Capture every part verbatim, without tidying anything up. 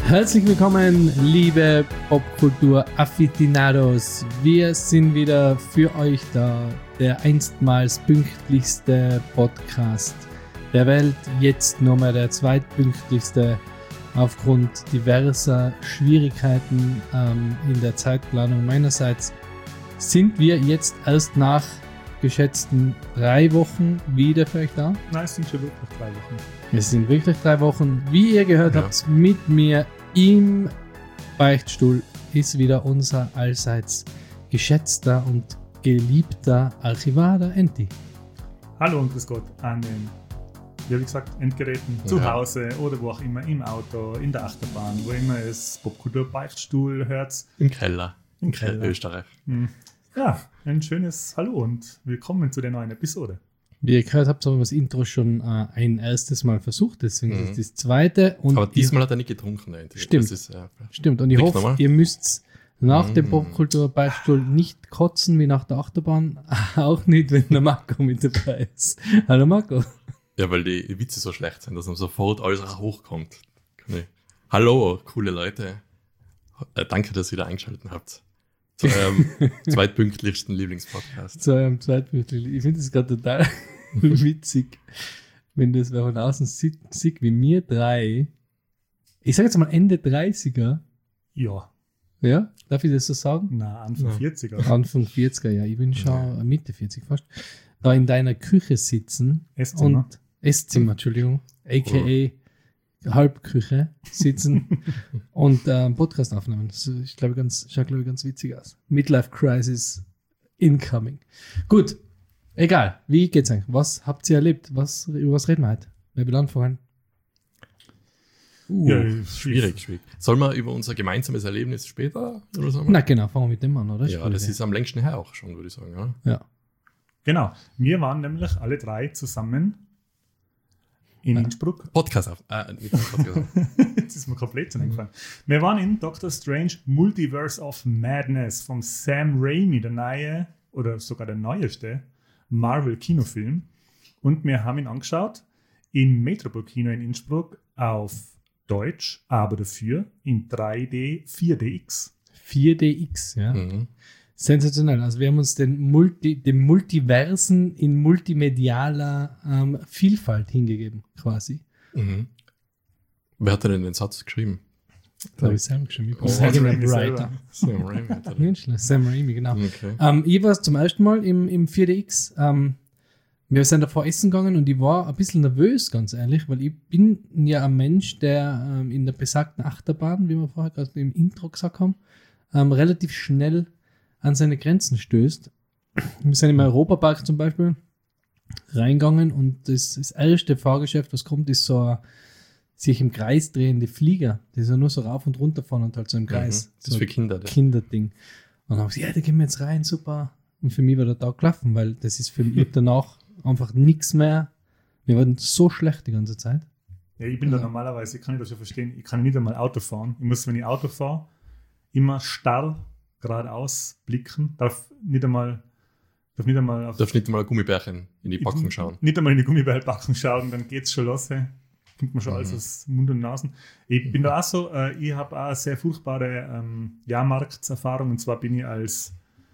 Herzlich willkommen, liebe Popkultur-Aficionados. Wir sind wieder für euch da, der einstmals pünktlichste Podcast der Welt, jetzt nur mal der zweitpünktlichste aufgrund diverser Schwierigkeiten ähm, in der Zeitplanung meinerseits. Sind wir jetzt erst nach geschätzten drei Wochen wieder für euch da? Nein, es sind schon wirklich drei Wochen. Es sind wirklich drei Wochen. Wie ihr gehört Ja. habt, mit mir im Beichtstuhl ist wieder unser allseits geschätzter und geliebter Archivar, der Enti. Hallo und grüß Gott an den, wie gesagt, Endgeräten, zu Ja. Hause oder wo auch immer, im Auto, in der Achterbahn, wo immer es Popkultur-Beichtstuhl hört. Im Keller. Im In Keller. Österreich. Hm. Ja, ein schönes Hallo und willkommen zu der neuen Episode. Wie ihr gehört habt, haben wir das Intro schon äh, ein erstes Mal versucht, deswegen Mhm. ist es das zweite. Und Aber ich- diesmal hat er nicht getrunken. Nein. Stimmt. Das ist, äh, Stimmt, und ich Trink hoffe, nochmal. ihr müsst nach dem Mm. Popkultur-Beichtstuhl nicht kotzen wie nach der Achterbahn, auch nicht, wenn der Marco mit dabei ist. Hallo Marco. ja, weil die Witze so schlecht sind, dass man sofort alles hochkommt. Kann ich- Hallo, coole Leute. Äh, danke, dass ihr da eingeschaltet habt. Zu eurem zweitpünktlichsten Lieblingspodcast. Zu eurem Zweitpünktlich. Ich finde es gerade total witzig, wenn das wer von außen sieht, sieht, wie wir drei, ich sage jetzt mal Ende dreißiger, Ja, ja, darf ich das so sagen? na, Anfang Ja. vierziger. Anfang vierziger, ja, ich bin schon Mitte vierzig fast, da in deiner Küche sitzen Esszimmer. und Esszimmer, Entschuldigung, aka Halbküche sitzen und äh, einen Podcast aufnehmen. Das ist, ich glaube, ganz, schaut, glaube ich, ganz witzig aus. Midlife Crisis incoming. Gut, egal. Wie geht's eigentlich? Was habt ihr erlebt? Was, über was reden wir heute? Wer will anfangen? Uh, Ja, schwierig, schwierig. Sollen wir über unser gemeinsames Erlebnis später oder so? Na genau, fangen wir mit dem an, oder? ja, das ist am längsten her auch schon, würde ich sagen. Ja? Ja. Genau, wir waren nämlich alle drei zusammen in Ja. Innsbruck. Podcast auf. Äh, nicht Podcast auf. Jetzt ist mir komplett schon eingefallen. Wir waren in Doctor Strange Multiverse of Madness von Sam Raimi, der neue oder sogar der neueste Marvel-Kinofilm. Und wir haben ihn angeschaut im Metropol-Kino in Innsbruck auf Deutsch, aber dafür in drei D, vier D X. vier D X, ja. mhm. Sensationell. Also wir haben uns den, Multi, dem Multiversen in multimedialer ähm, Vielfalt hingegeben, quasi. Mhm. Wer hat denn den Satz geschrieben? Da habe ich Sam geschrieben. Ich bin Oh, Sam Sam Raimi Writer. selber. Sam Raimi hat er den. Mensch, Sam Raimi, genau. Okay. Ähm, ich war zum ersten Mal im, im vier D X. Ähm, wir sind davor essen gegangen und ich war ein bisschen nervös, ganz ehrlich, weil ich bin ja ein Mensch, der ähm, in der besagten Achterbahn, wie wir vorher gerade im Intro gesagt haben, ähm, relativ schnell an seine Grenzen stößt. Wir sind im Europapark zum Beispiel reingegangen und das, das erste Fahrgeschäft, was kommt, ist so ein sich im Kreis drehende Flieger. Die ist ja nur so rauf und runter fahren und halt so im Kreis. Mhm. Das ist so für Kinder. Das. Kinderding. Und dann habe ich gesagt, ja, da gehen wir jetzt rein, super. Und für mich war der Tag gelaufen, weil das ist für mich danach einfach nichts mehr. Wir waren so schlecht die ganze Zeit. Ja, ich bin da Ja. normalerweise, ich kann das schon verstehen, ich kann nicht einmal Auto fahren. Ich muss, wenn ich Auto fahre, immer starr geradeaus blicken, darf nicht einmal, darf nicht einmal auf Darf nicht mal Gummibärchen in die Packung schauen. Nicht einmal in die Gummibärpackung schauen, dann geht's schon los. Hey. Kommt man schon Mhm. alles aus Mund und Nasen. Ich bin da auch so, äh, ich habe auch eine sehr furchtbare ähm, Jahrmarktserfahrung. Und zwar bin ich als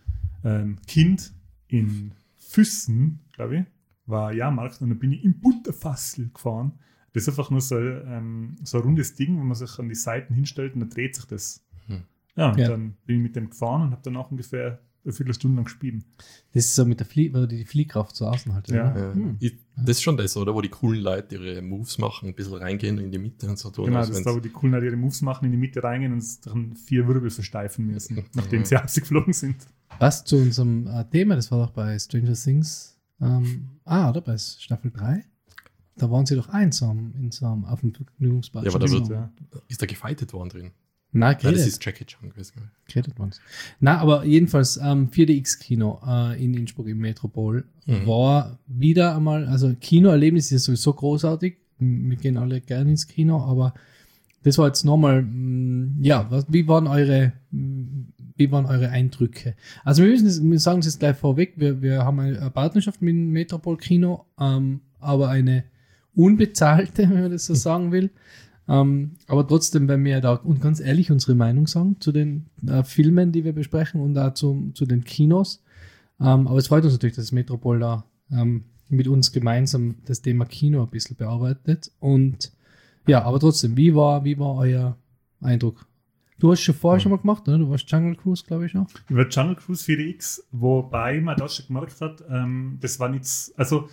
ähm, Kind in Füssen, glaube ich, war Jahrmarkt und dann bin ich im Butterfassel gefahren. Das ist einfach nur so, ähm, so ein rundes Ding, wo man sich an die Seiten hinstellt und dann dreht sich das. Mhm. Ja, und Ja. dann bin ich mit dem gefahren und habe danach ungefähr eine Viertelstunde lang gespielt. Das ist so mit der Flie wo die Fliehkraft so außen halt. Ja. oder? Ja. Hm. Ich, das ist schon das, oder? Wo die coolen Leute ihre Moves machen, ein bisschen reingehen in die Mitte und so tun. Genau, als das ist wenn's- da, wo die coolen Leute ihre Moves machen, in die Mitte reingehen und sich dann vier Wirbel versteifen müssen, nachdem Mhm. sie ausgeflogen sind. Was zu unserem äh, Thema, das war doch bei Stranger Things. Ähm, ah, oder bei Staffel drei? Da waren sie doch einsam in so einem, auf dem Vergnügungspark. Ja, aber da Stimmt. wird- Ist da gefightet worden drin? Nein, Nein, das geredet. ist Jackie Chan gewesen. glaub ich. Geredet worden. Na, aber jedenfalls ähm, vier D X-Kino äh, in Innsbruck im Metropol Mhm. war wieder einmal, also Kinoerlebnis ist sowieso großartig. M- Wir gehen alle gerne ins Kino, aber das war jetzt nochmal, mh, ja, was, wie waren eure, mh, wie waren eure Eindrücke? Also wir müssen, das, wir sagen es jetzt gleich vorweg, wir, wir haben eine Partnerschaft mit dem Metropol Kino, ähm, aber eine unbezahlte, wenn man das so sagen will. Ähm, aber trotzdem, wenn wir da und ganz ehrlich unsere Meinung sagen zu den äh, Filmen, die wir besprechen und auch zu, zu den Kinos. Ähm, aber es freut uns natürlich, dass Metropol da ähm, mit uns gemeinsam das Thema Kino ein bisschen bearbeitet. Und ja, aber trotzdem, wie war, wie war euer Eindruck? Du hast schon vorher Ja. schon mal gemacht, oder? Du warst Jungle Cruise, glaube ich, noch. Über Jungle Cruise vier D X, wobei man da schon gemerkt hat, ähm, das war nichts, also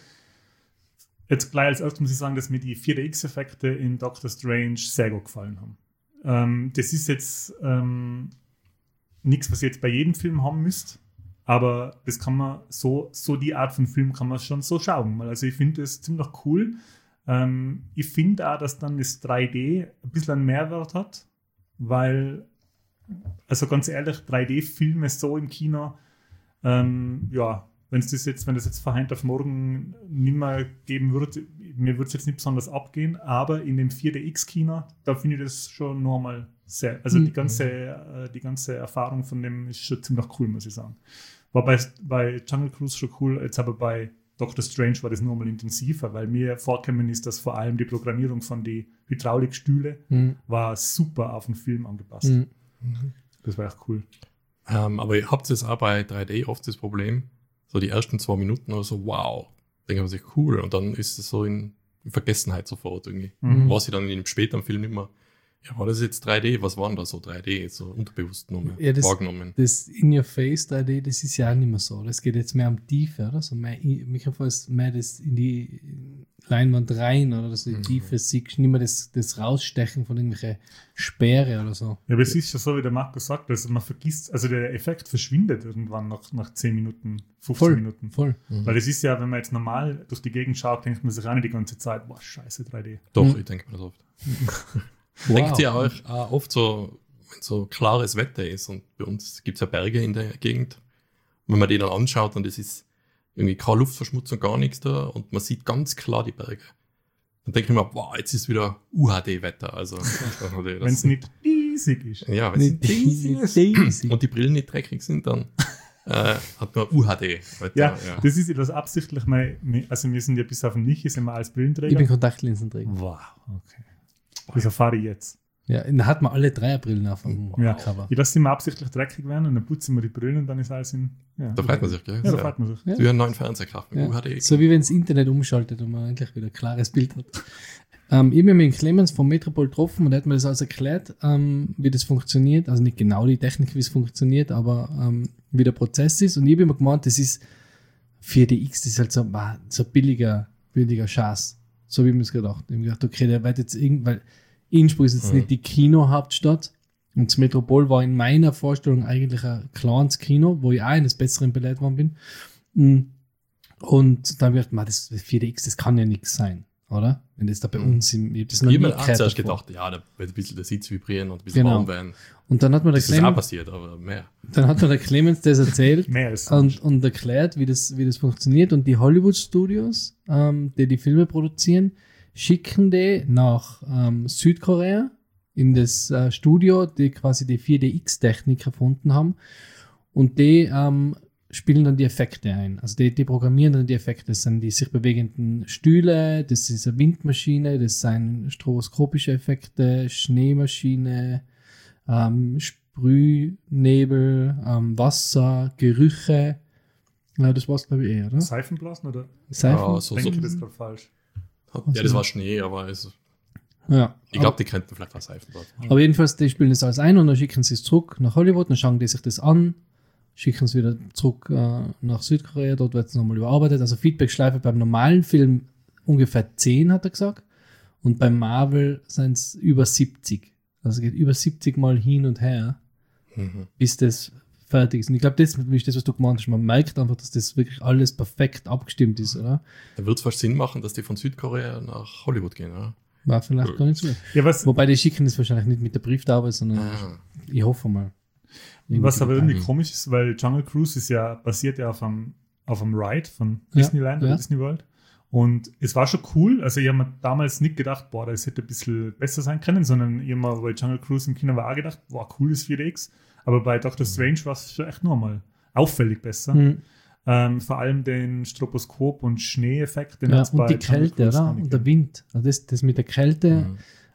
jetzt gleich als erstes muss ich sagen, dass mir die vier D X-Effekte in Doctor Strange sehr gut gefallen haben. Ähm, das ist jetzt ähm, nichts, was ihr jetzt bei jedem Film haben müsst, aber das kann man so, so die Art von Film kann man schon so schauen. Also ich finde das ziemlich cool. Ähm, ich finde auch, dass dann das drei D ein bisschen einen Mehrwert hat, weil, also ganz ehrlich, drei D-Filme so im Kino, ähm, ja, wenn es das jetzt, wenn das jetzt von heute auf morgen nicht mehr geben würde, mir würde es jetzt nicht besonders abgehen, aber in dem vier D X-Kino, da finde ich das schon normal sehr, also Mhm. die ganze, äh, die ganze Erfahrung von dem ist schon ziemlich cool, muss ich sagen. War bei, bei Jungle Cruise schon cool, jetzt aber bei Doctor Strange war das nochmal intensiver, weil mir vorgekommen ist, dass vor allem die Programmierung von den Hydraulikstühle Mhm. war super auf den Film angepasst. Mhm. Das war echt cool. Ähm, aber ihr habt es auch bei drei D oft das Problem, so die ersten zwei Minuten oder so, wow, denkt man sich cool. Und dann ist es so in Vergessenheit sofort irgendwie. Mhm. Was ich dann in dem späteren Film immer, ja, war das jetzt drei D? Was waren da so drei D? So unterbewusst noch Ja, das- wahrgenommen. Das In-Your-Face drei D, das ist ja auch nicht mehr so. Das geht jetzt mehr um Tiefe, oder? So mehr, Mikrofon ist mehr das in die Leinwand rein, oder dass du die Mhm. Tiefe siehst, nicht mehr das, das Rausstechen von irgendwelchen Sperre oder so. Ja, aber es ist schon so, wie der Marco sagt, also man vergisst, also der Effekt verschwindet irgendwann nach, nach zehn Minuten, fünfzehn Voll, Minuten. voll. Mhm. Weil es ist ja, wenn man jetzt normal durch die Gegend schaut, denkt man sich auch nicht die ganze Zeit, boah, scheiße, drei D. Doch, Mhm. ich denke mir das oft. Wow. Denkt ihr euch auch oft so, wenn so klares Wetter ist und bei uns gibt es ja Berge in der Gegend, wenn man die dann anschaut und es ist irgendwie keine Luftverschmutzung, gar nichts da und man sieht ganz klar die Berge. Dann denke ich mir, wow, jetzt ist wieder U H D-Wetter. Also, Wenn es nicht riesig ist. Ja, wenn es Nicht nicht riesig. riesig. und die Brillen nicht dreckig sind, dann äh, hat man U H D-Wetter. Ja, das ist etwas absichtlich, mein, also wir sind ja bis auf den Licht, sind wir als Ich bin Brillenträger. Kontaktlinsenträger. Wow, okay. Das erfahre ich jetzt. Ja, dann hat man alle drei Brillen auf dem Ja. Cover. Ich lasse sie mal absichtlich dreckig werden und dann putzen wir die Brillen und dann ist alles in. Ja, Da freut man sich, gell? Ja, da freut man sich. Ja. So wie einen neuen Fernseher kaufen, Ja. U H D. So wie wenn das Internet umschaltet und man endlich wieder ein klares Bild hat. Ähm, ich habe mich mit Clemens vom Metropol getroffen und er hat mir das alles erklärt, ähm, wie das funktioniert. Also nicht genau die Technik, wie es funktioniert, aber ähm, wie der Prozess ist. Und ich habe immer gemeint, das ist vier D X, das ist halt so, wow, so billiger, billiger Schatz. So wie ich mir das gedacht. Ich habe gedacht, okay, der wird jetzt irgendwie, weil Innsbruck ist jetzt Mhm. nicht die Kinohauptstadt. Und das Metropol war in meiner Vorstellung eigentlich ein kleines Kino, wo ich auch eines Besseren belehrt worden bin. Mm. Und dann habe ich gedacht, man, das vier D X, das kann ja nichts sein, oder? Wenn das da bei Mhm. uns im, ich hab das noch Ich nie habe mir auch gehört zuerst davor. gedacht, ja, da wird ein bisschen der Sitz vibrieren und ein bisschen Genau. warm werden. Und dann hat mir der Das ist auch Clemens, passiert, aber mehr. dann hat mir der Clemens das erzählt Mehr als und, und erklärt, wie das, wie das funktioniert. Und die Hollywood-Studios, ähm, die die Filme produzieren, schicken die nach ähm, Südkorea in das äh, Studio, die quasi die vier D X-Technik erfunden haben. Und die ähm, spielen dann die Effekte ein. Also die, die programmieren dann die Effekte. Das sind die sich bewegenden Stühle, das ist eine Windmaschine, das sind stroboskopische Effekte, Schneemaschine, ähm, Sprühnebel, ähm, Wasser, Gerüche. Ja, das war's, glaube ich, eh, oder? Seifenblasen oder Seifen? Ja, so, denke so. ich das gerade falsch? Ja, das war Schnee, aber es, Ja. ich glaube, die könnten vielleicht auch Seifenblatt. Aber jedenfalls, die spielen das alles ein und dann schicken sie es zurück nach Hollywood, dann schauen die sich das an, schicken es wieder zurück äh, nach Südkorea, dort wird es nochmal überarbeitet. Also Feedback-Schleife beim normalen Film ungefähr zehn, hat er gesagt. Und beim Marvel sind es über siebzig. Also geht über siebzig Mal hin und her, Mhm. bis das fertig ist. Und ich glaube, das ist das, was du gemeint hast. Man merkt einfach, dass das wirklich alles perfekt abgestimmt ist, oder? Da wird es fast Sinn machen, dass die von Südkorea nach Hollywood gehen, oder? War vielleicht gar nicht so. Ja, was, Wobei die schicken das wahrscheinlich nicht mit der Brieftaube, sondern Ah. ich hoffe mal. was aber irgendwie Mhm. komisch ist, weil Jungle Cruise ist ja basiert ja auf einem, auf einem Ride von Ja, Disneyland oder ja. Disney World. Und es war schon cool. Also ich habe mir damals nicht gedacht, boah, das hätte ein bisschen besser sein können, sondern ich habe mir bei Jungle Cruise im Kino war auch gedacht, boah, cool ist vier D X. Aber bei Doctor Strange war es schon echt nochmal auffällig besser. Mhm. Ähm, vor allem den Stroboskop- und Schneeeffekt. Den Ja, hat's bei und die Jungle Kälte, Cruise oder? noch nicht Und der gegeben. Wind. Also das, das mit der Kälte, Mhm.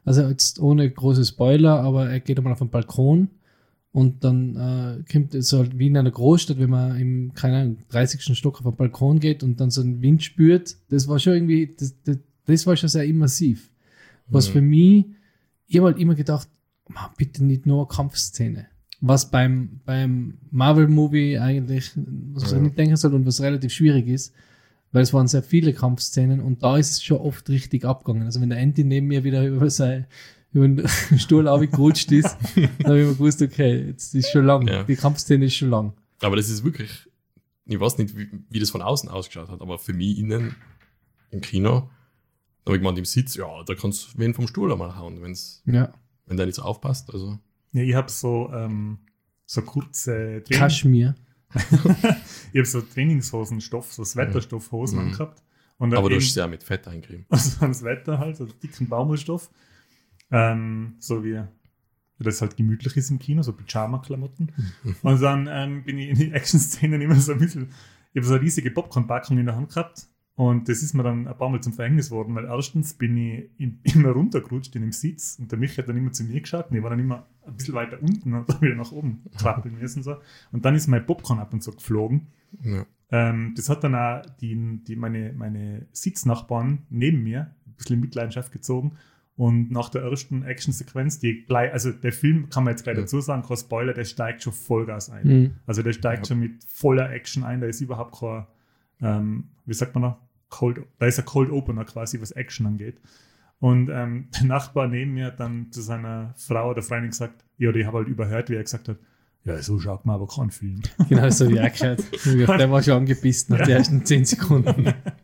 Also jetzt ohne große Spoiler, aber er geht einmal auf den Balkon und dann äh, kommt es so wie in einer Großstadt, wenn man im, keine Ahnung, dreißigsten Stock auf den Balkon geht und dann so einen Wind spürt. Das war schon irgendwie, das, das, das war schon sehr immersiv. Was mhm. für mich, ich habe halt immer gedacht, man, bitte nicht nur eine Kampfszene. Was beim, beim Marvel-Movie eigentlich, was man ja. nicht denken soll und was relativ schwierig ist, weil es waren sehr viele Kampfszenen und da ist es schon oft richtig abgegangen. Also wenn der Andy neben mir wieder über, sein, über den Stuhl abgerutscht ist, dann habe ich mir gewusst, okay, jetzt ist schon lang. Ja. Die Kampfszene ist schon lang. Aber das ist wirklich, ich weiß nicht, wie, wie das von außen ausgeschaut hat, aber für mich innen im Kino, da habe ich gemeint, im Sitz, ja, da kannst du wen vom Stuhl einmal hauen, wenn's, ja. wenn der nicht so aufpasst. Also. Ja, ich habe so, ähm, so kurze Training- Kaschmir. Ich habe so Trainingshosenstoff, so Sweaterstoffhosen Mhm. angehabt. Und Aber du hast ja mit Fett eingerieben. Also ans Wetter halt, so dicken Baumwollstoff. Ähm, so wie, wie das halt gemütlich ist im Kino, so Pyjama-Klamotten. Und dann ähm, bin ich in die Action-Szenen immer so ein bisschen, ich habe so eine riesige Popcorn-Packung in der Hand gehabt. Und das ist mir dann ein paar Mal zum Verhängnis worden, weil erstens bin ich immer runtergerutscht in dem Sitz und der Michi hat dann immer zu mir geschaut und ich war dann immer ein bisschen weiter unten und dann wieder nach oben klappeln müssen. So. Und dann ist mein Popcorn ab und zu geflogen. Ja. Ähm, das hat dann auch die, die meine, meine Sitznachbarn neben mir ein bisschen in Mitleidenschaft gezogen. Und nach der ersten Actionsequenz, die gleich, also der Film, kann man jetzt gleich Ja. dazu sagen, kein Spoiler, der steigt schon Vollgas ein. Mhm. Also der steigt Ja. schon mit voller Action ein, da ist überhaupt kein, ähm, wie sagt man noch, Cold, da ist ein Cold Opener quasi, was Action angeht. Und ähm, der Nachbar neben mir hat dann zu seiner Frau oder Freundin gesagt, ja, die habe halt überhört, wie er gesagt hat, ja, so schaut man aber keinen Film. Genau, so wie er gehört. Der war schon angepisst nach Ja. den ersten zehn Sekunden.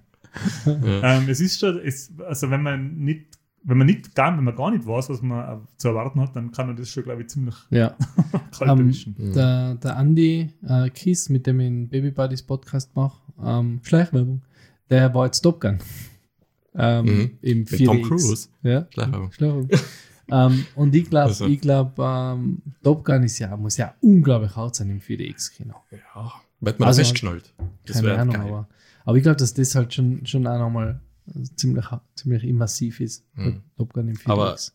Ja. ähm, es ist schon, es, also wenn man nicht, wenn man nicht gar, wenn man gar nicht weiß, was man äh, zu erwarten hat, dann kann man das schon, glaube ich, ziemlich Ja. kalt Ähm, erwischen. Mhm. Der, der Andi äh, Kies, mit dem ich einen Baby Buddies Podcast mache, ähm, Schleichwerbung, der war jetzt Top Gun. Ähm, Mhm. Im Mit vier D X. Tom Cruise. Ja, Schleichwerbung. Schleichwerbung. ähm, und ich glaube, Also. ich glaub, ähm, Top Gun ist ja, muss ja unglaublich hart sein im vier D X-Kino. Ja. Wird man Also, festgeschnallt. Das Keine wäre Ahnung, geil. aber, aber ich glaube, dass das halt schon, schon auch nochmal ziemlich, ziemlich immersiv ist. Mhm. Top Gun im vier D X. Aber-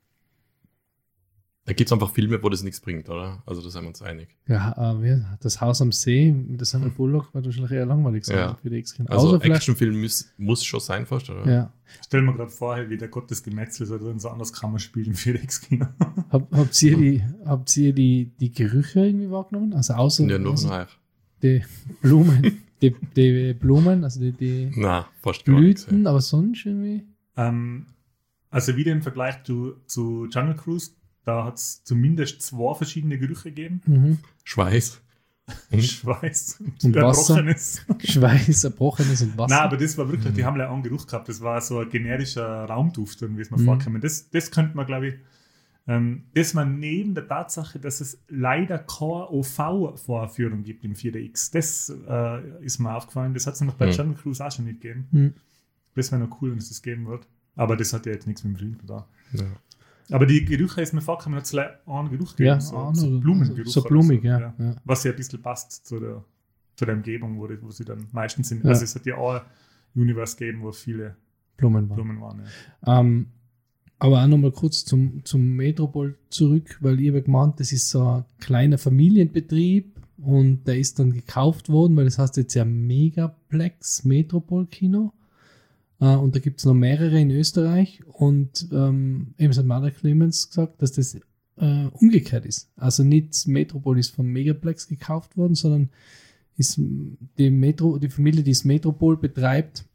Da gibt es einfach Filme, wo das nichts bringt, oder? Also da sind wir uns einig. Ja, äh, wie- das Haus am See mit der Sandra Bullock war wahrscheinlich eher langweilig sein Ja. im vier D X-Kino. Also Außer vielleicht, Actionfilm muss, muss schon sein fast, oder? ja. Stell mir gerade vor, wie der Gott des Gemetzels oder so anders kann man spielen im vier D X-Kino. Hab, habt ihr, die, habt ihr die, die Gerüche irgendwie wahrgenommen? Also außer, Ja, nur außer noch. die Blumen, die, die Blumen, also die, die Na, fast gar nichts. Blüten, aber sonst irgendwie. ähm, also wieder im Vergleich zu, zu Jungle Cruise, da hat es zumindest zwei verschiedene Gerüche gegeben. Mhm. Schweiß. Und? Schweiß Und Wasser. Erbrochenes. Schweiß, Erbrochenes und Wasser. Nein, aber das war wirklich, Mhm. die haben ja auch einen Geruch gehabt. Das war so ein generischer Raumduft, wie es mir Mhm. vorkam. Das, das könnte man, glaube ich, ähm, das war neben der Tatsache, dass es leider keine O V-Vorführung gibt im vier D X. Das äh, ist mir aufgefallen. Das hat es noch bei Mhm. Jungle Cruise auch schon nicht gegeben. Mhm. Das wäre noch cool, wenn es das geben wird. Aber das hat ja jetzt nichts mit dem Film da. Ja. Aber die Gerüche ist mir vorgekommen, hat es einen Geruch gegeben. Ja, so, auch so noch- Blumengeruch. so oder blumig, ja, ja. Was ja ein bisschen passt zu der, zu der Umgebung, wo, die, wo sie dann meistens sind. Ja. Also es hat ja auch ein Universe gegeben, wo viele Blumen waren. Blumen waren. Ja. Ähm, aber auch nochmal kurz zum, zum Metropol zurück, weil ich habe gemeint, das ist so ein kleiner Familienbetrieb und der ist dann gekauft worden, weil das heißt jetzt ja Megaplex Metropol Kino. Äh, und da gibt es noch mehrere in Österreich und ähm, eben hat Martha Clemens gesagt, dass das äh, umgekehrt ist. Also nicht Metropol ist vom Megaplex gekauft worden, sondern ist die, Metro, die Familie, die das Metropol betreibt,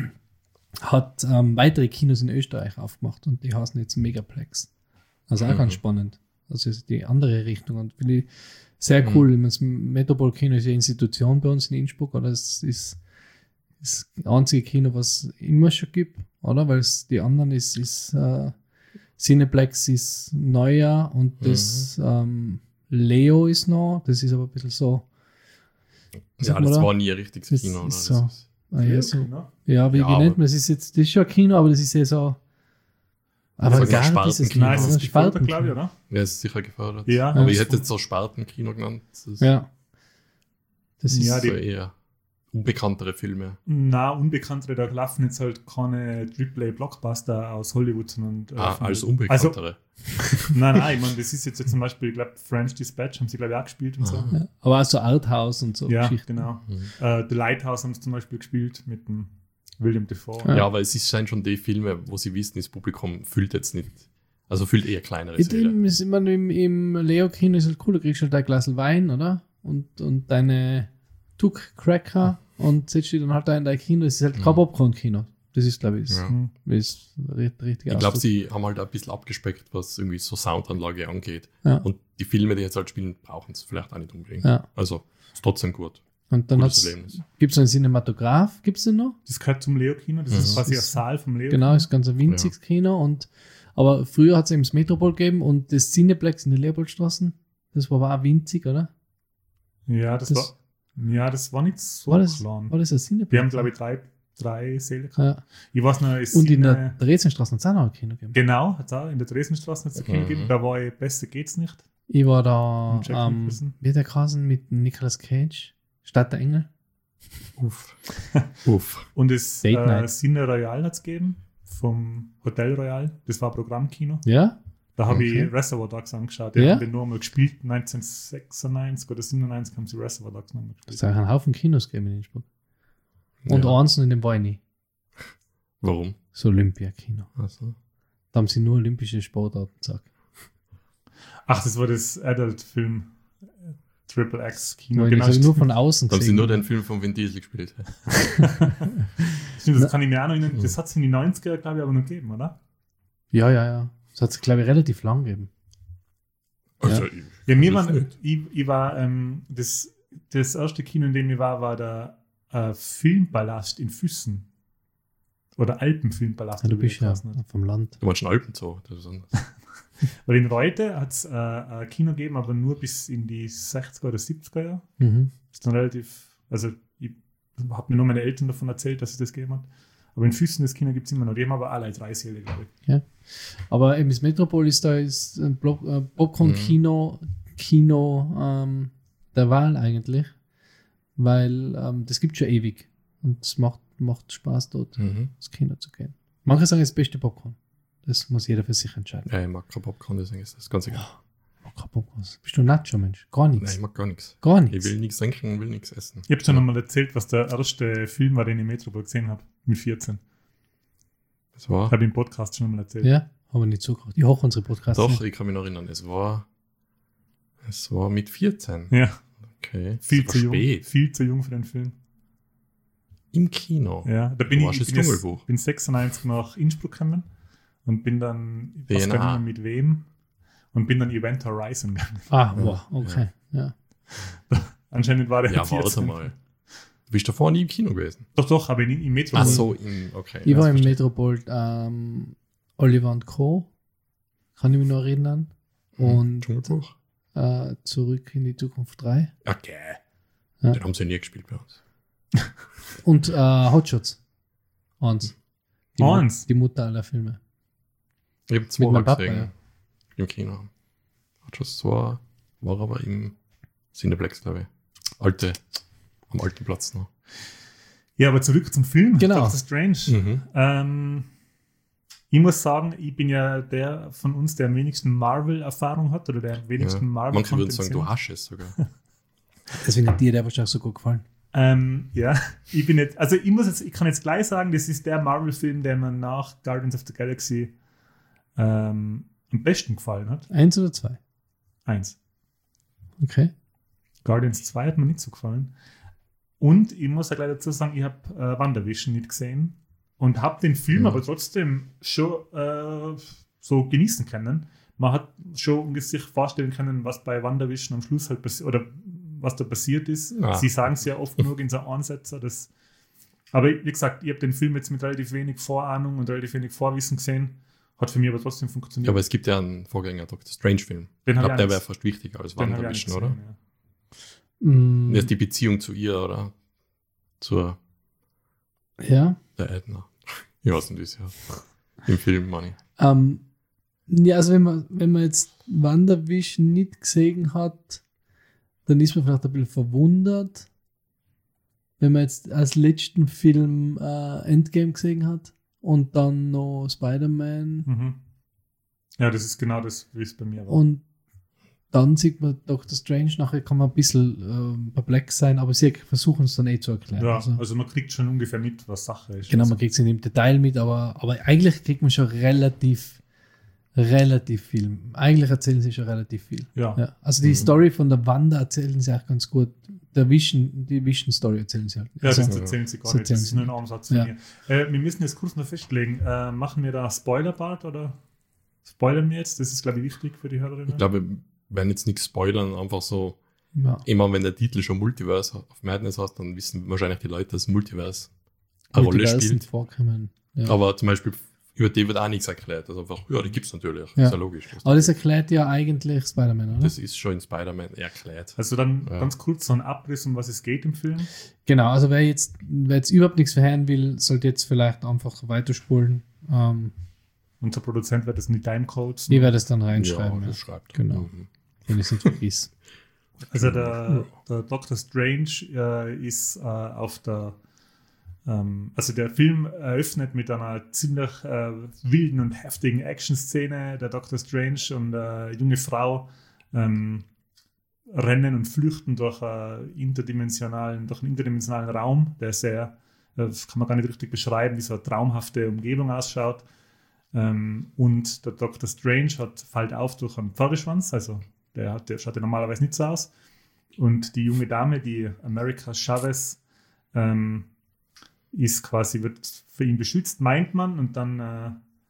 hat ähm, weitere Kinos in Österreich aufgemacht und die heißen jetzt Megaplex. Also auch Mhm. ganz spannend. Also ist die andere Richtung und finde ich sehr Mhm. cool. Ich meine, das Metropol-Kino ist ja Institution bei uns in Innsbruck, oder es ist das einzige Kino, was es immer schon gibt, oder? Weil es die anderen ist, ist äh, Cineplex ist neuer und das ähm, Leo ist noch, das ist aber ein bisschen so. Ja, Sagt man das da? war nie ein richtiges Das Kino. Oder? ist Das so. ist, Ah, ja, so. Ne? Ja, wie, Ja, wie nennt aber- man das? Ist jetzt, das ist schon ein Kino, aber das ist ja so. Aber Sag mal, gar nicht dieses Spartenkino. Nein, es ist ein gefördert, glaube ich, Spartenkino. oder? ja, ist sicher gefördert. Ja, aber das ich hätte von- jetzt so Spartenkino genannt. Das ist Ja. Das ist Ja, so die- eher unbekanntere Filme. Na, unbekanntere, da laufen jetzt halt keine Triple-A-Blockbuster aus Hollywood, sondern äh, Ah, von- als unbekanntere. Also, nein, nein, ich meine, das ist jetzt ja zum Beispiel, ich glaube, French Dispatch haben sie, glaube ich, auch gespielt und so. Ah. Ja. Aber auch so Arthouse und so Ja, Geschichten. genau. Mhm. Äh, The Lighthouse haben sie zum Beispiel gespielt mit dem William Dafoe. Ja. Ja, aber es ist scheint schon die Filme, wo sie wissen, das Publikum fühlt jetzt nicht. Also fühlt eher kleinere In Säle. dem ist immer im, im Leo-Kino ist halt cool, du kriegst halt ein Glas Wein, oder? Und, und deine Tuck-Cracker und setzt dich dann halt da in dein Kino. Das ist halt kein Mhm. Popcorn-Kino. Das ist, glaube ich, das Ja. Mhm. ist richtig, richtig Ich glaube, sie haben halt ein bisschen abgespeckt, was irgendwie so Soundanlage angeht. Ja. Und die Filme, die jetzt halt spielen, brauchen es vielleicht auch nicht unbedingt. Ja. Also ist trotzdem gut. Und dann Gutes hat's, Erlebnis. gibt's einen Cinematograph, gibt's den noch? Das gehört zum Leo-Kino, das Mhm. ist quasi ein Das ist- Saal vom Leo. Genau, ist ganz ein winziges Kino. Und, aber früher hat es eben das Metropol gegeben und das Cineplex in der Leopoldstraßen, das war aber auch winzig, oder? Ja, das, Das- war, ja, das war nicht so War das, klein. war das ein Cineplex? Wir haben, glaube ich, drei, drei Säle gehabt. Ja. Ich weiß noch, es Und in sind, der Dresdenstraße hat es auch noch ein Kino gegeben. genau, hat es auch in der Dresdenstraße hat's ein Kino Mhm. gegeben. Da war ich, besser geht's nicht. Ich war da, Mit Jack ähm, Nicholson. wie der Kasen mit Nicolas Cage, Stadt der Engel. Uff. Uff. Und das Date äh, Night. Cine Royal hat es gegeben, vom Hotel Royal. Das war Programmkino. Ja? Da habe Okay. ich Reservoir Dogs angeschaut. Die Ja? haben den nur mal gespielt. neunzehnhundertsechsundneunzig oder siebenundneunzig haben sie Reservoir Dogs nochmal Es gespielt. hat einen Haufen Kinos gegeben in Innsbruck. Und ja. eins, in dem war ich nie. Warum? Das Olympia-Kino. Also. Da haben sie nur olympische Sportarten gesagt. Ach, das war das Adult-Film. äh, Triple X Kino. Weil Genau, ich stimmt. nur von außen Da haben sie gesehen. nur den Film von Vin Diesel gespielt. Stimmt, das kann ich mir auch noch erinnern. Mhm. Das hat es in die neunziger, glaube ich, aber noch gegeben, oder? Ja, ja, ja. Das hat es, glaube ich, relativ lang gegeben. Also, Ja. ich- Ja, mir das war, nicht. ich, ich war, ähm, das, das erste Kino, in dem ich war, war der äh, Filmpalast in Füssen. Oder Alpenfilmpalast. Ja, du oder wie bist der ja geheißen hat. vom Land. Du meinst schon Alpenzoo. Das ist anders. Weil in Reute hat es äh, ein Kino gegeben, aber nur bis in die sechziger oder siebziger Jahre. Mhm. Ist dann relativ, also ich habe mir nur meine Eltern davon erzählt, dass es das gegeben hat. Aber in Füssen das Kino gibt es immer noch. Die haben aber alle drei Säle, glaube ich. Aber eben das Metropol ist da ist ein Block- äh, Popcorn-Kino Kino, ähm, der Wahl eigentlich. Weil ähm, das gibt schon ewig. Und es macht, macht Spaß, dort Mhm. ins Kino zu gehen. Manche sagen, es ist das beste Popcorn. Das muss jeder für sich entscheiden. Ja, ich mag kein Popcorn, deswegen ist das ganz egal. Oh, kein Popcorn. Bist du ein Nacho-Mensch? Gar Nein, nichts. ich mag gar nichts. Gar Ich nichts. will nichts trinken, will nichts essen. Ich habe schon einmal erzählt, was der erste Film war, den ich im Metropol gesehen habe. Mit vierzehn. Das war. Habe ich im Podcast schon einmal erzählt. Ja, haben wir nicht zugehört. Ich hoche unsere Podcasts. Doch, nicht. ich kann mich noch erinnern. Es war. Es war mit vierzehn. Ja, Okay. viel Das zu war jung. spät. Viel zu jung für den Film. Im Kino. Ja, da bin Du ich, warst ich das bin, Dschungelbuch. jetzt, bin sechsundneunzig nach Innsbruck gekommen und bin dann, ich weiß W N A. gar nicht mehr mit wem, und bin dann Event Horizon gegangen. Ah, wow, okay. Ja. Anscheinend war der Ja, warte vierzehn. mal. Du bist davor nie im Kino gewesen. Doch, doch, aber in, im Metro. Ach so, im, okay. Ich war das im verstehe Metropol ähm, Oliver und Co. Kann ich mich noch erinnern. ich. Und Dschungelbuch? äh, Zurück in die Zukunft drei. Okay. Ja. Den haben sie nie gespielt bei uns. Und äh, Hotshots. Eins. Die, Eins? Mut- die Mutter aller Filme. Ich habe Mit zwei meinem Papa, gesehen. ja. Im Kino. Just zwei war aber im Cineplex, glaube ich. Alte, am alten Platz noch. Ja, aber zurück zum Film. Genau. Doctor Strange. Mhm. Ähm, ich muss sagen, ich bin ja der von uns, der am wenigsten Marvel-Erfahrung hat oder der am Ja. wenigsten Marvel Manche würden sagen, du hast es sogar. Deswegen hat dir der wahrscheinlich so gut gefallen. Ähm, ja, ich bin jetzt, also ich muss jetzt, ich kann jetzt gleich sagen, das ist der Marvel-Film, der mir nach Guardians of the Galaxy ähm, am besten gefallen hat. Eins oder zwei? Eins. Okay. Guardians zwei hat mir nicht so gefallen. Und ich muss ja gleich dazu sagen, ich habe äh, WandaVision nicht gesehen und habe den Film Mhm. aber trotzdem schon äh, so genießen können. Man hat schon sich vorstellen können, was bei WandaVision am Schluss halt passiert, oder was da passiert ist. Ja. Sie sagen es ja oft genug in so Ansätzen, dass aber wie gesagt, ich habe den Film jetzt mit relativ wenig Vorahnung und relativ wenig Vorwissen gesehen. Hat für mich aber trotzdem funktioniert. Ja, aber es gibt ja einen Vorgänger, Doctor Strange-Film. Den Ich hab glaube, ich der auch wäre nicht- fast wichtiger als Den hab ich auch nicht WandaVision, oder? gesehen, ja. Mm, Das ist die Beziehung zu ihr, oder? Zur ja. der Edna. Ich weiß nicht, wie es heißt. Im Film, Manni. Ähm, ja, also wenn man, wenn man jetzt WandaVision nicht gesehen hat, dann ist man vielleicht ein bisschen verwundert, wenn man jetzt als letzten Film äh, Endgame gesehen hat und dann noch Spider-Man Mhm. Ja, das ist genau das, wie es bei mir war. und dann sieht man Doctor Strange, nachher kann man ein bisschen ähm, perplex sein, aber sie versuchen es dann eh zu erklären. ja, also, also man kriegt schon ungefähr mit, was Sache ist. genau, Also, man kriegt es nicht im Detail mit, aber, aber eigentlich kriegt man schon relativ, relativ viel. Eigentlich erzählen sie schon relativ viel. ja. Ja, also die Mhm. Story von der Wanda erzählen sie auch ganz gut. Der Vision, die Vision-Story erzählen sie halt. Ja, Also, das erzählen sie gar das nicht. Das erzählen ist sie nur ein nicht. Ansatz von Ja. mir. Äh, wir müssen jetzt kurz noch festlegen, äh, machen wir da Spoiler-Part oder spoilern wir jetzt? Das ist, glaube ich, wichtig für die Hörerinnen. Ich glaube, wir werden jetzt nichts spoilern, einfach so, ja. immer wenn der Titel schon Multiverse of Madness hat, dann wissen wahrscheinlich die Leute, dass Multiverse eine Rolle Multiversen spielt. vorkommen. Ja. Aber zum Beispiel über die wird auch nichts erklärt. Also einfach, ja, die gibt es natürlich. Ja. Ist ja logisch. Aber das erklärt ja eigentlich Spider-Man, oder? Das ist schon in Spider-Man erklärt. Also dann Ja. ganz kurz so ein Abriss, um was es geht im Film. Genau, also wer jetzt, wer jetzt überhaupt nichts verhören will, sollte jetzt vielleicht einfach weiterspulen. Ähm, Unser Produzent wird das in die Timecodes. ich werde es dann reinschreiben, ja, ja, das schreibt. Genau. Mhm. wenn ich es nicht vergiss. Also der, der Doctor Strange äh, ist äh, auf der ähm, also der Film eröffnet mit einer ziemlich äh, wilden und heftigen Action-Szene. Der Doctor Strange und eine junge Frau ähm, rennen und flüchten durch, äh, interdimensionalen, durch einen interdimensionalen Raum, der sehr, äh, das kann man gar nicht richtig beschreiben, wie so eine traumhafte Umgebung ausschaut. Ähm, und der Doctor Strange hat, fällt auf durch einen Pferdeschwanz, also der, hat, der schaut ja normalerweise nicht so aus. Und die junge Dame, die America Chavez, ähm, ist quasi, wird für ihn beschützt, meint man, und dann, äh,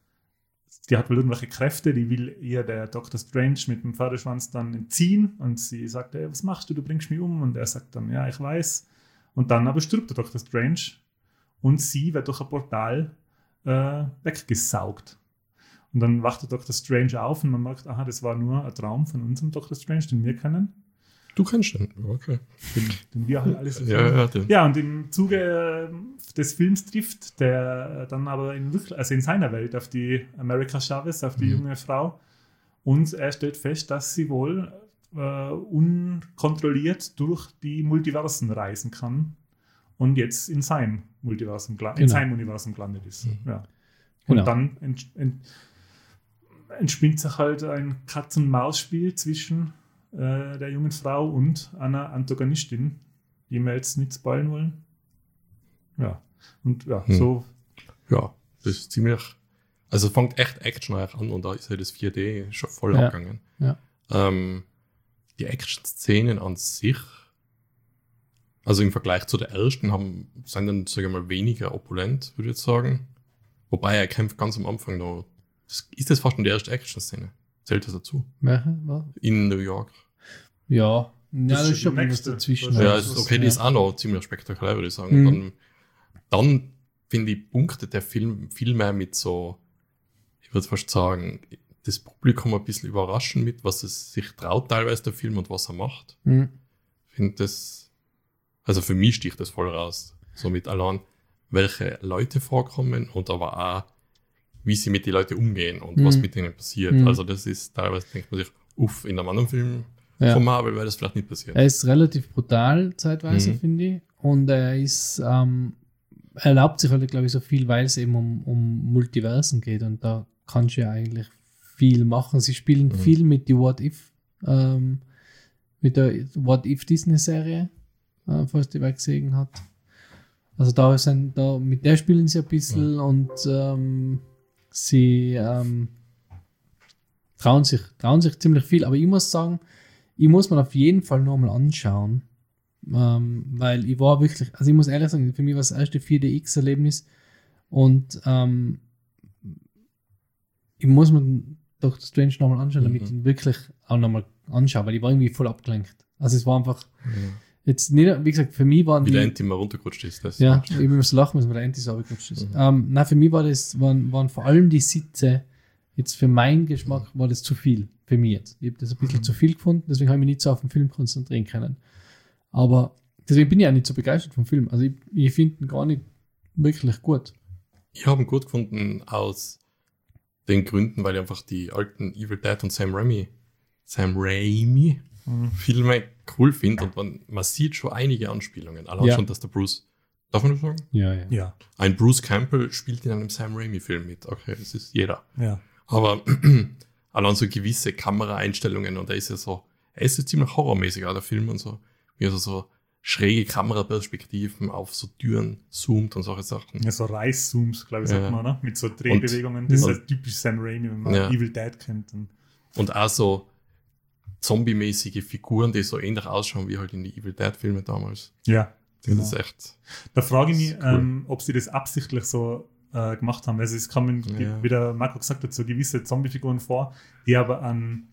die hat wohl irgendwelche Kräfte, die will ihr der Doctor Strange mit dem Pferdeschwanz dann entziehen, und sie sagt, hey, was machst du, du bringst mich um, und er sagt dann, ja, ich weiß, und dann aber stirbt der Doctor Strange, und sie wird durch ein Portal äh, weggesaugt. Und dann wacht der Doctor Strange auf und man merkt, aha, das war nur ein Traum von unserem Doctor Strange, den wir kennen. Du kennst den, okay. Den, den wir halt alles Ja, ja, den. ja, und im Zuge äh, des Films trifft der dann aber in, wirklich- also in seiner Welt auf die America Chavez, auf die Mhm. junge Frau. Und er stellt fest, dass sie wohl äh, unkontrolliert durch die Multiversen reisen kann und jetzt in sein Multiversum, gla- in Genau. sein Universum gelandet ist. Mhm. Ja. Und Genau. dann ent, ent, entspinnt sich halt ein Katz-und-Maus-Spiel zwischen äh, der jungen Frau und einer Antagonistin, die wir jetzt nicht spoilen wollen. Ja. Und ja, Hm. so. Ja, das ist ziemlich. Also es fängt echt actionreich an und da ist ja das vier D schon voll Ja. abgegangen. Ja. Ähm, die Action-Szenen an sich, also im Vergleich zu der ersten, haben, sind dann, sage ich mal, weniger opulent, würde ich jetzt sagen. Wobei er kämpft ganz am Anfang noch. Das, ist das fast schon die erste Action-Szene? Zählt das dazu? Welche? Was? In New York. Ja, ja, das, ist ist schon die was nächste. dazwischen. Das Ja, ist ist, das- okay, die ja. ist auch noch ziemlich spektakulär, würde ich sagen. Mhm. Dann, dann finde ich, punktet der Film viel mehr mit so, ich würde fast sagen, das Publikum ein bisschen überraschen mit, was es sich traut teilweise, der Film, und was er macht. Mhm. Ich finde das, also für mich sticht das voll raus. So mit allein, welche Leute vorkommen und aber auch, wie sie mit den Leuten umgehen und Mhm. was mit ihnen passiert. Mhm. Also das ist, teilweise denkt man sich, uff, in einem anderen Film Ja. von Marvel wäre das vielleicht nicht passiert. Er ist relativ brutal zeitweise, Mhm. finde ich. Und er ist, ähm, er erlaubt sich halt, glaube ich, so viel, weil es eben um, um Multiversen geht. Und da kannst du ja eigentlich viel machen. Sie spielen Mhm. viel mit die What If, ähm, mit der What If Disney-Serie, äh, falls die wer gesehen hat. Also da sind, da, mit der spielen sie ein bisschen und ähm, sie ähm, trauen sich, trauen sich ziemlich viel. Aber ich muss sagen, ich muss mir auf jeden Fall nochmal anschauen, ähm, weil ich war wirklich, also ich muss ehrlich sagen, für mich war das erste vier D X-Erlebnis und ähm, ich muss mir Doctor Strange nochmal anschauen, damit Mhm. ich ihn wirklich auch nochmal anschaue, weil ich war irgendwie voll abgelenkt. Also es war einfach, Ja. jetzt nicht, wie gesagt, für mich waren Wie die, der Anti mal runtergerutscht ist. Das ja, ich muss lachen, müssen, weil der Anti so abgerutscht ist. Mhm. Ähm, nein, für mich war das, waren, waren vor allem die Sitze, jetzt für meinen Geschmack war das zu viel, für mich jetzt. Ich habe das ein bisschen Mhm. zu viel gefunden, deswegen habe ich mich nicht so auf den Film konzentrieren können. Aber deswegen bin ich auch nicht so begeistert vom Film. Also ich, ich finde ihn gar nicht wirklich gut. Ich habe ihn gut gefunden aus den Gründen, weil ich einfach die alten Evil Dead und Sam Raimi, Sam Raimi Mhm. Filme cool finde und man, man sieht schon einige Anspielungen. Allein Ja. schon, dass der Bruce, darf man das sagen? Ja, ja. Ja, Ein Bruce Campbell spielt in einem Sam Raimi-Film mit. Okay, das ist jeder. ja. Aber allein so gewisse Kameraeinstellungen und er ist ja so, er ist ja ziemlich horrormäßig, auch der Film und so, wie er so, so schräge Kameraperspektiven auf so Türen zoomt und solche Sachen. Ja, so Reißzooms, glaube ich, sagt Ja. man, oder? Mit so Drehbewegungen. Das ist halt typisch Sam Raimi, wenn man Ja. Evil Dead kennt. Und Und auch so zombie-mäßige Figuren, die so ähnlich ausschauen wie halt in die Evil Dead-Filme damals. ja, Das genau. ist echt. Da frage ich mich, Das ist cool. ähm, ob sie das absichtlich so äh, gemacht haben. Also es kommen, Ja. wie der Marco gesagt hat, so gewisse Zombie-Figuren vor, die aber an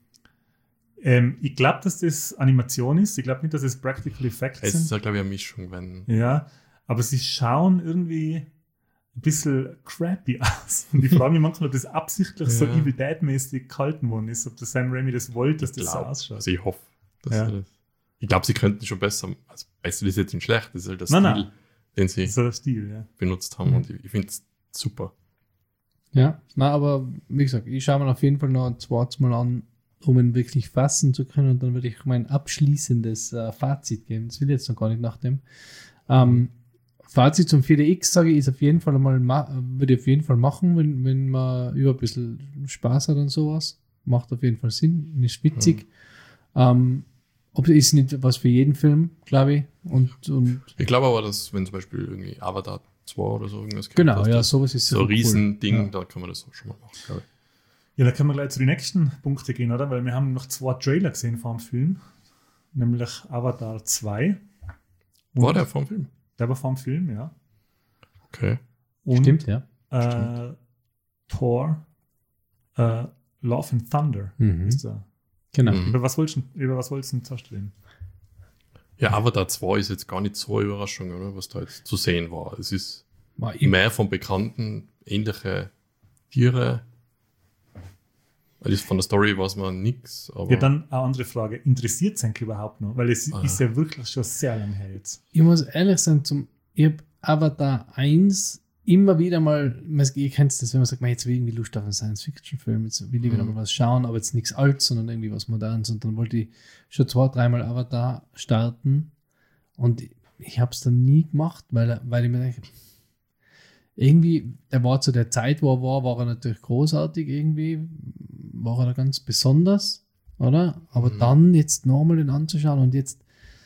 ähm, ich glaube, dass das Animation ist. Ich glaube nicht, dass es Practical Effects Es ist sind. ja, glaube ich, eine Mischung, wenn. Ja, aber sie schauen irgendwie ein bisschen crappy aus. Und ich frage mich manchmal, ob das absichtlich so Ja. Evil Dead-mäßig gehalten worden ist, ob der Sam Raimi das wollte, dass Ich das so glaub, ausschaut. Also ich hoffe, dass Ja. sie das. Ich glaube, sie könnten schon besser. Also besser ist jetzt nicht schlecht, das ist halt der Nein, Stil, nein. den sie So der Stil, ja. benutzt haben. Mhm. Und ich, ich finde es super. Ja, na, aber wie gesagt, ich schaue mir auf jeden Fall noch ein zweites Mal an, um ihn wirklich fassen zu können. Und dann würde ich mein abschließendes äh, Fazit geben. Das will ich jetzt noch gar nicht nach dem. Ähm, Fazit zum vier D X, sage ich, ist auf jeden Fall mal, ma- würde ich auf jeden Fall machen, wenn, wenn man über ein bisschen Spaß hat und sowas. Macht auf jeden Fall Sinn, ist witzig. Ähm, ob ist nicht was für jeden Film, glaube ich. Und, und Ich glaube aber, dass wenn zum Beispiel irgendwie Avatar zwei oder so irgendwas kommt, genau, dass ja, das sowas ist so ein sicher cool. Riesending, Ja. da kann man das auch schon mal machen, glaube ich. Ja, da können wir gleich zu den nächsten Punkten gehen, oder? Weil wir haben noch zwei Trailer gesehen vor dem Film. Nämlich Avatar zwei. War Und- der vom Film? Der war vor dem Film, ja. Okay. Und, Stimmt, ja. Äh, Thor, äh, Love and Thunder Mhm. ist der. Genau. Mhm. Über was wolltest du über was wolltest du denn zuerst reden? Ja, Avatar zwei ist jetzt gar nicht so eine Überraschung, oder? Was da jetzt zu sehen war. Es ist War ich, mehr von Bekannten, ähnliche Tiere. Das ist von der Story weiß man nichts, aber Ja, dann eine andere Frage. Interessiert es eigentlich überhaupt noch? Weil es Ah. ist ja wirklich schon sehr lange her jetzt. ich muss ehrlich sein, zum, ich habe Avatar eins immer wieder mal, ihr kennt das, wenn man sagt, man jetzt will irgendwie Lust auf einen Science-Fiction-Film, jetzt will ich wieder Mhm. mal was schauen, aber jetzt nichts Altes, sondern irgendwie was Modernes. Und dann wollte ich schon zwei, dreimal Avatar starten und ich habe es dann nie gemacht, weil, weil ich mir denke, irgendwie, der war zu der Zeit, wo er war, war er natürlich großartig irgendwie, war er da ganz besonders, oder? Aber Mhm. dann jetzt nochmal den anzuschauen und jetzt,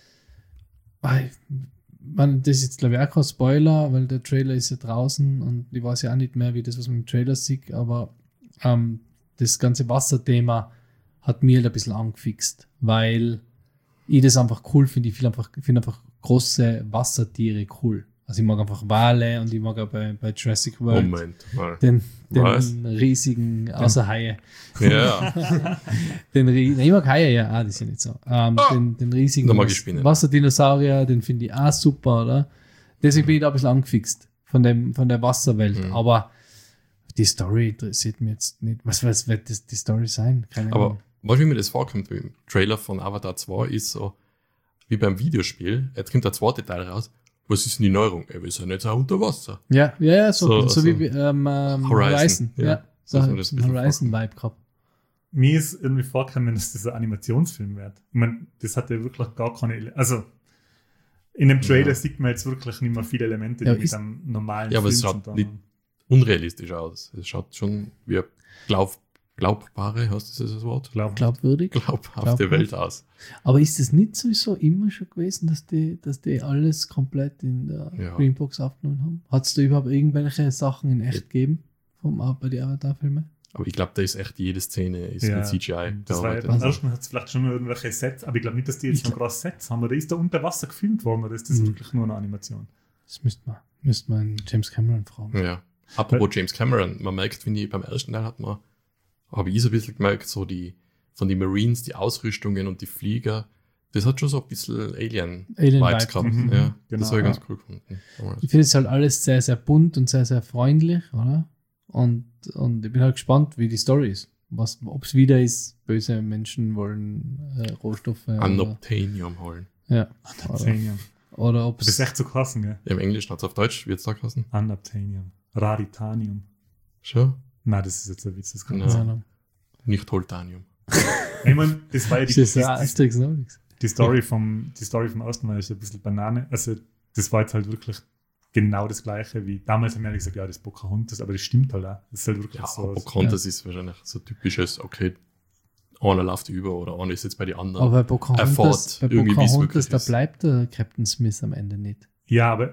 weil, man, das ist jetzt glaube ich auch kein Spoiler, weil der Trailer ist ja draußen und ich weiß ja auch nicht mehr, wie das, was man im Trailer sieht, aber ähm, das ganze Wasserthema hat mir halt ein bisschen angefixt, weil ich das einfach cool finde. Ich finde einfach, ich finde einfach große Wassertiere cool. Also ich mag einfach Wale und ich mag auch bei, bei Jurassic World Moment mal. den, Was? den riesigen, außer Haie, Ja, den, Rie- Nein, ich mag Haie, ja, ah, die sind nicht so. Ähm, Ah, den, den riesigen da mag ich Spinnen. Wasserdinosaurier, den finde ich auch super, oder? Deswegen bin ich da ein bisschen angefixt von, dem, von der Wasserwelt. Mhm. Aber die Story interessiert mich jetzt nicht. Was, was wird das, die Story sein? Keine aber Ahnung. was wie mir das vorkommt im Trailer von Avatar zwei ist so, wie beim Videospiel, jetzt kommt der zweite Teil raus, was ist denn die Neuerung? Ey, wir sind jetzt auch unter Wasser. Ja, ja, ja, so, So- so, so wie ähm, ähm, Horizon, Horizon. ja. Ja, so Dass hat man das ein ein bisschen Horizon-Vibe gehabt. Mir ist irgendwie vorgekommen, dass das ein Animationsfilm wird. Ich meine, das hat ja wirklich gar keine. Ele also in dem Trailer Ja. sieht man jetzt wirklich nicht mehr viele Elemente, die Ja, mit ist- einem normalen Ja, aber es Film schaut zu tun nicht- haben. Unrealistisch aus. Es schaut schon wie eine glaub, glaubbare, heißt das das Wort? Glaub- Glaubwürdig. Glaubhafte Glaubhaft. Welt aus. Aber ist es nicht sowieso immer schon gewesen, dass die, dass die alles komplett in der Ja. Greenbox aufgenommen haben? Hat es da überhaupt irgendwelche Sachen in echt gegeben vom, bei den Avatar-Filmen? Aber ich glaube, da ist echt jede Szene ist Ja, mit C G I Das war ja, gearbeitet. beim ersten hat es vielleicht schon noch irgendwelche Sets, aber ich glaube nicht, dass die jetzt Ich noch groß Sets haben. Oder ist da unter Wasser gefilmt worden oder ist das Mhm. wirklich nur eine Animation? Das müsste man, müsste man James Cameron fragen. Ja. Apropos James Cameron, man merkt, finde ich, beim ersten Teil hat man, habe ich so ein bisschen gemerkt, so die, von den Marines, die Ausrüstungen und die Flieger, das hat schon so ein bisschen Alien-Vibes Alien-Vibe. gehabt. Mhm, Ja, genau, das habe ich ja. ganz cool gefunden. damals. Ich finde es halt alles sehr, sehr bunt und sehr, sehr freundlich, oder? Und, und ich bin halt gespannt, wie die Story ist. Ob es wieder ist, böse Menschen wollen äh, Rohstoffe. Oder, Unobtainium holen. ja, oder, Unobtainium. oder ob Das ist es. echt so krass, gell? Im Englischen hat es auf Deutsch, wird es da heißen? Unobtainium. Raritanium. Schon? Nein, das ist jetzt ein Witz. Das kann Ja. nicht Keine sein. Ahnung. Nicht Holtanium. Ich meine, das war ja die, Das ist die, ja Asterix und Obelix. die Story vom, die Story vom ersten Mal ist ein bisschen Banane. Also, das war jetzt halt wirklich genau das Gleiche wie damals haben wir gesagt, ja, das ist Pocahontas, aber das stimmt halt auch. Das ist halt wirklich Ja, so. Pocahontas ja. ist wahrscheinlich so typisches, okay, einer läuft über oder einer ist jetzt bei den anderen. Aber bei Pocahontas, erfahrt bei irgendwie, wie es Pocahontas wirklich da ist. bleibt der Captain Smith am Ende nicht. Ja, aber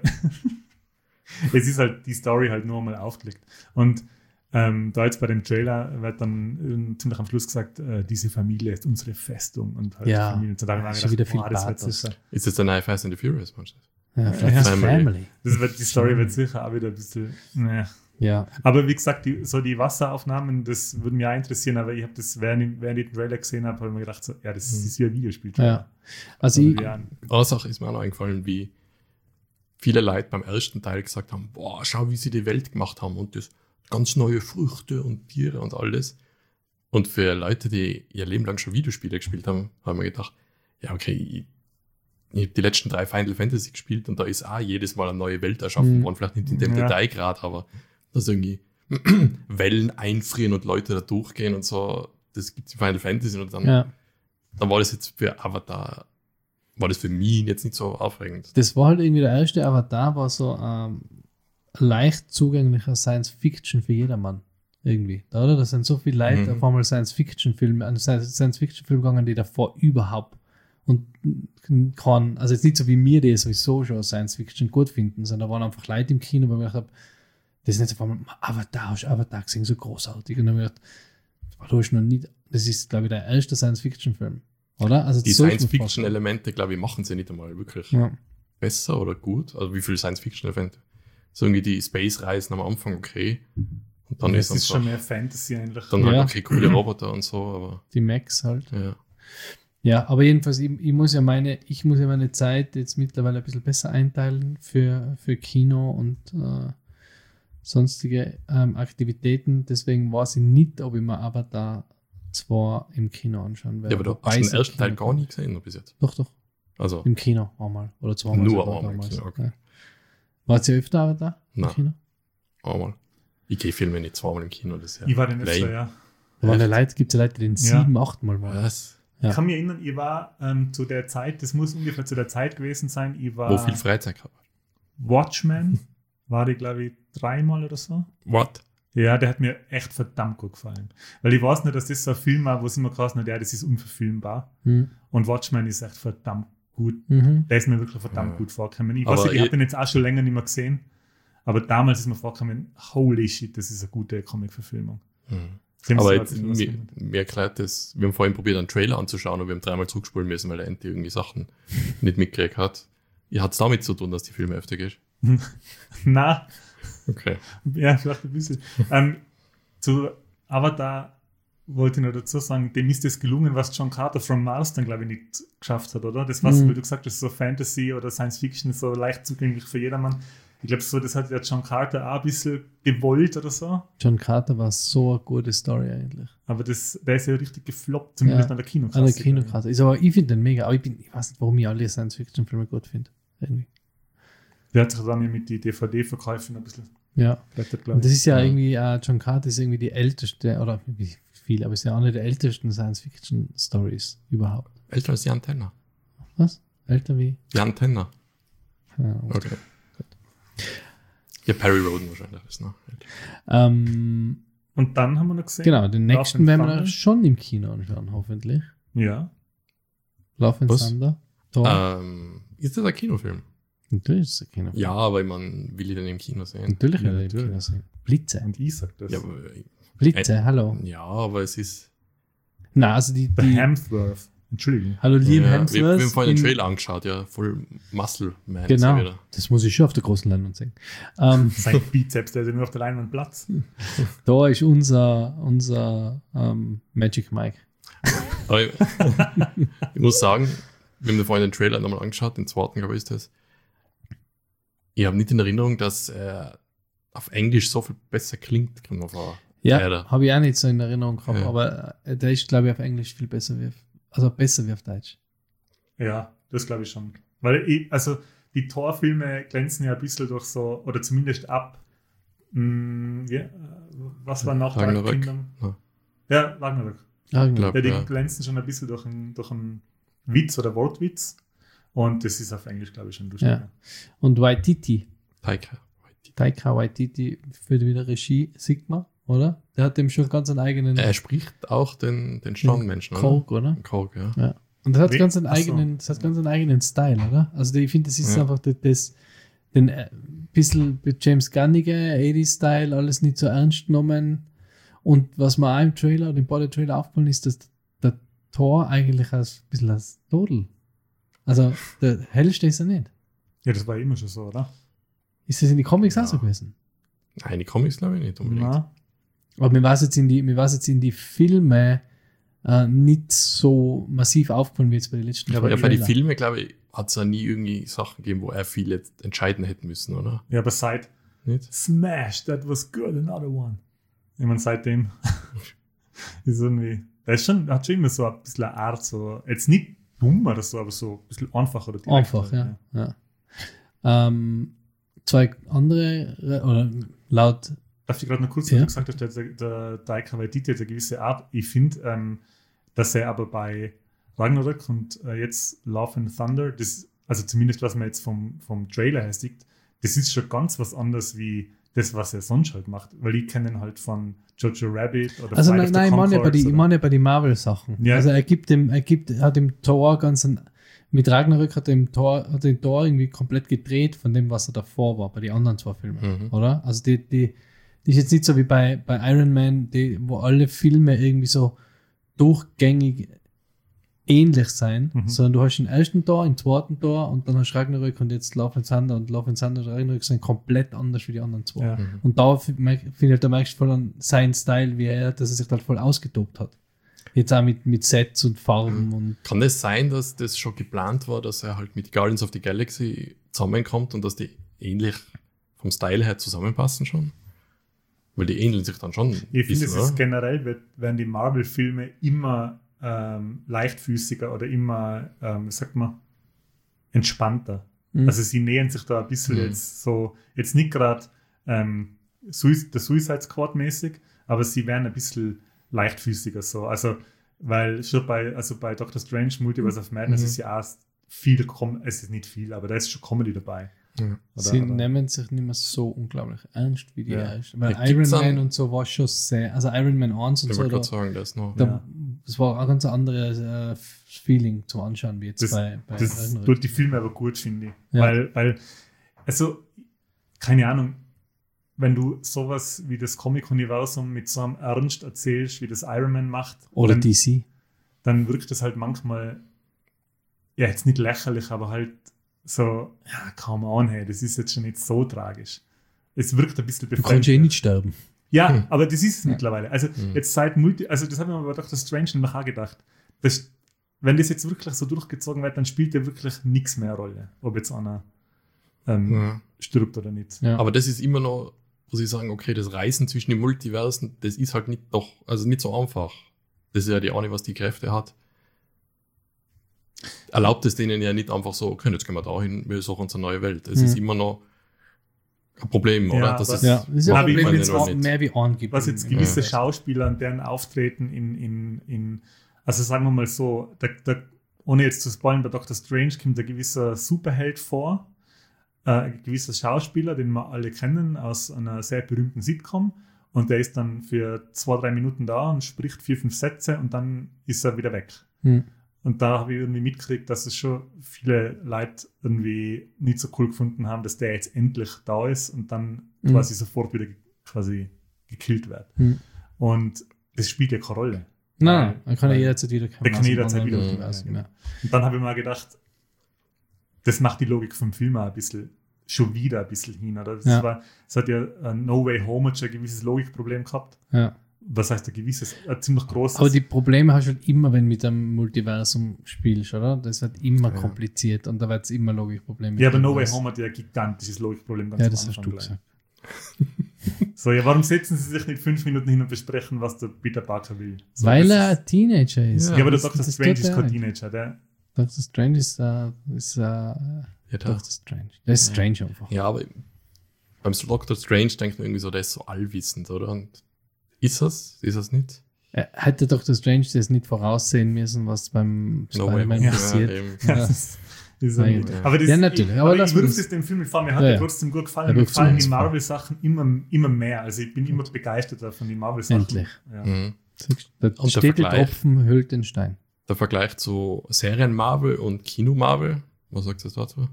es ist halt die Story halt nur mal aufgelegt. Und ähm, da jetzt bei dem Trailer wird dann äh, ziemlich am Schluss gesagt, äh, diese Familie ist unsere Festung und halt Ja, die Familie. Und so, da habe ich mir schon wieder gedacht, viel boah, das wird Pathos. sicher. Ist jetzt der neue Fast and the Furious, meinst du? Ja, Ja, vielleicht ist Family. Family. Das wird, die Story wird sicher auch wieder ein bisschen. Naja. Ja, Aber wie gesagt, die, so die Wasseraufnahmen, das würde mich auch interessieren, aber ich habe das, während ich, während ich den Trailer gesehen habe, habe ich mir gedacht, so, ja, das ist wie ein Videospiel. ja. Also ich, ja, Eine Sache ist mir auch noch eingefallen, wie viele Leute beim ersten Teil gesagt haben, boah, schau, wie sie die Welt gemacht haben und das ganz neue Früchte und Tiere und alles. Und für Leute, die ihr Leben lang schon Videospiele gespielt haben, haben wir gedacht, ja, okay, ich, ich habe die letzten drei Final Fantasy gespielt und da ist auch jedes Mal eine neue Welt erschaffen Mhm. worden, vielleicht nicht in dem Ja. Detailgrad, aber dass irgendwie Wellen einfrieren und Leute da durchgehen und so, das gibt es in Final Fantasy und dann, ja, dann war das jetzt für Avatar, war das für mich jetzt nicht so aufregend. das war halt irgendwie der erste Avatar, war so ähm, leicht zugänglicher Science-Fiction für jedermann. Irgendwie, oder? Da sind so viele Leute Mhm. auf einmal Science-Fiction-Filme, an Science-Fiction-Film gegangen, die davor überhaupt und kann, also jetzt nicht so wie mir, die sowieso schon Science-Fiction gut finden, sondern da waren einfach Leute im Kino, wo ich gedacht habe, das ist nicht so auf einmal, Avatar, hast du Avatar gesehen, so großartig. Und dann habe ich gedacht, du hast noch nicht, das ist, glaube ich, der erste Science-Fiction-Film, oder? Also Die das soll ich mir vorstellen. Science-Fiction-Elemente, glaube ich, machen sie nicht einmal wirklich Ja. besser oder gut. Also wie viele Science-Fiction-Elemente? So irgendwie die Space-Reisen am Anfang, okay. Und dann das ist ist schon einfach, mehr Fantasy eigentlich. dann halt, Ja. okay, coole Roboter und so, aber Die Max halt. ja. Ja, aber jedenfalls, ich, ich muss ja meine, ich muss ja meine Zeit jetzt mittlerweile ein bisschen besser einteilen für, für Kino und äh, sonstige ähm, Aktivitäten. Deswegen weiß ich nicht, ob ich mir Avatar zwei im Kino anschauen werde. Ja, aber du Wobei hast den es im ersten Teil Kino gar kommt. nie gesehen, noch bis jetzt. Doch, doch. Also, Im Kino einmal. Oder zweimal. Nur sogar einmal im damals. Kino, okay. Ja. Wart ihr öfter Avatar im Nein. Kino? einmal. Ich gehe Filme nicht zweimal im Kino, das ist ja Ich war den lame. öfter, ja. Da waren ja Echt? Leute, gibt es ja Leute, die den Ja. sieben, acht Mal waren. Was? Ja. Ich kann mich erinnern, ich war ähm, zu der Zeit, das muss ungefähr zu der Zeit gewesen sein, ich war Wo viel Freizeit gehabt? Watchmen, war die, glaube ich, dreimal oder so. What? Ja, der hat mir echt verdammt gut gefallen. Weil ich weiß nicht, dass das so ein Film war, wo es immer krass hat, ja, das ist unverfilmbar. Hm. Und Watchmen ist echt verdammt gut. Mhm. Der ist mir wirklich verdammt Ja. gut vorgekommen. Ich Aber weiß nicht, ich ich- habe den jetzt auch schon länger nicht mehr gesehen. Aber damals ist mir vorgekommen, holy shit, das ist eine gute Comic-Verfilmung. Hm. Sie haben Aber so jetzt, ein bisschen was mir, gemacht. mir erklärt das, wir haben vorhin probiert, einen Trailer anzuschauen und wir haben dreimal zurückspulen müssen, weil der Ente irgendwie Sachen nicht mitgekriegt hat. Ihr hat es damit zu tun, dass die Filme öfter geht? Na, Okay. ja, vielleicht ein bisschen. ähm, zu Avatar wollte ich noch dazu sagen, dem ist es gelungen, was John Carter from Mars dann, glaube ich, nicht geschafft hat, oder? Das, was Mhm. wie du gesagt hast, so Fantasy oder Science Fiction, so leicht zugänglich für jedermann. Ich glaube, so, das hat ja John Carter auch ein bisschen gewollt oder so. John Carter war so eine gute Story eigentlich. Aber das, der ist ja richtig gefloppt, zumindest Ja, an der Kinokasse. An der Kinokarte. Ist aber, ich finde den mega, aber ich, bin, ich weiß nicht, warum ich alle Science-Fiction-Filme gut finde. Irgendwie. Der hat sich dann ja mit den D V D-Verkäufen ein bisschen Ja. rettet, glaube Und das ich. ist ja Ja. irgendwie, äh, John Carter ist irgendwie die älteste, oder wie viel, aber ist ja eine der ältesten Science-Fiction-Stories überhaupt. Älter als die Antenne. Was? Älter wie? Die Antenne. Ja, Okay. Ja, Perry Roden wahrscheinlich ist noch älter. ähm, Und dann haben wir noch gesehen. genau, den Love nächsten and werden wir Thunder. dann schon im Kino anschauen, hoffentlich. Ja. Love and Was? Thunder. Thor. Ähm, ist das ein Kinofilm? Natürlich ist es ein Kinofilm. Ja, aber ich meine, will ich den im Kino sehen? Natürlich Ja, will ich im natürlich. Kino sehen. Blitze. Und ich sag das. Ja, aber, Blitze, hallo. ja, aber es ist. Na, also die, The die Hemsworth. Entschuldigung. hallo Liam ja, Hemsworth. wir, wir haben vorhin den in- Trailer angeschaut, ja, voll Muscle Man. Genau, So wieder. das muss ich schon auf der großen Leinwand sehen. Ähm, Sein Bizeps, der ist ja nur auf der Leinwand Platz. da ist unser, unser ähm, Magic Mike. Aber ich, ich muss sagen, wir haben da vorhin den Trailer nochmal angeschaut, den zweiten, glaube ich, ist das. Ich habe nicht in Erinnerung, dass er auf Englisch so viel besser klingt, kann man vor. Ja, Leider. habe ich auch nicht so in Erinnerung gehabt, Ja. aber äh, der ist, glaube ich, auf Englisch viel besser wie auf, also besser wie auf Deutsch. Ja, das glaube ich schon. Weil ich, also die Torfilme glänzen ja ein bisschen durch so, oder zumindest ab. Mh, wie, äh, was war nach Dark Ragnarök. Kingdom? Ja. Ja, Ragnarök. Ja, Ich glaub, Ja, die ja. glänzen schon ein bisschen durch einen, durch einen Witz oder Wortwitz. Und das ist auf Englisch, glaube ich, schon lustiger. Ja. Und Waititi, Taika. Taika Waititi führt wieder Regie, Sigma, oder? Der hat dem schon ganz einen eigenen Er spricht auch den, den Strandmenschen, Kork, oder? Kork, ja. Ja. Und das hat Wie? ganz einen Ach so. eigenen, das hat ganz einen eigenen Style, oder? Also ich finde, das ist Ja. einfach das, das den äh, bisschen James Gunnige, achtziger-Style, alles nicht so ernst genommen. Und was mir auch im Trailer, dem Body-Trailer aufgefallen ist, dass der Thor eigentlich als, ein bisschen als Todel. Also der hellste ist er nicht. Ja, das war immer schon so, oder? Ist das in die Comics Ja. auch so gewesen? Nein, die Comics glaube ich nicht unbedingt. Na, Aber mir war es jetzt in die, mir war es jetzt in die Filme äh, nicht so massiv aufgefallen wie jetzt bei den letzten Ja, aber Ja, zwei bei den Trailer. Filmen, glaube ich, hat es ja nie irgendwie Sachen gegeben, wo er viel jetzt entscheiden hätte müssen, oder? ja, aber seit Nicht? Smash, that was good, another one. Ich meine, seitdem ist irgendwie, er ist schon, hat schon immer so ein bisschen eine Art, so, jetzt nicht dumm oder so, aber so ein bisschen einfacher oder direkter. Einfach, ja. ja. Ähm, zwei andere, äh, oder laut, Darf ich gerade noch kurz, Ja. was du gesagt hast, der, der Taika Waititi hat eine gewisse Art. Ich finde, ähm, dass er aber bei Ragnarök und äh, jetzt Love and Thunder, das, also zumindest was man jetzt vom, vom Trailer her sieht, das ist schon ganz was anderes wie das, was er sonst halt macht. Weil ich kenne ihn halt von Jojo Rabbit oder also Flight nein, of the nein, ich meine ja bei Conchords die, ich oder- meine ja bei die Marvel-Sachen. Ja. Also er gibt dem, er gibt, er hat dem Thor ganz ein, mit Ragnarök hat dem Thor, hat den Thor irgendwie komplett gedreht von dem, was er davor war, bei den anderen zwei Filmen, Mhm. oder? Also die, die, die ist jetzt nicht so wie bei, bei Iron Man, die, wo alle Filme irgendwie so durchgängig ähnlich sein, Mhm. sondern du hast den ersten Tor, den zweiten Tor und dann hast du Ragnarök und jetzt Love and Thunder und Love and Thunder und Ragnarök sind komplett anders wie die anderen zwei. Ja. Mhm. Und da f- merk- finde ich, halt, da merkst du voll an seinen Style, wie er, dass er sich halt voll ausgetobt hat. Jetzt auch mit, mit Sets und Farben Mhm. und Kann es sein, dass das schon geplant war, dass er halt mit Guardians of the Galaxy zusammenkommt und dass die ähnlich vom Style her zusammenpassen schon? Weil die ähneln sich dann schon. ein Ich finde, bisschen, es ist oder? generell, wird- werden die Marvel-Filme immer ähm, leichtfüßiger oder immer, ähm, wie sagt man, entspannter. Mhm. Also sie nähern sich da ein bisschen Mhm. jetzt so, jetzt nicht gerade ähm, Sui- der Suicide Squad mäßig, aber sie werden ein bisschen leichtfüßiger so. Also, weil schon bei, also bei Doctor Strange, Multiverse of Madness Mhm. ist ja auch viel, Com es ist nicht viel, aber da ist schon Comedy dabei. Ja. Oder, sie oder, nehmen sich nicht mehr so unglaublich ernst wie die Ja. ersten. Weil Ja, Iron gibt's Man dann- und so war schon sehr, also Iron Man eins und Ich so, wollte da, gerade sagen, das noch. da, Ja. das war auch ganz ein anderes äh, Feeling zum Anschauen wie jetzt Das- bei, bei Das Ragnarök. tut die Filme aber gut, finde ich. Ja. Weil, weil, also, keine Ahnung, wenn du sowas wie das Comic-Universum mit so einem Ernst erzählst, wie das Iron Man macht, Oder dann, D C. dann wirkt das halt manchmal, ja, jetzt nicht lächerlich, aber halt so, ja, come on, hey, das ist jetzt schon nicht so tragisch. Es wirkt ein bisschen Du kannst eh nicht sterben. Ja, Hm. aber das ist es Ja. mittlerweile. Also Hm. jetzt seit Multi, also das habe ich mir bei Doctor Strange nämlich auch gedacht. Das, wenn das jetzt wirklich so durchgezogen wird, dann spielt ja wirklich nichts mehr eine Rolle, ob jetzt einer ähm, Ja. stirbt oder nicht. Ja. Aber das ist immer noch, wo sie sagen, okay, das Reisen zwischen den Multiversen, das ist halt nicht doch, also nicht so einfach. Das ist ja die eine, was die Kräfte hat. Erlaubt es denen ja nicht einfach so, okay, jetzt gehen wir da hin, wir suchen uns eine neue Welt. Es Mhm. ist immer noch ein Problem, Ja, oder? aber- Das ist, ja, das ist ja Aber ein Problem, ich wenn mein, es was- auch mehr wie angibt. Was jetzt im- im gewisse Universum. Schauspieler und deren Auftreten in, in, in, also sagen wir mal so, der, der, ohne jetzt zu spoilern, bei Doctor Strange kommt ein gewisser Superheld vor, äh, ein gewisser Schauspieler, den wir alle kennen aus einer sehr berühmten Sitcom, und der ist dann für zwei, drei Minuten da und spricht vier, fünf Sätze und dann ist er wieder weg. Hm. Und da habe ich irgendwie mitgekriegt, dass es schon viele Leute irgendwie nicht so cool gefunden haben, dass der jetzt endlich da ist und dann Mhm. quasi sofort wieder ge- quasi gekillt wird. Hm. Und das spielt ja keine Rolle. Nein, dann kann er Weil- jederzeit wieder kommen. Der kann aus dem jederzeit anderen wieder Universum, kommen, ja. Und dann habe ich mir gedacht, das macht die Logik vom Film auch ein bisschen, schon wieder ein bisschen hin. Oder? Das Ja. war, es hat ja äh, No Way Home hat schon ein gewisses Logikproblem gehabt. Ja. Was heißt ein gewisses? Ein ziemlich großes. Aber die Probleme hast du halt immer, wenn du mit einem Multiversum spielst, oder? Das wird immer Ja. kompliziert und da wird es immer Logikprobleme ja, aber geben. No Way Das- Home hat ja ein gigantisches Logikproblem. Ganz Ja, am das hast Anfang du gleich. gesagt. So, ja, warum setzen sie sich nicht fünf Minuten hin und besprechen, was der Peter Parker will? So, Weil das er ist- ein Teenager ist. Ja, aber der Das- Doctor das Strange tut ist er kein nicht. Teenager. Der, Doctor Strange ist, äh, ist äh, ja, da, Doctor Strange. Der ist Ja. strange einfach. ja, aber beim Doctor Strange denkt man irgendwie so, der ist so allwissend, oder? Und ist das? Ist das nicht? Er hätte doch der Strange das nicht voraussehen müssen, was beim No Spider-Man way. passiert. Ja, eben. Ja. Das ist ja Nein, gut. ja. Aber das, Ja, natürlich, Ich, aber aber lass ich würde uns- es dem Film gefallen. Mir hat Ja, er ja. trotzdem gut gefallen. Er Mir wird gefallen die super. Marvel-Sachen immer, immer mehr. Also ich bin immer begeisterter von den Marvel-Sachen. Endlich. Ja. Mhm. Da der steht der Vergleich. Tropfen, hüllt den Stein. Der Vergleich zu Serien-Marvel und Kino-Marvel, was sagst du dazu?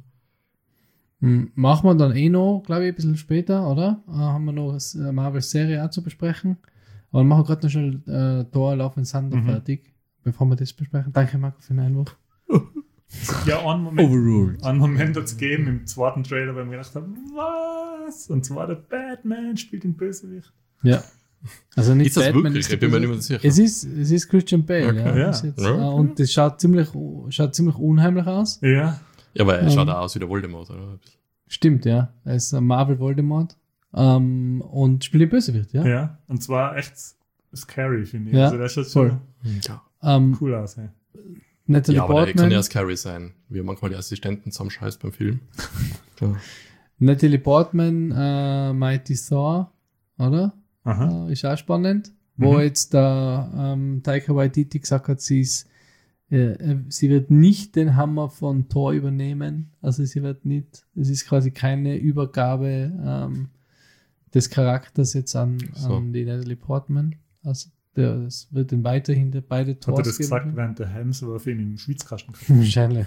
Hm, machen wir dann eh noch, glaube ich, ein bisschen später, oder? Äh, haben wir noch eine Marvel-Serie auch zu besprechen. Aber machen wir gerade noch schnell äh, Thor, Love and Thunder Mhm. fertig, bevor wir das besprechen. Danke, Marco, für den Einwurf. Ja, einen Moment, Overruled. einen Moment hat es gegeben im zweiten Trailer, weil ich mir gedacht habe, was? Und zwar der Batman spielt den Bösewicht. Ja. Also nicht Ist das Batman, wirklich? ist der Ich bin mir nicht Böse- mehr sicher. Es ist, es ist Christian Bale, Okay. ja. Ja. Ist jetzt, Ja. äh, und das schaut ziemlich, schaut ziemlich unheimlich aus. Ja, Ja, aber er Ähm. schaut auch aus wie der Voldemort, oder? Stimmt, ja. Er ist ein Marvel Voldemort. Ähm, und spielt den Bösewicht, ja. ja. Und zwar echt scary, finde ich. Ja, Also der schaut voll. schon Ja, Ähm, cool aus. Hey. Natalie ja aber der kann Portman. ja scary sein, wie er manchmal die Assistenten zusammenscheißt beim Film. Ja. Natalie Portman, äh, Mighty Thor, oder? Aha. Äh, ist auch spannend. Wo Mhm. jetzt der ähm, Taika Waititi gesagt hat, sie ist, äh, äh, sie wird nicht den Hammer von Thor übernehmen. Also sie wird nicht, es ist quasi keine Übergabe ähm, des Charakters jetzt an, So. an die Natalie Portman. Also der, es wird dann weiterhin der beide Hat Thors er das geben. gesagt, während der Helmswurf ihn im Schwitzkasten kriegt? Wahrscheinlich.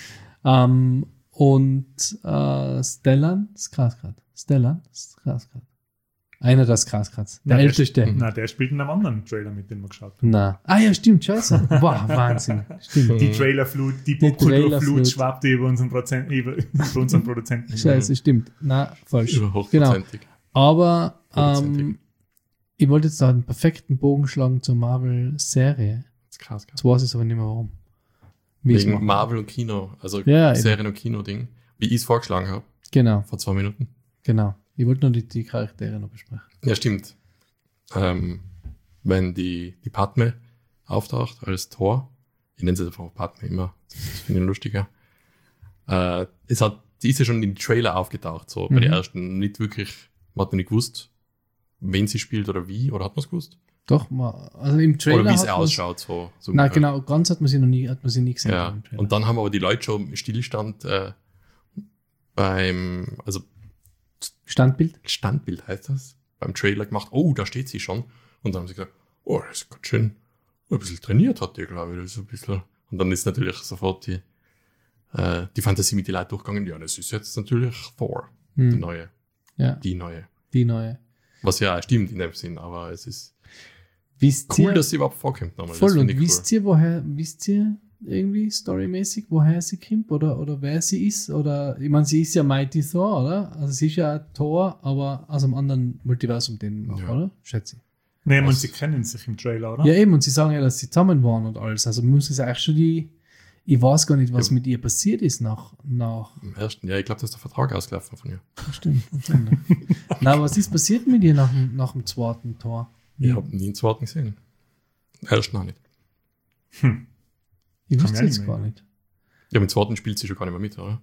ähm, und äh, Stellan, Skarsgård. Stellan, Skarsgård. Einer das Skarsgård. Der Na, der älteste. Mhm. Na, der spielt in einem anderen Trailer mit, den wir geschaut haben. Na. Ah ja, stimmt, scheiße. Wow, Wahnsinn. Stimmt. Die Mhm. Trailerflut, die, Die Popkulturflut Trailerflut. schwappte über unseren, Prozent, über, über unseren Produzenten. Scheiße, stimmt. Na, falsch. Über hochprozentig. Aber Hundertprozentig. ähm, ich wollte jetzt da einen perfekten Bogen schlagen zur Marvel-Serie. Das ist krass, krass. Jetzt weiß ich aber nicht mehr warum. Wie ich's Wegen mache. Marvel und Kino, also Ja, eben. Serien- und Kino-Ding, wie ich es vorgeschlagen habe, Genau, vor zwei Minuten. genau. Ich wollte nur die, die Charaktere noch besprechen. Ja, stimmt. Ähm, wenn die, die Padme auftaucht als Thor, ich nenne sie einfach Padme immer, das finde ich lustiger. Äh, es hat, die ist ja schon in den Trailer aufgetaucht, so bei Mhm. den ersten, nicht wirklich, man hat noch nicht gewusst, wen sie spielt oder wie, oder hat man es gewusst? Doch, ma- also im Trailer. Oder wie hat sie man's- ausschaut, so. so Na ungefähr. genau, ganz hat man sie noch nie, hat man sie nie gesehen. Ja, im Trailer. und dann haben aber die Leute schon im Stillstand äh, beim, also Standbild? Standbild heißt das, beim Trailer gemacht, oh, da steht sie schon. Und dann haben sie gesagt, oh, das ist ganz schön, oh, ein bisschen trainiert hat die, glaube ich, das ist ein bisschen. Und dann ist natürlich sofort die, äh, die Fantasie mit den Leuten durchgegangen, ja, das ist jetzt natürlich Thor, die Hm. neue, Ja, die neue. die neue. Was ja auch stimmt in dem Sinn, aber es ist Wisst cool, ihr, dass sie überhaupt vorkommt nochmal. voll, das und finde ich wisst ihr, woher, wisst ihr irgendwie storymäßig, woher sie kommt oder, oder wer sie ist? Oder, ich meine, sie ist ja Mighty Thor, oder? Also sie ist ja Thor, aber aus einem anderen Multiversum, den noch, Ja. oder? Schätze ich. Nee, und Was? sie kennen sich im Trailer, oder? Ja, eben, und sie sagen ja, dass sie zusammen waren und alles. Also muss es eigentlich schon die. Ich weiß gar nicht, was Ja. mit ihr passiert ist nach. nach cool. Im ersten, ja, ich glaube, da ist der Vertrag ausgelaufen von ihr. stimmt, stimmt. Na, was ist passiert mit ihr nach, dem- nach dem zweiten Tor? Ich habe nie den zweiten gesehen. Den ersten auch nicht. Hm. Ich Kann wüsste mir jetzt nicht gar mehr. nicht. Ja, mit dem zweiten spielt sie schon gar nicht mehr mit, oder?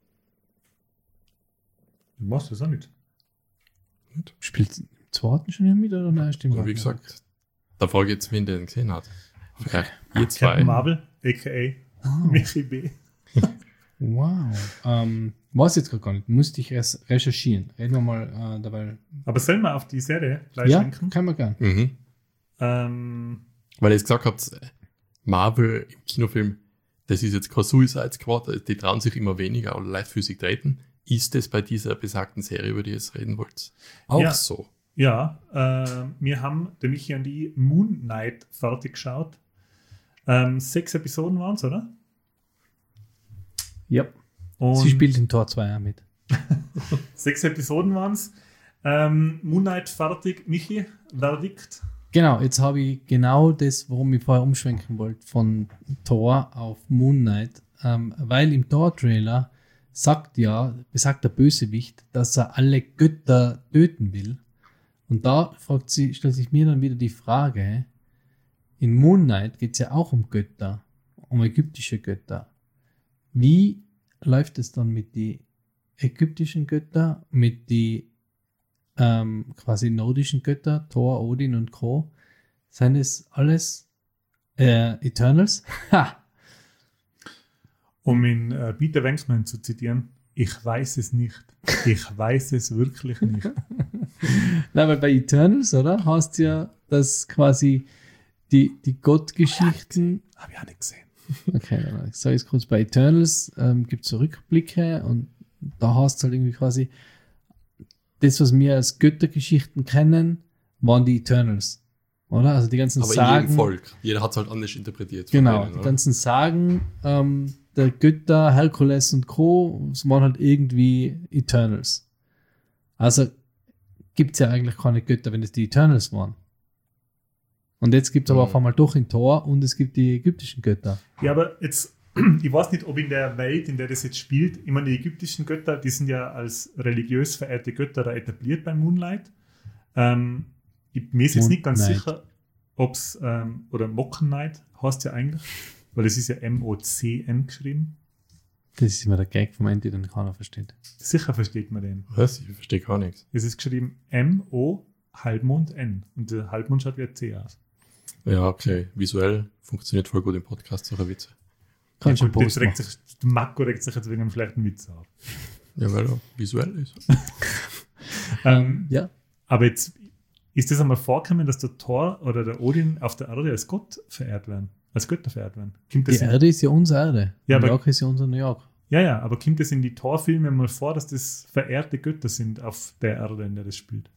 Du machst das auch nicht. Spielt sie im zweiten schon mit oder nein? Stimmt Also, gar wie nicht. gesagt, da frage ich jetzt, wen den gesehen hat. Vielleicht ihr zwei. Captain Marvel, a k a. Ah, Michi B. wow. Ähm, weiß jetzt gerade gar nicht. Musste ich res recherchieren. Reden wir mal äh, dabei. Aber sollen wir auf die Serie gleich Ja, lenken? kann man gern. Mhm. Ähm, Weil ihr jetzt gesagt habt, Marvel im Kinofilm, das ist jetzt kein Suicide Squad, die trauen sich immer weniger oder leichtfüßig treten. Ist es bei dieser besagten Serie, über die ihr jetzt reden wollt, auch Ja. so? ja, äh, wir haben, der Michi und die, Moon Knight fertig geschaut. Ähm, sechs Episoden waren es, oder? Ja. Und Sie spielt in Tor zwei auch mit. Sechs Episoden waren es. Ähm, Moon Knight fertig. Michi, Verdikt. Genau, jetzt habe ich genau das, worum ich vorher umschwenken wollte, von Thor auf Moon Knight. Ähm, weil im Thor-Trailer sagt ja, besagt der Bösewicht, dass er alle Götter töten will. Und da fragt sie, stellt sich mir dann wieder die Frage, in Moon Knight geht es ja auch um Götter, um ägyptische Götter. Wie läuft es dann mit den ägyptischen Göttern, mit den ähm, quasi nordischen Götter, Thor, Odin und Co.? Seien es alles äh, Eternals? Ha! Um ihn äh, Peter Venkman zu zitieren, ich weiß es nicht. Ich weiß es wirklich nicht. Nein, weil bei Eternals, oder? Hast du ja, dass quasi die, die Gottgeschichten. Habe ich auch nicht gesehen. Okay, dann ich sage es kurz. Bei Eternals ähm, gibt es so Rückblicke und da hast du halt irgendwie quasi das, was wir als Göttergeschichten kennen, waren die Eternals. Oder? Also die ganzen Aber Sagen. in jedem Volk. Jeder hat es halt anders interpretiert. von Genau, denen, die oder? ganzen Sagen ähm, der Götter, Herkules und Co. es waren halt irgendwie Eternals. Also gibt es ja eigentlich keine Götter, wenn es die Eternals waren. Und jetzt gibt es aber Mhm. auf einmal doch in Thor und es gibt die ägyptischen Götter. Ja, aber jetzt, ich weiß nicht, ob in der Welt, in der das jetzt spielt, immer die ägyptischen Götter, die sind ja als religiös verehrte Götter da etabliert bei Moonlight. Ähm, ich, mir ist jetzt nicht ganz Moonlight. sicher, ob es, ähm, oder Mockennight heißt ja eigentlich, weil es ist ja M O C N geschrieben. Das ist immer der Gag vom Ende, den keiner versteht. Sicher versteht man den. Was? Ich verstehe gar nichts. Es ist geschrieben M O Halbmond N und der Halbmond schaut wie ein C aus. Ja, okay. Visuell funktioniert voll gut im Podcast, solche Witze. Kannst du Ja, einen gut, Post jetzt regt machen. sich, der Marco regt sich jetzt wegen einem schlechten Witz auf. Ja, weil er visuell ist. Ähm, Ja, aber jetzt ist das einmal vorgekommen, dass der Thor oder der Odin auf der Erde als Gott verehrt werden, als Götter verehrt werden. Kommt die das in, Erde ist ja unsere Erde. Ja, New aber- York ist ja unser New York. ja, ja, aber kommt das in die Thor-Filme mal vor, dass das verehrte Götter sind auf der Erde, in der das spielt?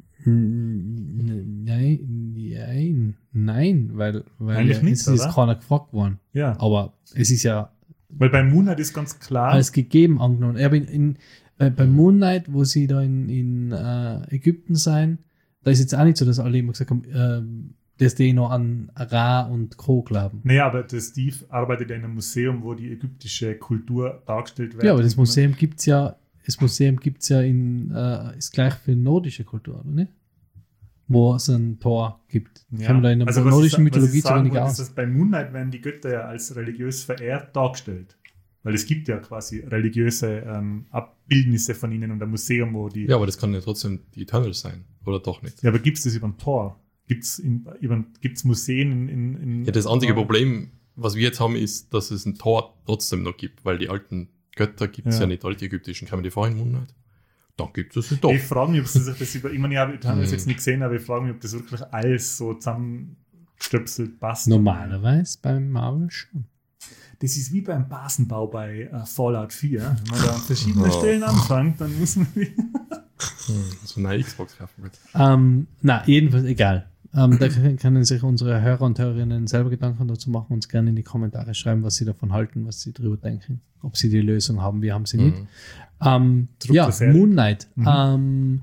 N- Nein, nein, nein, weil, weil Eigentlich nicht, es ist oder? keiner gefragt worden. Ja, Aber es ist ja weil bei Moonlight ist ganz klar, als gegeben angenommen. Aber in, in, bei, bei Moonlight, wo sie da in, in äh, Ägypten sein, da ist jetzt auch nicht so, dass alle immer gesagt haben, ähm, dass die noch an Ra und Co. glauben. naja, aber der Steve arbeitet ja in einem Museum, wo die ägyptische Kultur dargestellt wird. Ja, aber das Museum gibt's ja, das Museum gibt's ja in, äh, ist gleich für nordische Kultur, oder nicht? Wo es ein Tor gibt. Ja. Kann man da in der Also was nordischen ich, sa- was Mythologie ich zu sagen wenig wollte, ist, aus. dass bei Moonlight werden die Götter ja als religiös verehrt dargestellt. Weil es gibt ja quasi religiöse ähm, Abbildnisse von ihnen und ein Museum, wo die... Ja, aber das kann ja trotzdem die Eternals sein. Oder doch nicht? Ja, aber gibt es das über ein Tor? Gibt es gibt's Museen in, in, in Ja, das einzige Tor? Problem, was wir jetzt haben, ist, dass es ein Tor trotzdem noch gibt, weil die alten Götter gibt es Ja. ja. nicht, all die ägyptischen. Kann man die vorhin Moonlight? Dann gibt es sie doch. Ich frage mich, ob sie sich das über... Ich meine, ich habe ich habe das Hm. jetzt nicht gesehen, aber ich frage mich, ob das wirklich alles so zusammengestöpselt passt. Normalerweise beim Marvel schon. Das ist wie beim Basenbau bei äh, Fallout vier. Wenn man da an verschiedenen Oh. Stellen anfängt, dann muss man... Hm, so eine Xbox kaufen wird. Ähm, na, jedenfalls egal. Ähm, da können, können sich unsere Hörer und Hörerinnen selber Gedanken dazu machen, uns gerne in die Kommentare schreiben, was sie davon halten, was sie darüber denken, ob sie die Lösung haben. Wir haben sie nicht. Mhm. Ähm, Druck ja, der Serie. Moon Knight. Mhm. Ähm,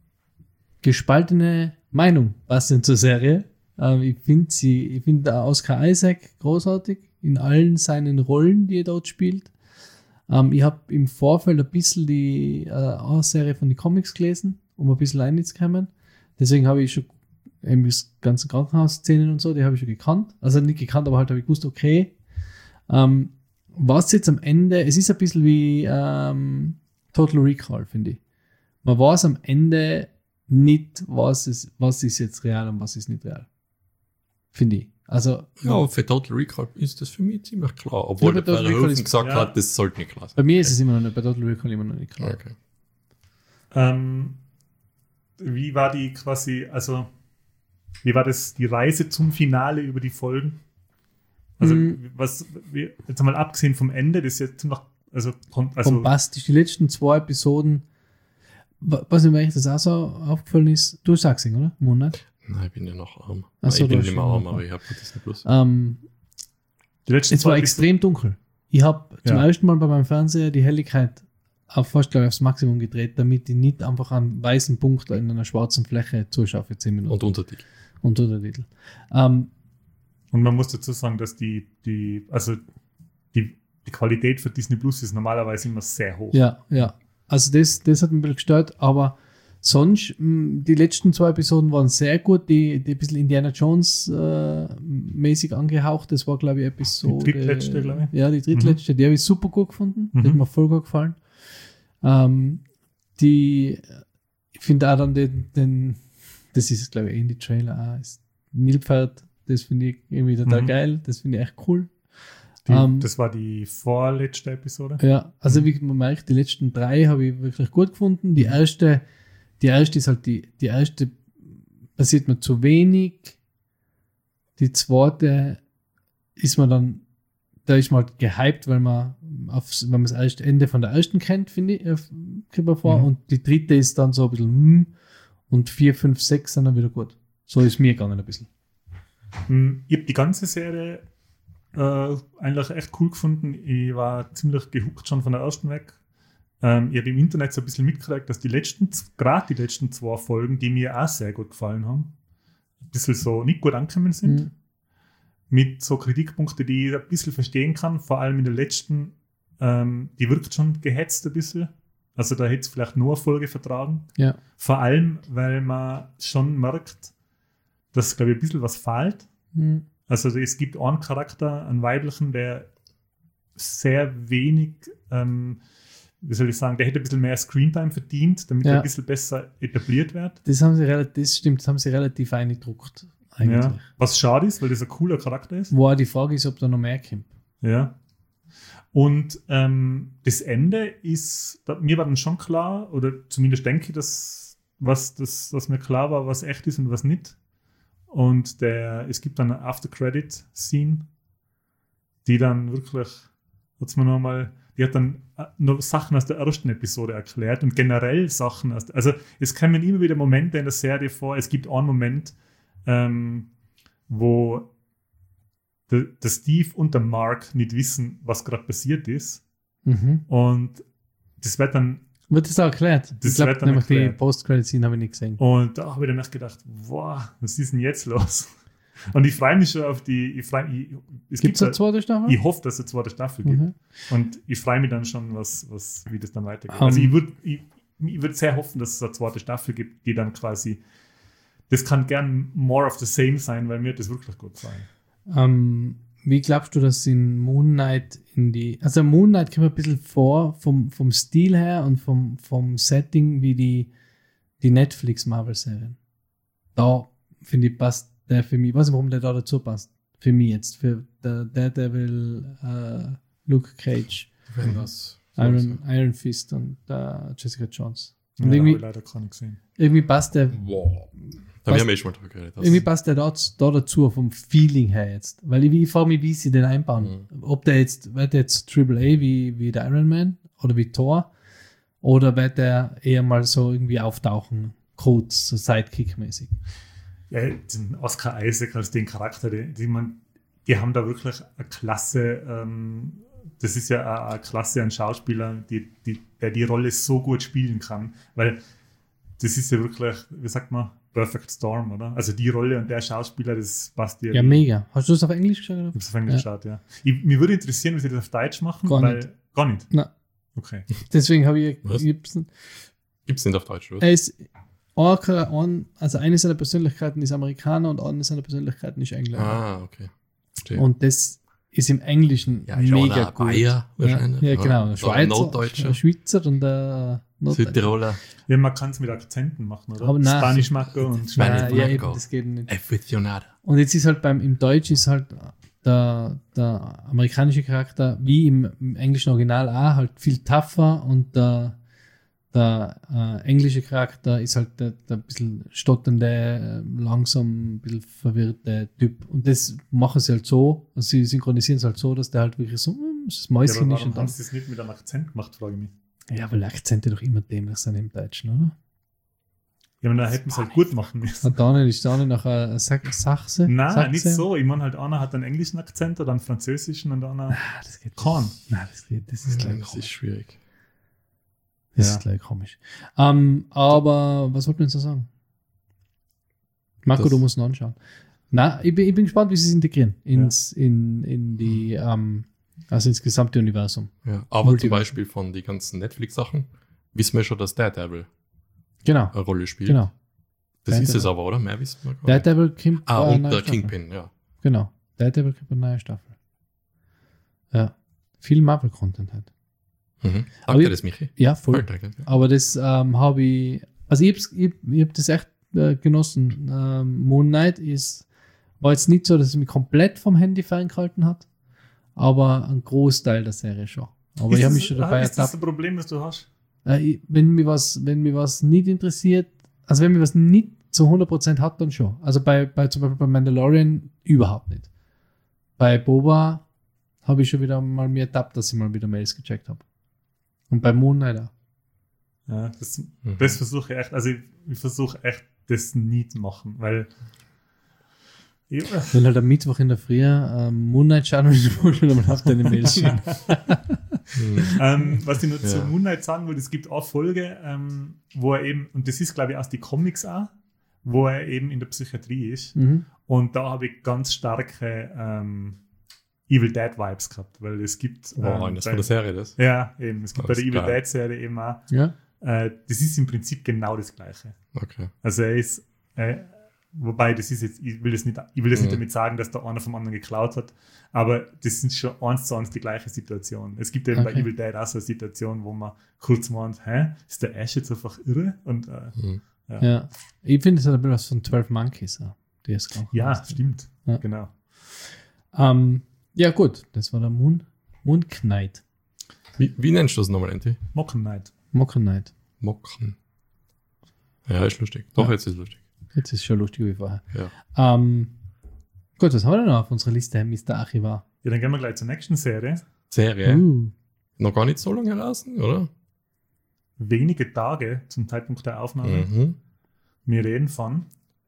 gespaltene Meinung, was denn zur Serie? Ähm, ich finde sie, ich finde Oscar Isaac großartig in allen seinen Rollen, die er dort spielt. Ähm, ich habe im Vorfeld ein bisschen die äh, A-Serie von den Comics gelesen, um ein bisschen reinzukommen. Deswegen habe ich schon eben das ganze Krankenhausszenen und so, die habe ich schon gekannt. Also nicht gekannt, aber halt habe ich gewusst, okay. Ähm, was jetzt am Ende, es ist ein bisschen wie ähm, Total Recall, finde ich. Man weiß am Ende nicht, was ist, was ist jetzt real und was ist nicht real. Finde ich. Also, Ja, für Total Recall ist das für mich ziemlich klar. Obwohl Ja, der bei Total Recall Verhoeven ist- gesagt ja. hat, das sollte nicht klar sein. bei mir ist es immer noch nicht, bei Total Recall immer noch nicht klar. Okay. Ähm, wie war die quasi, also wie war das die Reise zum Finale über die Folgen? Also Mhm. was, wie, jetzt einmal abgesehen vom Ende, das ist jetzt noch, also, kon- also Bombastisch. Die letzten zwei Episoden, wa- was mir eigentlich das auch so aufgefallen ist, du sagst ihn, oder? Monat. Nein, ich bin ja noch arm. Ach so, ich bin du nicht hast mehr schon arm, noch- aber ich habe Disney Plus. Ähm, die letzten es war zwei extrem dunkel. Ich habe zum Ja. ersten Mal bei meinem Fernseher die Helligkeit auf fast, glaube ich, aufs Maximum gedreht, damit ich nicht einfach einen weißen Punkt in einer schwarzen Fläche zuschaue für zehn Minuten. Und Untertitel. Und Untertitel. Ähm, Und man muss dazu sagen, dass die, die also die, die Qualität für Disney Plus ist normalerweise immer sehr hoch. ja, ja. Also das, das hat mich ein bisschen gestört, aber sonst, mh, die letzten zwei Episoden waren sehr gut, die, die ein bisschen Indiana Jones äh, mäßig angehaucht, das war, glaube ich, Episode... Die drittletzte, glaube ich. Ja, die drittletzte, die habe ich super gut gefunden, die Mhm. hat mir voll gut gefallen. Ähm, die, ich finde auch dann den, den das ist, glaube ich, in die Trailer auch, ist Nilpferd, das finde ich irgendwie total Mhm. geil, das finde ich echt cool. Die, Ähm, das war die vorletzte Episode. Ja, also wie man merkt, die letzten drei habe ich wirklich gut gefunden. Die erste, die erste ist halt die, die erste passiert mir zu wenig. Die zweite ist man dann, da ist man halt gehypt, weil man aufs, wenn man das erste Ende von der ersten kennt, finde ich, äh, kommt mir vor. Mhm. Und die dritte ist dann so ein bisschen, hm, und vier, fünf, sechs sind dann wieder gut. So ist mir gegangen ein bisschen. Hm, Ich habe die ganze Serie äh, eigentlich echt cool gefunden. Ich war ziemlich gehuckt schon von der ersten weg. Ähm, ich habe im Internet so ein bisschen mitgekriegt, dass die letzten, gerade die letzten zwei Folgen, die mir auch sehr gut gefallen haben, ein bisschen so nicht gut angekommen sind. Mhm. Mit so Kritikpunkten, die ich ein bisschen verstehen kann. Vor allem in der letzten, ähm, die wirkt schon gehetzt ein bisschen. Also da hätte es vielleicht nur eine Folge vertragen. Ja. Vor allem, weil man schon merkt, dass, glaube ich, ein bisschen was fehlt. Mhm. Also es gibt einen Charakter, einen weiblichen, der sehr wenig, ähm, wie soll ich sagen, der hätte ein bisschen mehr Screentime verdient, damit Ja. er ein bisschen besser etabliert wird. Das haben sie relativ, das stimmt, das haben sie relativ eingedruckt, eigentlich. Ja. Was schade ist, weil das ein cooler Charakter ist. Wo auch die Frage ist, ob da noch mehr kommt. Ja. Und ähm, das Ende ist, da, mir war dann schon klar, oder zumindest denke ich, dass was, das, was mir klar war, was echt ist und was nicht. Und der, es gibt dann eine After-Credit-Scene, die dann wirklich, hat's mir noch mal, die hat dann noch Sachen aus der ersten Episode erklärt und generell Sachen aus, also es kommen immer wieder Momente in der Serie vor, es gibt einen Moment, ähm, wo der, der Steve und der Mark nicht wissen, was gerade passiert ist. Mhm. Und das wird dann, Wird das auch erklärt? Das ich glaube, wird dann nämlich die erklärt. Post-Credit-Scene habe ich nicht gesehen. und da habe ich dann echt gedacht, wow, was ist denn jetzt los? Und ich freue mich schon auf die, ich freu, ich, es Gibt es eine da- zweite Staffel? ich hoffe, dass es eine zweite Staffel gibt. Mhm. Und ich freue mich dann schon, was, was, wie das dann weitergeht. Um, also ich würde ich, ich würd sehr hoffen, dass es eine zweite Staffel gibt, die dann quasi, das kann gern more of the same sein, weil mir das wirklich gut gefallen. Ähm, wie glaubst du, dass in Moon Knight in die, also Moon Knight kommt mir ein bisschen vor vom, vom Stil her und vom, vom Setting wie die, die Netflix-Marvel-Serien. Da, finde ich, passt der für mich, ich weiß nicht, warum der da dazu passt. Für mich jetzt, für der Daredevil, äh, Luke Cage, Wenn das so Iron, Iron Fist und äh, Jessica Jones. Und Ja, da habe irgendwie, ich leider gar nicht gesehen. irgendwie passt der Wow. Da Was- haben wir eh schon mal drüber geredet. Das- Irgendwie passt der da, da dazu, vom Feeling her jetzt. Weil ich, ich frage mich, wie sie den einbauen. Ob der jetzt, wird der jetzt Triple A wie, wie der Iron Man oder wie Thor? Oder wird der eher mal so irgendwie auftauchen, kurz, so Sidekick-mäßig? Ja, den Oscar Isaac als den Charakter, die, die, man, die haben da wirklich eine Klasse, ähm, das ist ja eine, eine Klasse an Schauspielern, die, die, der die Rolle so gut spielen kann, weil das ist ja wirklich, wie sagt man, Perfect Storm, oder? Also die Rolle und der Schauspieler, das passt dir. Ja, mega. Hast du das auf Englisch geschaut? Ich habe es auf Englisch Ja. geschaut, ja. Ich, mich würde interessieren, wie sie das auf Deutsch machen, Gar weil. nicht. Gar nicht? Nein. Okay. Deswegen habe ich, Was? ich hab's- Gibt's nicht auf Deutsch, oder? er ist ein, ein, also eine seiner Persönlichkeiten ist Amerikaner und eine seiner Persönlichkeiten ist Engländer. Ah, okay. Verstehe. Und das ist im Englischen ja, ist mega auch gut. ein Bayer wahrscheinlich. Ja, ja genau. Oder ein Schweizer, Norddeutscher. ein Schweizer und ein Norddeutscher. Südtiroler. Ja, man kann es mit Akzenten machen, oder? Aber nein. Spanisch Marco und Spanisch. Nein, ja, Marco. eben, das geht nicht. Aficionado. Und jetzt ist halt beim, im Deutsch ist halt der, der amerikanische Charakter, wie im, im englischen Original auch, halt viel tougher und der, der äh, englische Charakter ist halt der, der ein bisschen stotternde, äh, langsam, ein bisschen verwirrte Typ. Und das machen sie halt so, also sie synchronisieren es halt so, dass der halt wirklich so, hm, das Ja, aber Mäuschen ist warum und haben dann. sie das nicht mit einem Akzent gemacht, frage ich mich. Ja, weil Akzente doch immer dämlich sind im Deutschen, oder? Ja, aber da hätten sie halt gut machen müssen. Und dann ist da nicht noch eine Sa- Sachse? Nein, Sachse? nicht so. Ich meine halt, einer hat einen englischen Akzent oder einen französischen und einer Ah, das geht keinen. Nein, das, geht, das ist gleich Das ist komisch. schwierig. Das Ja. ist gleich komisch. Ähm, aber was wollten wir jetzt noch sagen? Marco, Das- du musst ihn anschauen. Na, ich bin, ich bin gespannt, wie sie es integrieren ins, in, in die, ähm, also ins gesamte Universum. Ja. Aber Multiverse. zum Beispiel von den ganzen Netflix-Sachen wissen wir schon, dass Daredevil Genau, eine Rolle spielt. genau. Das ist Daredevil. es aber, oder? Mehr wissen wir gar nicht. Daredevil kommt Ah, eine und neue der Staffel. Kingpin, ja. Genau, Daredevil kommt eine neue Staffel. Ja, viel Marvel-Content halt. Mhm. Aber Sagt ich- ihr das, Michi? Ja, voll. Voll, danke. Aber das ähm, habe ich, also ich habe ich, ich hab das echt äh, genossen. Ähm, Moon Knight ist War jetzt nicht so, dass es mich komplett vom Handy ferngehalten hat, aber ein Großteil der Serie schon. Aber ist ich habe das, mich schon dabei ist das ertappt. ein Problem, das du hast? Äh, ich- wenn mich was, wenn mich was nicht interessiert, also wenn mich was nicht zu hundert Prozent hat, dann schon. Also bei, bei zum Beispiel bei Mandalorian überhaupt nicht. Bei Boba habe ich schon wieder mal mir ertappt, dass ich mal wieder Mails gecheckt habe. Und bei Moon Knight auch. Ja, das, Mhm. das versuche ich echt, also ich, ich versuche echt, das nie zu machen, weil ich, Wenn halt am Mittwoch in der Früh ähm, Moon Knight schauen und schon mal auf deine Mails schicken. Mhm. ähm, was ich noch zu Ja. Moon Knight sagen wollte, es gibt auch Folge, ähm, wo er eben, und das ist glaube ich aus die Comics auch, wo er eben in der Psychiatrie ist. Mhm. Und da habe ich ganz starke ähm, Evil Dead Vibes gehabt, weil es gibt Wow, ähm, das bei- von der Serie, das. ja, eben, es gibt Oh, bei das der ist Evil geil. Dead Serie eben auch, Ja. äh, das ist im Prinzip genau das Gleiche. Okay. Also er ist, äh, wobei das ist jetzt, ich will das nicht, ich will das nicht Mhm. damit sagen, dass der einer vom anderen geklaut hat, aber das sind schon eins zu eins die gleiche Situation. Es gibt eben bei Okay. Evil Dead auch so eine Situation, wo man kurz meint, hä, ist der Ash jetzt einfach irre? Und äh, Mhm. ja, ja, Ja. Ich finde, es hat ein bisschen was von zwölf Monkeys. Auch. Die ist auch stimmt, Ja. genau. Ähm, ja, gut. Das war der Moon, Moon Knight. Wie, wie nennst du das nochmal, Enti? Mocken Knight. Mocker Knight. Mocken. Ja, ist lustig. Doch, Ja. jetzt ist es lustig. Jetzt ist schon lustig wie vorher. Ja. Ähm, gut, was haben wir denn noch auf unserer Liste, Mister Archivar? Ja, dann gehen wir gleich zur nächsten Serie. Serie. Uh, Noch gar nicht so lange heraus, oder? Wenige Tage zum Zeitpunkt der Aufnahme. Mhm. Wir reden von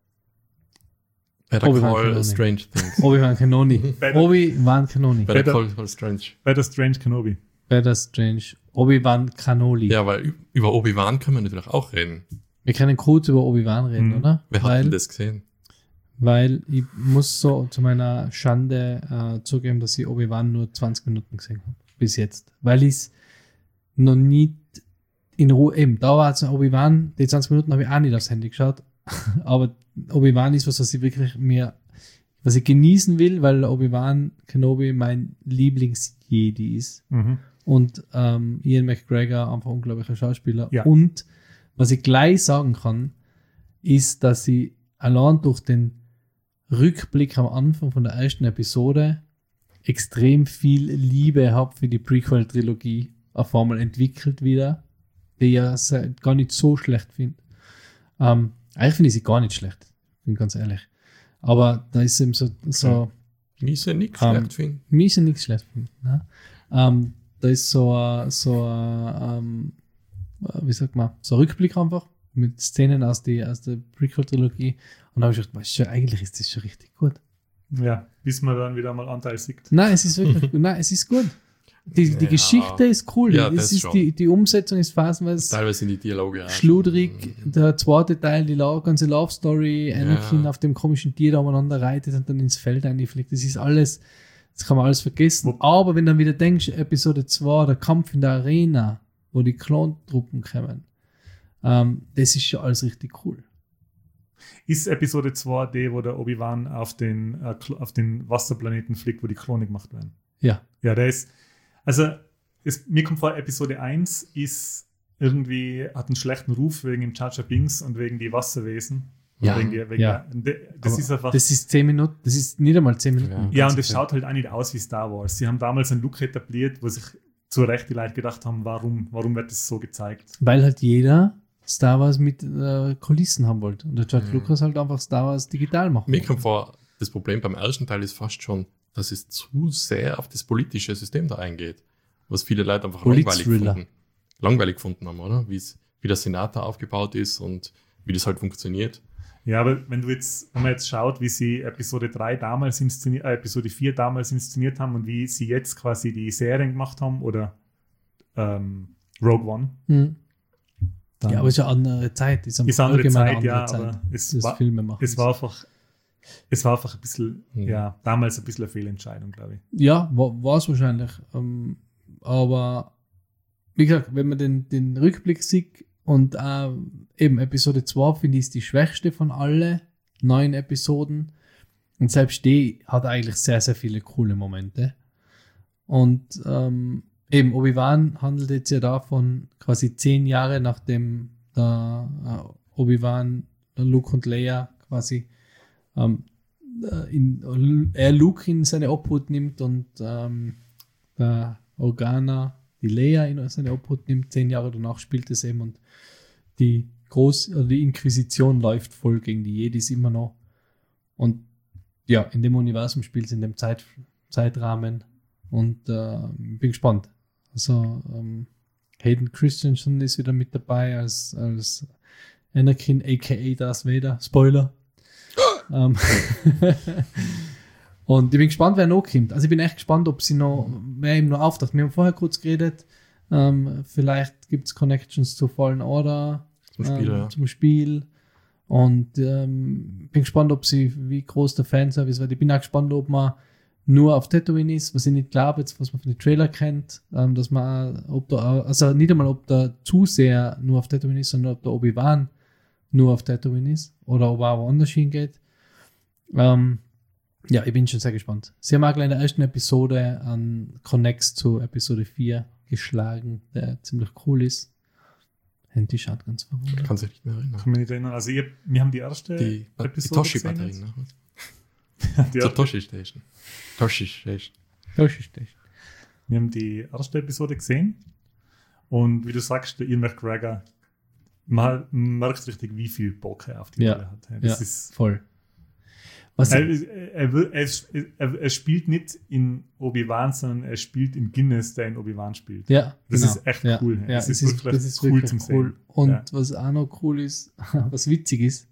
Better Obi-Wan Call Kenobi. Strange Things. Obi-Wan Kenobi. Better, Obi-Wan Kenobi. Better Better- Call, Call Strange. Better Strange Kenobi. Better Strange. Obi-Wan Kenobi. Ja, weil ü- über Obi-Wan können wir natürlich auch reden. Wir können kurz über Obi-Wan reden, Mhm. oder? Wer hat weil, denn das gesehen? weil ich muss so zu meiner Schande äh, zugeben, dass ich Obi-Wan nur zwanzig Minuten gesehen habe. Bis jetzt. Weil ich es noch nicht in Ruhe, eben, da war es Obi-Wan, die zwanzig Minuten habe ich auch nicht aufs Handy geschaut. Aber Obi-Wan ist was, was ich wirklich mir, was ich genießen will, weil Obi-Wan Kenobi mein Lieblings-Jedi ist. Mhm. Und ähm, Ian McGregor, einfach unglaublicher Schauspieler. Ja. Und was ich gleich sagen kann, ist, dass ich allein durch den Rückblick am Anfang von der ersten Episode extrem viel Liebe habe für die Prequel-Trilogie auf einmal entwickelt wieder, die ich ja se- gar nicht so schlecht finde. Ähm, eigentlich finde ich sie gar nicht schlecht, bin ganz ehrlich. Aber da ist eben so, so Wie ist ja nichts Ähm, schlecht finden. mir ist ja nichts schlecht finden. Ne? Ähm, da ist so ein, so ein, ähm, wie sagt man, so ein Rückblick einfach mit Szenen aus, die, aus der Prequel-Trilogie. Und da habe ich gedacht, boah, ist schon, eigentlich ist das schon richtig gut. Ja, bis man dann wieder mal Anteil sieht. Nein, es ist wirklich gut. Nein, es ist gut. Die, die Ja. Geschichte ist cool. Ja, es das ist schon. die, die Umsetzung ist phasenweise Teilweise sind die Dialoge auch schludrig. schon- Der zweite Teil, die la- ganze Love Story, Anakin Ja. auf dem komischen Tier da umeinander reitet und dann ins Feld einfliegt. Das ist alles, das kann man alles vergessen. Wo- Aber wenn du dann wieder denkst, Episode zwei, der Kampf in der Arena, wo die Klontruppen kommen, ähm, das ist schon alles richtig cool. Ist Episode zwei die, wo der Obi-Wan auf den, äh, Klo- auf den Wasserplaneten fliegt, wo die Klone gemacht werden? Ja. Ja, der ist, also es, mir kommt vor, Episode eins ist irgendwie, hat einen schlechten Ruf wegen dem Jar Jar Binks und wegen die Wasserwesen. Ja, Wegen, die- wegen ja. der, das Aber ist einfach, Das ist zehn Minuten, das ist nicht einmal zehn Minuten. Ja. ja, und es schaut halt auch nicht aus wie Star Wars. Sie haben damals einen Look etabliert, wo sich zu Recht die Leute gedacht haben, warum, warum wird das so gezeigt? Weil halt jeder Star Wars mit äh, Kulissen haben wollte. Und der George Mhm. Lucas halt einfach Star Wars digital machen Mir wollte. kommt vor, das Problem beim ersten Teil ist fast schon, dass es zu sehr auf das politische System da eingeht. Was viele Leute einfach langweilig Polit-Thriller. gefunden, langweilig gefunden haben, oder? Wie's, wie der Senat da aufgebaut ist und wie das halt funktioniert. Ja, aber wenn du jetzt, wenn man jetzt schaut, wie sie Episode drei damals inszeniert, äh, Episode vier damals inszeniert haben und wie sie jetzt quasi die Serien gemacht haben oder ähm, Rogue One. Mhm. dann Ja, aber es ist eine andere Zeit. Ist, ist eine andere allgemein Zeit, eine ja, andere aber es das war, Filme machen. es war einfach, es war einfach ein bisschen, Mhm. ja, damals ein bisschen eine Fehlentscheidung, glaube ich. Ja, war es wahrscheinlich. Ähm, aber wie gesagt, wenn man den, den Rückblick sieht und äh, eben Episode zwei, finde ich, ist die schwächste von allen neun Episoden. Und selbst die hat eigentlich sehr, sehr viele coole Momente. Und ähm, eben Obi-Wan handelt jetzt ja davon, quasi zehn Jahre nachdem der äh, Obi-Wan, der Luke und Leia quasi ähm, äh, in, er Luke in seine Obhut nimmt und ähm, der Organa die Leia in seine Obhut nimmt. Zehn Jahre danach spielt es eben und die Groß oder die Inquisition läuft voll gegen die Jedis immer noch. Und ja, in dem Universum spielt es in dem Zeit, Zeitrahmen und äh, bin gespannt. Also ähm, Hayden Christensen ist wieder mit dabei als, als Anakin, aka Darth Vader. Spoiler. ähm, und ich bin gespannt, wer noch kommt. Also ich bin echt gespannt, ob sie noch, wer ihm noch auftaucht. Wir haben vorher kurz geredet, ähm, vielleicht gibt es Connections zu Fallen Order, Zum Spiel, ähm, ja. zum Spiel. Und ähm, bin gespannt, ob sie, wie groß der Fanservice wird. Ich bin auch gespannt, ob man nur auf Tatooine ist, was ich nicht glaube, jetzt, was man von den Trailer kennt, ähm, dass man, ob da, also nicht einmal, ob der Zuseher nur auf Tatooine ist, sondern ob der Obi-Wan nur auf Tatooine ist oder ob er auch woanders hingeht. Ähm, ja, ich bin schon sehr gespannt. Sie haben auch gleich in der ersten Episode einen Connex zu Episode vier geschlagen, der ziemlich cool ist. Handy schaut ganz verwundert. Kann sich nicht mehr erinnern. Kann mich nicht erinnern. Also, ich, wir haben die erste Die, die Episode Toshi-Batterien. gesehen Ne? jetzt. Die Zur erste- Toshi-Station. Toshi-Station. Das ist das. Wir haben die erste Episode gesehen und wie du sagst, der Ian McGregor, man merkt richtig, wie viel Bock er auf die Ja. Rolle hat. Das Ja, ist, voll. Was er, er, will- er, er, er spielt nicht in Obi-Wan, sondern er spielt in Guinness, der in Obi-Wan spielt. Ja, Das genau. ist echt ja, cool. Ja, Das es ist ist, wirklich das ist cool wirklich zum cool. Sehen. Und Ja. was auch noch cool ist, was witzig ist,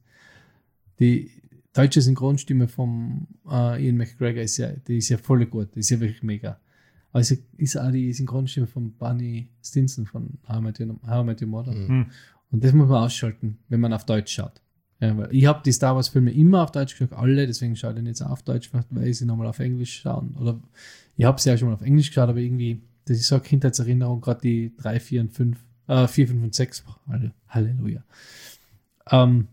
die deutsche Synchronstimme vom äh, Ian McGregor ist ja, die ist ja voll gut, die ist ja wirklich mega. Also ist auch die Synchronstimme von Barney Stinson von How I Met Your, How I Met Your Mother. Mhm. Hm. Und das muss man ausschalten, wenn man auf Deutsch schaut. Ja, weil ich habe die Star Wars Filme immer auf Deutsch geschaut, alle, deswegen schaue ich jetzt auch auf Deutsch, weil ich sie nochmal auf Englisch schauen. Oder ich habe sie ja schon mal auf Englisch geschaut, aber irgendwie, das ist so eine Kindheitserinnerung, gerade die drei, vier und fünf, äh, vier, fünf und sechs. Halleluja. Ähm,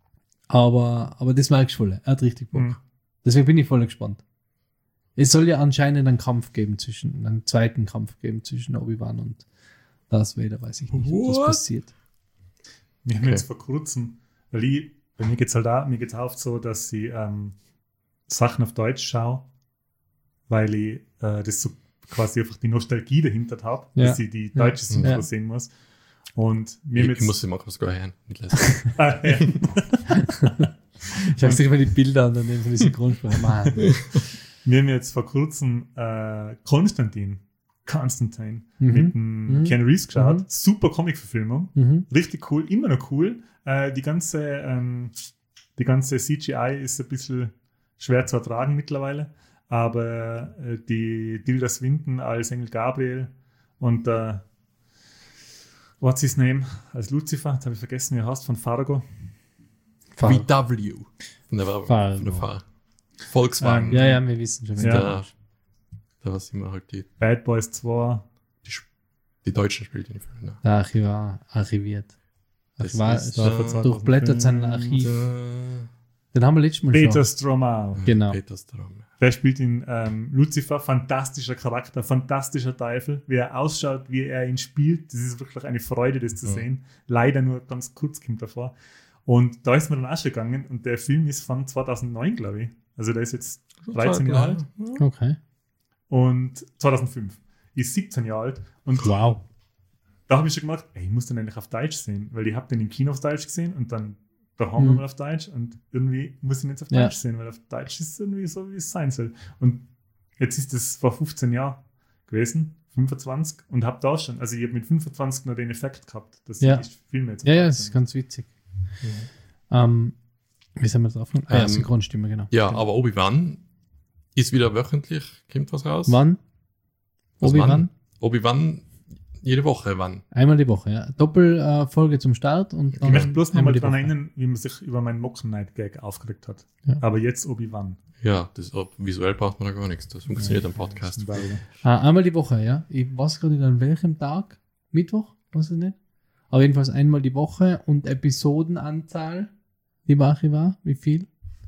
aber, aber das mag ich voll. Er hat richtig Bock. Mhm. Deswegen bin ich voll gespannt. Es soll ja anscheinend einen Kampf geben zwischen, einen zweiten Kampf geben zwischen Obi-Wan und Darth Vader, weiß ich nicht, ob das What? passiert. Wir haben Okay. jetzt vor kurzem, weil ich, bei mir geht es halt auch, mir geht's oft so, dass ich ähm, Sachen auf Deutsch schaue, weil ich äh, das so quasi einfach die Nostalgie dahinter habe, Ja. dass ich die deutsche Ja. Synchro Ja. sehen muss. Und wir Ich, haben ich jetzt, muss sie mal kurz hören. Nicht lesen. Ah, ja. Ich habe sich mal die Bilder an daneben von den Synchronsprachen. Mann. wir haben jetzt vor kurzem äh, Konstantin, Constantine, Mhm. mit dem Mhm. Ken Reeves geschaut. Mhm. Super Comic-Verfilmung. Mhm. Richtig cool, immer noch cool. Äh, die ganze, ähm, die ganze C G I ist ein bisschen schwer zu ertragen mittlerweile, aber äh, die Tilda Swinton als Engel Gabriel und äh, what's his name als Lucifer, jetzt habe ich vergessen, wie er heißt, von Fargo. V W. Von der, Fargo. Von der Fahr Volkswagen. Ja, ja, wir wissen schon. Ja. Da, da was immer halt die, Bad Boys zwei. die, Sp- die Deutschen spielt in den Filmen. Ne? Der Archivar archiviert. Das Archivar ist, ist, äh, durchblättert sein Archiv. Äh, Den haben wir letztes Mal Peter schon. Stromae. Genau. Peter Strom. Der spielt in ähm, Lucifer, fantastischer Charakter, fantastischer Teufel. Wie er ausschaut, wie er ihn spielt, das ist wirklich eine Freude, das zu Ja. sehen. Leider nur ganz kurz kommt davor. Und da ist mir dann auch schon gegangen und der Film ist von zweitausendneun, glaube ich. Also der ist jetzt dreizehn Jahre alt. Okay. Und zweitausendfünf ist siebzehn Jahre alt. Und Wow. da habe ich schon gemacht, ey, ich muss den eigentlich auf Deutsch sehen, weil ich habe den im Kino auf Deutsch gesehen und dann daheim Mhm. nochmal auf Deutsch und irgendwie muss ich ihn jetzt auf Ja. Deutsch sehen, weil auf Deutsch ist es irgendwie so, wie es sein soll. Und jetzt ist es vor fünfzehn Jahren gewesen, fünfundzwanzig, und habe da schon, also ich habe mit fünfundzwanzig noch den Effekt gehabt, dass Ja. ich Filme jetzt auf Ja, ja, Deutsch das ist sehen. ganz witzig. Ähm, wie sind wir drauf? Ah, ja, Ähm, Synchronstimme, genau. Ja, Stimmt. aber Obi-Wan ist wieder wöchentlich, kommt was raus. Wann? Was Obi-Wan? wann? Obi-Wan jede Woche, wann? Einmal die Woche, ja. Doppelfolge äh, Folge zum Start und Ich dann möchte bloß noch einmal mal die daran Woche. erinnern, wie man sich über meinen Mocken-Night-Gag aufgeregt hat. Ja. Aber jetzt Obi-Wan. Ja, das, ob- visuell braucht man da gar nichts. Das funktioniert am Podcast. Ah, einmal die Woche, ja. Ich weiß gerade nicht an welchem Tag. Mittwoch? Weiß ich nicht. Aber jedenfalls einmal die Woche und Episodenanzahl. Lieber Archivar, wie viel?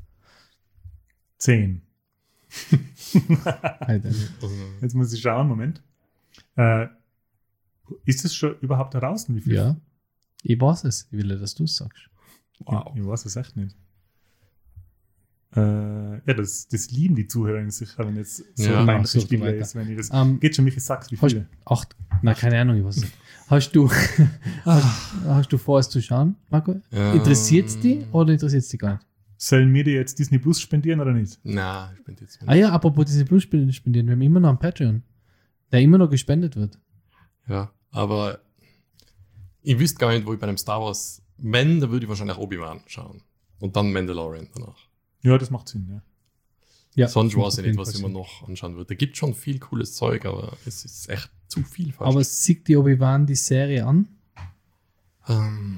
Zehn. Alter, Jetzt muss ich schauen, Moment. Äh, ist es schon überhaupt heraus? Wie viel? ja. Ich weiß es. Ich will, dass du es sagst. Wow. Ich weiß es echt nicht. Äh, ja, das, das lieben die Zuhörer sicher, wenn jetzt so Ja, ein genau, so Spiel weiter. ist, wenn ich das. Ähm, geht schon, Michi, sagst wie Hast, viele? acht, na, keine Ahnung, ich weiß nicht. Hast du, hast, hast du vor, es zu schauen, Marco? Ähm, Interessiert es dich oder interessiert es dich gar nicht? Sollen wir dir jetzt Disney Plus spendieren oder nicht? Na, ich bin jetzt. Ah ja, apropos diese Plus spendieren, wir haben immer noch einen Patreon, der immer noch gespendet wird. Ja, aber ich wüsste gar nicht, wo ich bei einem Star Wars, wenn, da würde ich wahrscheinlich Obi-Wan schauen. Und dann Mandalorian danach. Ja, das macht Sinn, ja. Ja, Sonst weiß ich auf nicht, jeden was Fall ich mir Sinn. noch anschauen würde. Da gibt schon viel cooles Zeug, aber es ist echt zu viel fast. Aber sieht die Obi-Wan die Serie an? ähm,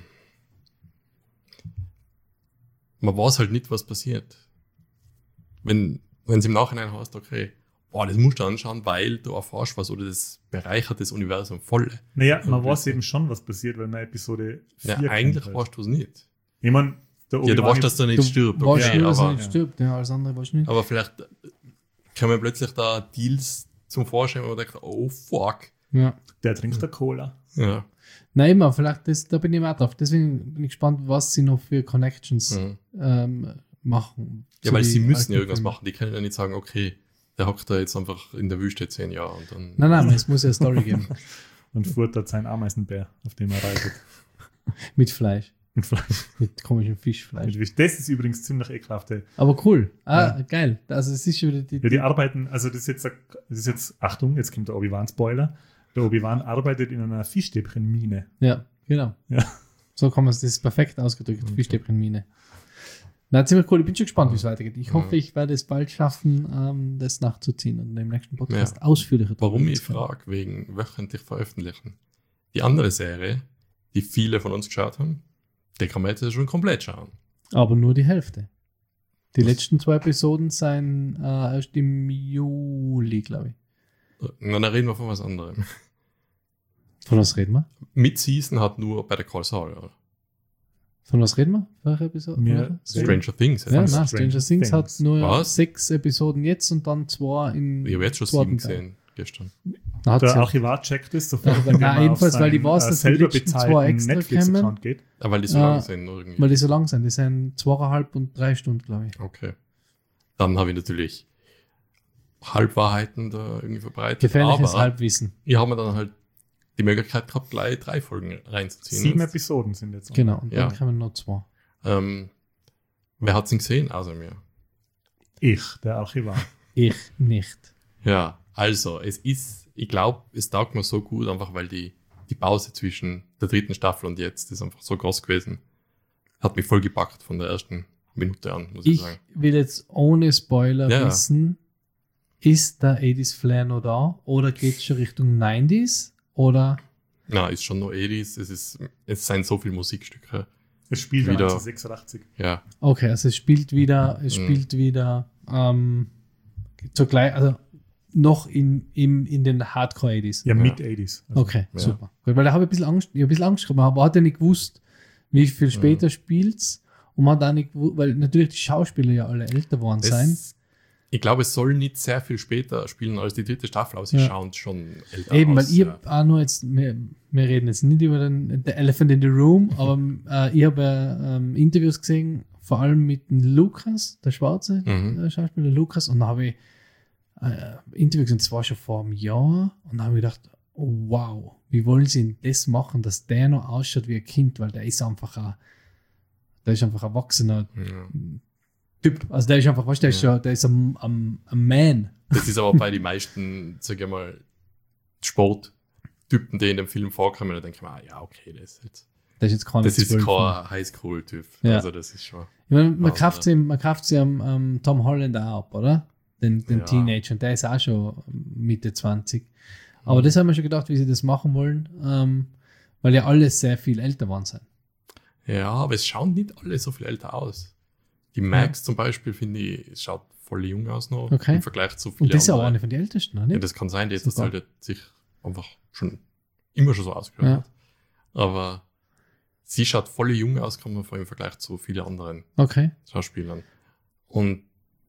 man weiß halt nicht, was passiert. Wenn wenn es im Nachhinein heißt, okay, boah, das musst du anschauen, weil du erfährst was oder das bereichert das Universum voll. Naja, man Ja, weiß bitte. eben schon, was passiert, wenn man Episode Ja, vier eigentlich kennt, halt. weißt du es nicht. Ich meine, der Ja, du Obi-Wan weißt, dass er nicht Du stirbt, weißt okay, nur, dass er aber, nicht stirbt, ja, alles andere weißt du nicht. aber vielleicht kommen plötzlich da Deals zum Vorschein, wo man denkt, oh fuck. Ja. der trinkt der Cola. Ja. Nein, immer, vielleicht, das, da bin ich mehr drauf. Deswegen bin ich gespannt, was sie noch für Connections Mhm. ähm, machen. Ja, zu weil die sie müssen alten ja irgendwas Filme. machen. Die können ja nicht sagen, okay, der hockt da jetzt einfach in der Wüste zehn Jahre und dann. Nein, nein, es muss ja eine Story geben. Und futtert seinen Ameisenbär, auf dem er reitet. Mit Fleisch. Mit Fleisch. Mit komischem Fischfleisch. Mit Fisch. Das ist übrigens ziemlich ekelhaft. ey. Aber cool. Ah, Ja. geil. Also es ist schon wieder die. Ja, die arbeiten, also das ist jetzt, ein- das ist jetzt Achtung, jetzt kommt der Obi-Wan-Spoiler. Der Obi-Wan arbeitet in einer Fischstäbchenmine. Ja, genau. Ja. So kann man es, das ist perfekt ausgedrückt. Okay. Fischstäbchenmine. Na, ziemlich cool. Ich bin schon gespannt, wie es weitergeht. Ich Ja. hoffe, ich werde es bald schaffen, ähm, das nachzuziehen und im nächsten Podcast Ja. ausführlicher Warum darüber ich zu reden. frage, wegen wöchentlich veröffentlichen. Die andere Serie, die viele von uns geschaut haben, die kann man jetzt schon komplett schauen. Aber nur die Hälfte. Die Was? letzten zwei Episoden sind äh, erst im Juli, glaube ich. Und dann reden wir von was anderem. Von was reden wir? Mid-Season hat nur bei der Call Saul, oder? Von was reden wir? Welche Episode? Mir- Welche Serie? Stranger Things. Ja, Ja, nein, Stranger Stranger Things, Things. hat nur Was? sechs Episoden jetzt und dann zwei in. ich habe jetzt schon zweiten sieben Teil. gesehen, gestern. Da hat Der sie- Archivar checkt es sofort, Ja, wenn na, man jedenfalls, auf weil die seinen, weiß, äh, dass die selber letzten zwei bezahlten extra Netflix-Account geht. Aber weil die so Ja, lang sind, irgendwie. weil die so lang sind. Die sind zweieinhalb und drei Stunden, glaube ich. Okay. Dann habe ich natürlich Halbwahrheiten da irgendwie verbreitet. Gefährliches aber Halbwissen. ich habe mir dann halt die Möglichkeit gehabt, gleich drei Folgen reinzuziehen. Sieben Jetzt. Episoden sind jetzt. Genau, und Ja. dann kommen noch zwei. Ähm, wer hat es gesehen außer mir? Ich, der Archivar. Ich nicht. Ja, also, es ist, ich glaube, es taugt mir so gut, einfach weil die, die Pause zwischen der dritten Staffel und jetzt ist einfach so groß gewesen. Hat mich voll gepackt von der ersten Minute an, muss ich, Ich sagen. will jetzt ohne Spoiler Ja. wissen, ist der achtziger Flair noch da oder geht es schon Richtung neunziger oder Na, ist schon nur Edis, es ist, es sind so viele Musikstücke. Es spielt Wieder- neunzehnhundertsechsundachtzig. Ja, okay, also es spielt wieder, es Mhm. spielt wieder ähm, zur gleich, also noch in, im, in den Hardcore achtziger. Ja, Ja. mit achtziger. Also, Okay, Ja. super. Gut, weil da habe ich ein bisschen Angst, ich habe ein bisschen Angst gehabt, aber hat ja nicht gewusst, wie viel später spielt's und man hat auch nicht gewusst, weil natürlich die Schauspieler ja alle älter geworden sein. es, ich glaube, es soll nicht sehr viel später spielen als die dritte Staffel, aber sie Ja. schauen schon älter Eben, weil aus. ich ja. hab auch nur jetzt, wir, wir reden jetzt nicht über den the Elephant in the Room, aber äh, ich habe äh, ähm, Interviews gesehen, vor allem mit dem Lukas, der Schwarze, Mhm. der Schauspieler Lukas, und da habe ich äh, Interviews gesehen, das war schon vor einem Jahr, und da habe ich gedacht, oh, wow, wie wollen sie denn das machen, dass der noch ausschaut wie ein Kind, weil der ist einfach ein, der ist einfach ein erwachsener Ja. Typ, also der ist einfach, weißt du, der ist Ja. schon, der ist ein, ein, ein Man. Das ist aber bei den meisten, sag ich mal, Sporttypen, die in dem Film vorkommen, da denke ich mir, ah, ja, okay, das ist jetzt, Der ist jetzt keine das ist zwölf. kein Highschool-Typ. Ja. Also, das ist schon. Ich meine, man Aber- kauft sie, man kauft sie am, am Tom Holland auch ab, oder? Den, den Ja. Teenager, und der ist auch schon Mitte zwanzig. Aber das haben wir schon gedacht, wie sie das machen wollen, ähm, weil ja alle sehr viel älter waren sein. Ja, aber es schauen nicht alle so viel älter aus. Die Max zum Beispiel, finde ich, es schaut voll jung aus noch Okay. im Vergleich zu vielen Und das ist ja auch anderen. eine von den Ältesten, oder Ja, nicht? das kann sein, die hat das Super. halt sich einfach schon immer schon so ausgehört. Ja. hat. Aber sie schaut voll jung aus, kann man vor allem im Vergleich zu vielen anderen Okay. Schauspielern. Und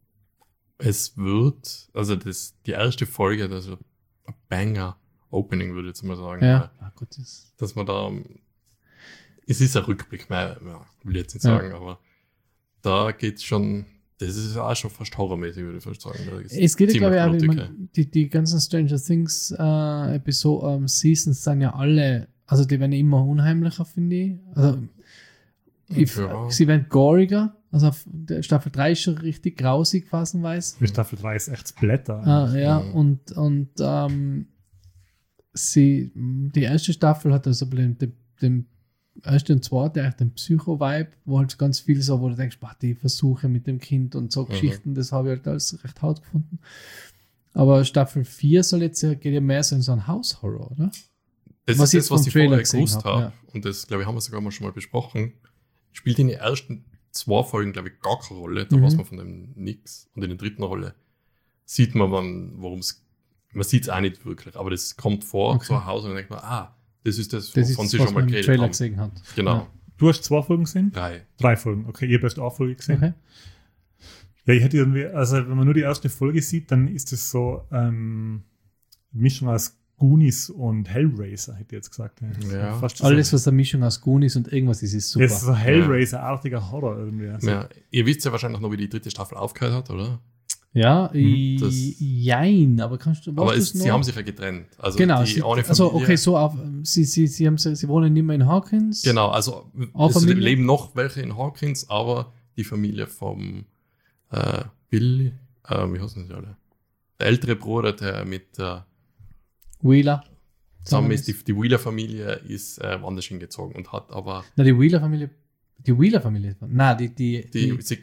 es wird, also das, die erste Folge, das ist ein Banger Opening, würde ich jetzt mal sagen. Ja. weil- Ah, gut, das, Dass man da, es ist ein Rückblick, mehr, ja, will ich jetzt nicht Ja. sagen, aber da geht es schon Das ist ja auch schon fast horrormäßig, würde ich fast sagen. Es geht ja, glaube ich, auch, blutig, ich mein, die, die ganzen Stranger Things äh, Episode, ähm, Seasons sind ja alle, also die werden ja immer unheimlicher, finde ich. Also, ich, ja. Sie werden goriger. Also auf der Staffel drei ist schon richtig grausig, phasenweise. Die Staffel drei ist echt Splatter. Ah, ja, Mhm. und, und ähm, sie, die erste Staffel hat also den, den, den ersten und zweiten, eigentlich den Psycho-Vibe, wo halt ganz viel so, wo du denkst, boah, die Versuche mit dem Kind und so Mhm. Geschichten, das habe ich halt alles recht hart gefunden. Aber Staffel vier soll jetzt ja, geht ja mehr so in so einen House-Horror, oder? Das Was ist ich das, jetzt was vom ich Trailer vorher gesehen gewusst hab, habe. ja. Und das, glaube ich, haben wir sogar mal schon mal besprochen. Spielt in den ersten zwei Folgen, glaube ich, gar keine Rolle. Da Mhm. weiß man von dem nix. Und in der dritten Rolle sieht man, worum es. Man sieht es auch nicht wirklich, aber das kommt vor, Okay. so ein Haus, und dann denkt man, ah, das ist das, Das wovon ist, sie was schon mal man im geredet Trailer haben. gesehen hat. Genau. Du hast zwei Folgen gesehen? Drei. Drei Folgen. Okay, ihr habt erst eine Folge gesehen. Okay. Ja, ich hätte irgendwie, also wenn man nur die erste Folge sieht, dann ist es so ähm, Mischung aus Goonies und Hellraiser, hätte ich jetzt gesagt. Ja. Das ist Ja. fast Alles, so, was eine Mischung aus Goonies und irgendwas ist, ist super. das ist so Hellraiser-artiger Horror irgendwie. Also, Ja, ihr wisst ja wahrscheinlich noch, wie die dritte Staffel aufgehört hat, oder? Ja, i- das- jein, aber kannst du, weißt Aber du's es, sie noch? haben sich ja getrennt. Also Genau, die sie, eine Familie, also okay, so auf, sie, sie, sie, haben, sie wohnen nicht mehr in Hawkins. Genau, also Auch es Familie? leben noch welche in Hawkins, aber die Familie vom äh, Billy, äh, wie heißen sie alle? Der ältere Bruder, der mit der Wheeler. zusammen ist, die, die Wheeler-Familie ist äh, woanders hingezogen und hat aber Na, die Wheeler-Familie. Die Wheeler-Familie. Na, die, die, die, die sie,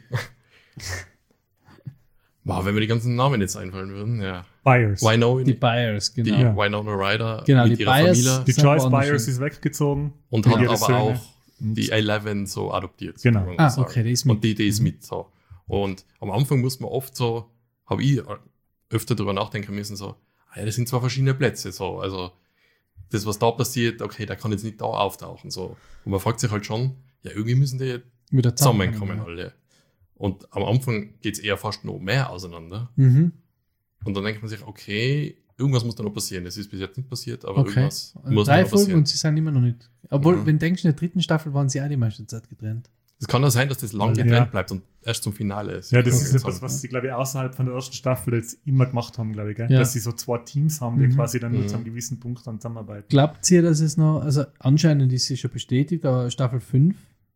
wow, wenn mir die ganzen Namen jetzt einfallen würden, ja. Byers. Winona, die die, Byers, genau. Ja. Winona Ryder Genau, mit die ihrer Byers- Familie Die sind Joyce woanders Byers hin. ist weggezogen. und mit hat ihren aber Söhnen. auch die Eleven so adoptiert. Genau. kann man Ah, sagen. okay, die ist mit. Und die, die ist mit so. Und am Anfang muss man oft so, habe ich öfter darüber nachdenken müssen, so, ah ja, das sind zwei verschiedene Plätze, so, also das, was da passiert, okay, der kann jetzt nicht da auftauchen, so. Und man fragt sich halt schon, ja, irgendwie müssen die Wieder zusammenkommen alle. Und am Anfang geht es eher fast noch mehr auseinander. Mhm. Und dann denkt man sich, okay, irgendwas muss da noch passieren. Das ist bis jetzt nicht passiert, aber Okay. irgendwas muss Drei da noch Folgen passieren. und sie sind immer noch nicht. Obwohl, Mhm. wenn du denkst, in der dritten Staffel waren sie auch die meiste Zeit getrennt. Es kann auch sein, dass das lang Ja. getrennt bleibt und erst zum Finale ist. Ja, das Okay. ist etwas, was sie, glaube ich, außerhalb von der ersten Staffel jetzt immer gemacht haben, glaube ich. Gell? Ja. Dass sie so zwei Teams haben, die Mhm. quasi dann nur Mhm. zu einem gewissen Punkt dann zusammenarbeiten. Glaubt ihr, dass es noch, also anscheinend ist sie schon bestätigt, aber Staffel fünf?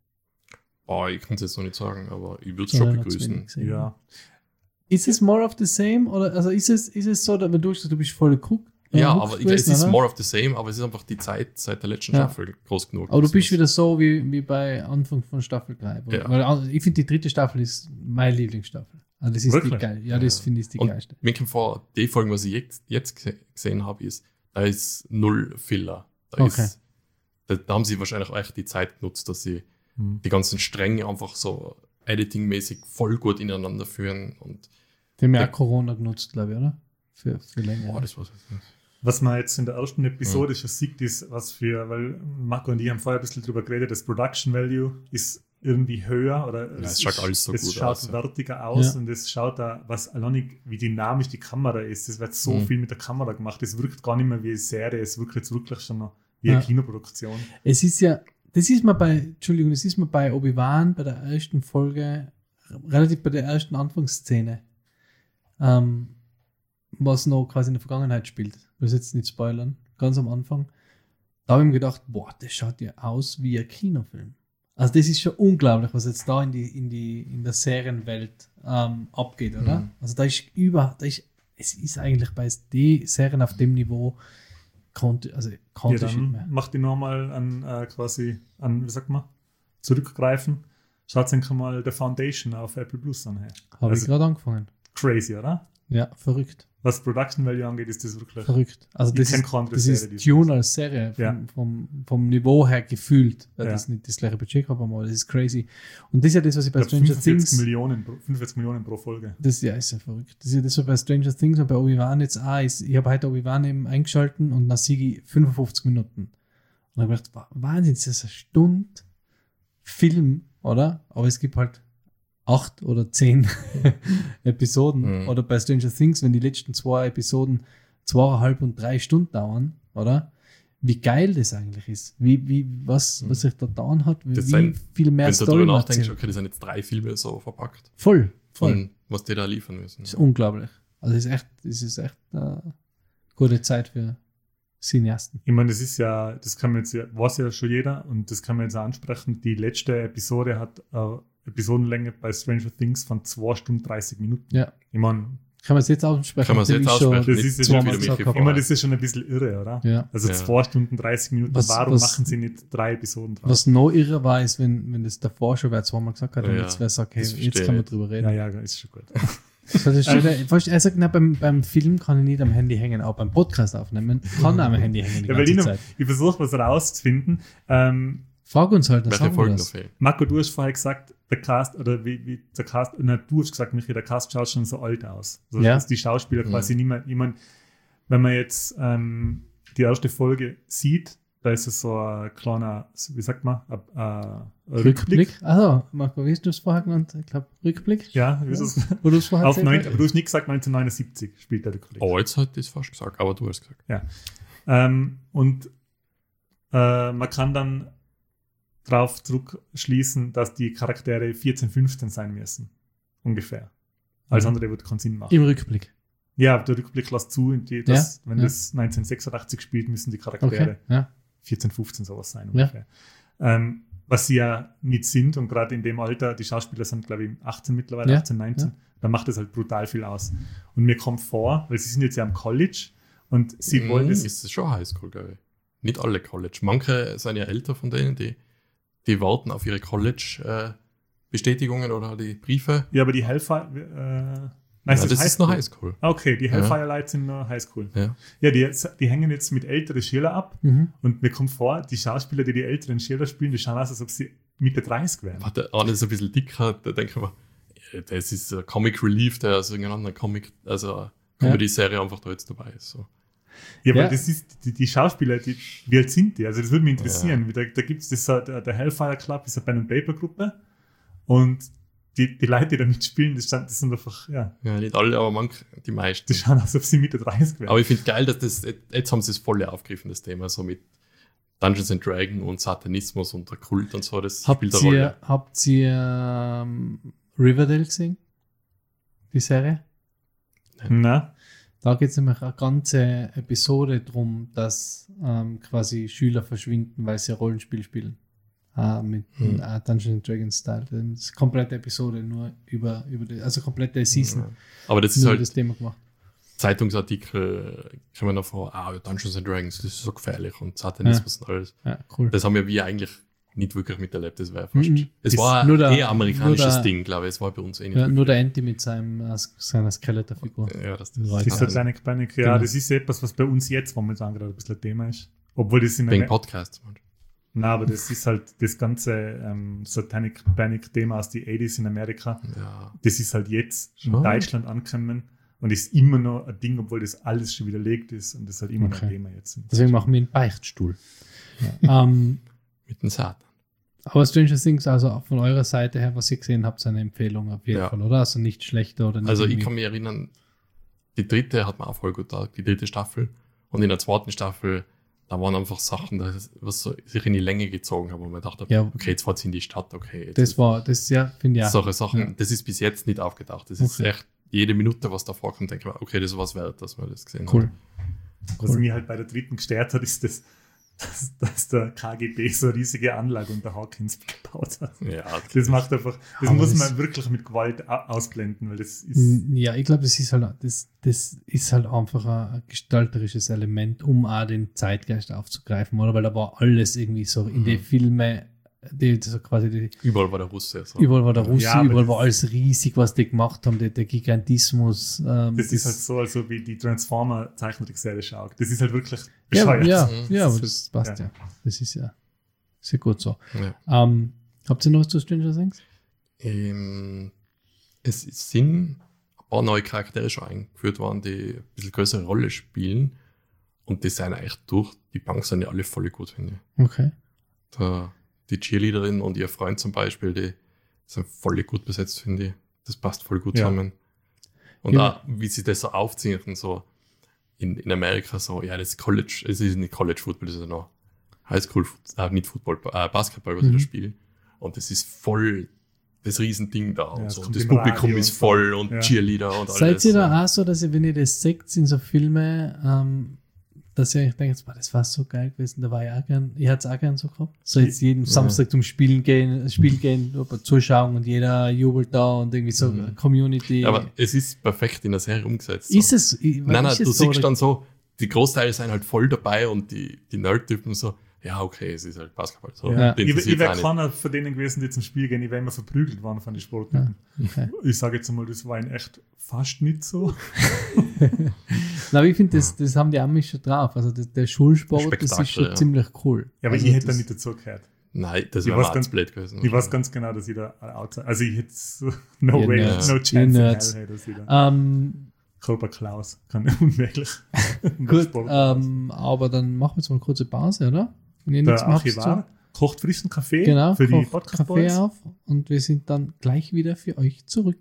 Oh, ich kann es jetzt noch nicht sagen, aber ich würde es Ja, schon noch zu begrüßen. wenig gesehen. Ja. Ist es more of the same? Oder also ist es, ist es so, dass wenn du sagst, du bist voll Cook? Ja, Hook aber ich, gewesen, es ist oder? more of the same, aber es ist einfach die Zeit seit der letzten Ja. Staffel groß genug. Aber du dass bist es- wieder so wie, wie bei Anfang von Staffel drei. Ja. Weil, also, ich finde, die dritte Staffel ist meine Lieblingsstaffel. Also das ist Wirklich? die geil. Ja, das Ja. finde ich die Und geilste. mir kommt vor, die Folgen, was ich jetzt, jetzt gese- gesehen habe, ist, da ist null Filler. Da, Okay. ist, da, da haben sie wahrscheinlich auch echt die Zeit genutzt, dass sie Mhm. die ganzen Stränge einfach so editingmäßig voll gut ineinander führen. Und Die haben ja Ja. auch Corona genutzt, glaube ich, oder? Für, für länger. oh, das war's jetzt nicht. Was man jetzt in der ersten Episode schon sieht, ist, was für, weil Marco und ich haben vorher ein bisschen drüber geredet, das Production Value ist irgendwie höher oder Ja, es es, schaut ist- alles so es gut schaut aus, ja. wertiger aus Ja. und es schaut da, was alleinig, wie dynamisch die Kamera ist. Es wird so Mhm. viel mit der Kamera gemacht. Es wirkt gar nicht mehr wie eine Serie, es wirkt jetzt wirklich schon noch wie Ja. eine Kinoproduktion. Es ist ja, das ist mir bei, Entschuldigung, das ist mir bei Obi-Wan bei der ersten Folge, relativ bei der ersten Anfangsszene, ähm, was noch quasi in der Vergangenheit spielt. Ich will jetzt nicht spoilern, ganz am Anfang. Da habe ich mir gedacht, boah, das schaut ja aus wie ein Kinofilm. Also das ist schon unglaublich, was jetzt da in die, in die, in der Serienwelt ähm, abgeht, oder? Mhm. Also da ist über, da ist, es ist eigentlich bei die Serien auf dem Niveau, konnte, also Ja, konnte ich nicht mehr. dann macht die nochmal an äh, quasi an, wie sagt man, zurückgreifen. Schaut sich mal The Foundation auf Apple Plus an. Hey. Habe ich Also- gerade angefangen. Crazy, oder? Ja, verrückt. Was Production Value angeht, ist das wirklich. Verrückt. Also Ich das kenn ist, keine andere das Serie, ist die so Dune als Serie vom, Ja. vom, vom Niveau her gefühlt, weil Ja. das nicht das gleiche Budget gehabt haben, aber das ist crazy. Und das ist ja das, was ich bei Ich glaub, Stranger fünfundvierzig Things, Millionen, pro- fünfundvierzig Millionen pro Folge. das ja, ist ja verrückt. Das ist ja das, was bei Stranger Things und bei Obi-Wan jetzt auch ist. Ich habe heute Obi-Wan eben eingeschalten und dann sehe ich fünfundfünfzig Minuten. Und dann habe ich gedacht, wa- Wahnsinn, das ist eine Stunde Film, oder? Aber es gibt halt acht oder zehn Episoden. Mhm. Oder bei Stranger Things, wenn die letzten zwei Episoden zweieinhalb und drei Stunden dauern, oder? Wie geil das eigentlich ist. Wie, wie, was, was sich da getan hat, wie, Das wie sind- viel mehr Wenn du Story darüber man nachdenkst, erzählt. okay, das sind jetzt drei Filme so verpackt. Voll, Voll. von was die da liefern müssen. Das ist unglaublich. Also es ist echt, es ist echt eine gute Zeit für Cineasten. Ich meine, das ist ja, das kann man jetzt ja, weiß ja schon jeder und das kann man jetzt auch ansprechen. Die letzte Episode hat eine Episodenlänge bei Stranger Things von zwei Stunden dreißig Minuten. Ja. Ich meine, Kann man es jetzt aussprechen? Kann man es nachdem jetzt ich schon aussprechen? das Nicht ist ja so schon wieder wieder gesagt mich habe. ich meine, das ist schon ein bisschen irre, oder? Ja. Also Ja. zwei Stunden dreißig Minuten, Was- warum was- machen sie nicht drei Episoden draus? Was noch irre war, ist, wenn, wenn das davor schon wer zweimal gesagt hat, Ja, und ja. jetzt wer sagt, hey, Das jetzt verstehe kann man ich. drüber Ja, reden. ja, ist schon gut. Das ist schon, der- weißt du, er sagt, na, beim, beim Film kann ich nicht am Handy hängen, auch beim Podcast aufnehmen, kann er am Handy hängen die Ja, weil ich, ganze noch, Zeit. ich versuche was rauszufinden. Ähm, Frag uns halt, dann Welche sagen wir Folgen noch das. fehlen? Marco, du hast vorher gesagt, der Cast, oder wie, wie der Cast, na, du hast gesagt, Michi, der Cast schaut schon so alt aus. Also, Ja. dass die Schauspieler Mhm. quasi nicht mehr, ich meine, wenn man jetzt ähm, die erste Folge sieht, da ist es so ein kleiner, wie sagt man, ein, ein Rückblick. Rückblick? Also, Marco, wie hast du es vorher genannt? Ich glaube, Rückblick? Ja, wie ist es? Wo du es vorher Auf erzählt neun, hast? aber du hast nicht gesagt, neunzehnhundertneunundsiebzig spielt der Rückblick. Oh, jetzt hat das fast gesagt, aber du hast gesagt. Ähm, und äh, man kann dann darauf zurückschließen, dass die Charaktere vierzehn, fünfzehn sein müssen. Ungefähr. Alles Mhm. andere wird keinen Sinn machen. Im Rückblick. Ja, der Rückblick lässt zu, in die, dass, Ja, wenn ja. das neunzehnhundertsechsundachtzig spielt, müssen die Charaktere Okay, ja. vierzehn, fünfzehn sowas sein Ja. ungefähr. Ähm, was sie ja nicht sind und gerade in dem Alter, die Schauspieler sind glaube ich achtzehn mittlerweile, Ja, achtzehn, neunzehn, da macht das halt brutal viel aus. Und mir kommt vor, weil sie sind jetzt ja am College und sie Mhm, wollen das, ist das schon Highschool, glaube ich. Nicht alle College. Manche sind ja älter von denen, die, die warten auf ihre College-Bestätigungen oder die Briefe. ja, aber die Hellfire, äh, Nein, es das ist noch Highschool. Ah, okay, die Hellfire-Lights sind noch Highschool. Ja. Ja, die, die hängen jetzt mit älteren Schülern ab Mhm. und mir kommt vor, die Schauspieler, die die älteren Schüler spielen, die schauen aus, als ob sie Mitte dreißig wären. War der eine ist ein bisschen dicker, da denke ich mir, ja, das ist ein Comic Relief, der aus irgendeiner Comic, also eine Comedy-Serie einfach da jetzt dabei ist. So. Ja, aber Ja. das ist, die, die Schauspieler, die, wie alt sind die? Also das würde mich interessieren. Da, da gibt es das, äh, der, der Hellfire Club, ist eine Pen and Paper Gruppe und die, die Leute, die da mitspielen, das, sind- das sind einfach, ja, Ja, nicht alle, aber manche, die meisten. die schauen aus, als ob sie Mitte dreißig wären. Aber ich finde geil, dass das, jetzt haben sie es voll aufgegriffen, das Thema, so mit Dungeons and Dragons und Satanismus und der Kult und so, das Habt spielt eine Rolle. ihr, habt ihr ähm, Riverdale gesehen? Die Serie? Na, Da geht es nämlich eine ganze Episode drum, dass ähm, quasi Schüler verschwinden, weil sie ein Rollenspiel spielen. Äh, mit Hm. äh, Dungeons and Dragons Style. Das ist eine komplette Episode nur über, über die, also komplette Season. Ja. Aber das ist Nur halt das Thema gemacht. Zeitungsartikel, kommen davor, ah, Dungeons and Dragons, das ist so gefährlich und Satanismus und alles. Ja, cool. Das haben ja wir eigentlich nicht wirklich miterlebt, das war fast. Mhm. Es Ist war nur der- eher amerikanisches nur der- Ding, glaube ich, es war bei uns eh nicht. Ja, nur wirklich. der Anti mit seinem, äh, seiner Skeletorfigur. Ja, das, Ja, das, die Satanic Panic, ja, Genau. das ist etwas, was bei uns jetzt momentan gerade ein bisschen ein Thema ist. Obwohl das in wegen Amer- Podcasts. Man. Na, aber das ist halt das ganze ähm, Satanic Panic-Thema aus den achtziger in Amerika. Ja. Das ist halt jetzt in Schon. Deutschland angekommen und ist immer noch ein Ding, obwohl das alles schon widerlegt ist und das ist halt immer noch Okay. ein Thema jetzt. Deswegen machen wir einen Beichtstuhl. ähm, Mit dem Satan. aber Stranger Things, also von eurer Seite her, was ihr gesehen habt, ist eine Empfehlung auf jeden Ja. Fall, oder? Also nicht schlechter oder nicht. Also ich irgendwie- kann mich erinnern, die dritte hat mir auch voll gut da, die dritte Staffel. Und in der zweiten Staffel, da waren einfach Sachen, das, was so sich in die Länge gezogen haben, wo man dachte, Ja. okay, jetzt fahrt sie in die Stadt, okay. Jetzt Das war, das ja, finde ich ja. solche Sachen, Ja. das ist bis jetzt nicht aufgedacht. Das ist Okay. echt, jede Minute, was da vorkommt, denke ich mir, okay, das ist was wert, dass man das gesehen Cool. hat. Was Cool. mir halt bei der dritten gestört hat, ist, das, dass, dass der K G B so eine riesige Anlage unter Hawkins gebaut hat. Ja, Das macht einfach, das Aber muss das- man wirklich mit Gewalt au- ausblenden, weil das ist. Ja, ich glaube, das ist halt, das, das ist halt einfach ein gestalterisches Element, um auch den Zeitgeist aufzugreifen, oder? Weil da war alles irgendwie so in Mhm. den Filmen, die so quasi die, Überall war der Russe. So. überall war der Russe, Ja, aber überall das- war alles riesig, was die gemacht haben, der, der Gigantismus. Ähm, Das ist halt so, also wie die Transformer-Zeichentrickserie schaut. Das ist halt wirklich ja, bescheuert. ja, Mhm. ja, aber Das das ist- passt ja. ja. Das ist ja sehr gut so. Ja. Ähm, habt ihr noch was zu Stranger Things? Ähm, es sind ein paar neue Charaktere schon eingeführt worden, die ein bisschen größere Rolle spielen. Und die sind eigentlich durch die Bank sind ja alle voll gut, finde ich. Okay. Da, die Cheerleaderin und ihr Freund zum Beispiel, die sind voll gut besetzt, finde ich. Das passt voll gut Ja. zusammen. Und Ja. auch, wie sie das so aufziehen, und so in, in Amerika so, ja, das ist College, es ist nicht College Football, das ist ja noch Highschool, äh, nicht Football, äh, Basketball, was Mhm. sie da spielen. Und das ist voll, das Riesending da und das so. kommt Das im Publikum Radio ist und so. voll und Ja. Cheerleader und alles. Seid ihr da ja. auch so, dass ihr, wenn ihr das seht, in so Filme, ähm, dass ihr euch denkt, boah, das war so geil gewesen, da war ich auch gern, ich hätte es auch gern so gehabt. So jetzt jeden Ja. Samstag zum Spielen gehen, Spiel gehen, zuschauen und jeder jubelt da und irgendwie so Mhm. Community. Aber es ist perfekt in der Serie umgesetzt. ist so. es, ich- Nein, nein, ist es du so, siehst oder- dann so, die Großteile sind halt voll dabei und die, die Nerd-Typen so, ja, okay, es ist halt Basketball. So. Ja. Die Ich, ich interessiert's wäre auch nicht. keiner von denen gewesen, die zum Spiel gehen. Ich wäre immer verprügelt worden von den Sportlern. Okay. Ich sage jetzt einmal, das war in echt fast nicht so. Na, aber ich finde, das, das haben die Amis schon drauf. Also der, der Schulsport, das ist Spektakel, schon ja. ziemlich cool. Ja, aber also ich hätte da das- nicht dazu gehört. Nein, das Ich wäre weiß mal ganz- blöd gewesen. Ich weiß ganz genau, dass ich da outside, also ich hätte so, no Ihr way, Nerds. no Ihr chance in hell, Nerds. hey, dass ich da. Ähm, Körper Klaus, kann unmöglich. gut, Sport- ähm, aber dann machen wir jetzt mal eine kurze Pause, oder? Wenn ihr nichts Der mehr habt Archivar kocht frischen Kaffee zu- genau, für die kocht Podcast Kaffee Boys. auf und wir sind dann gleich wieder für euch zurück.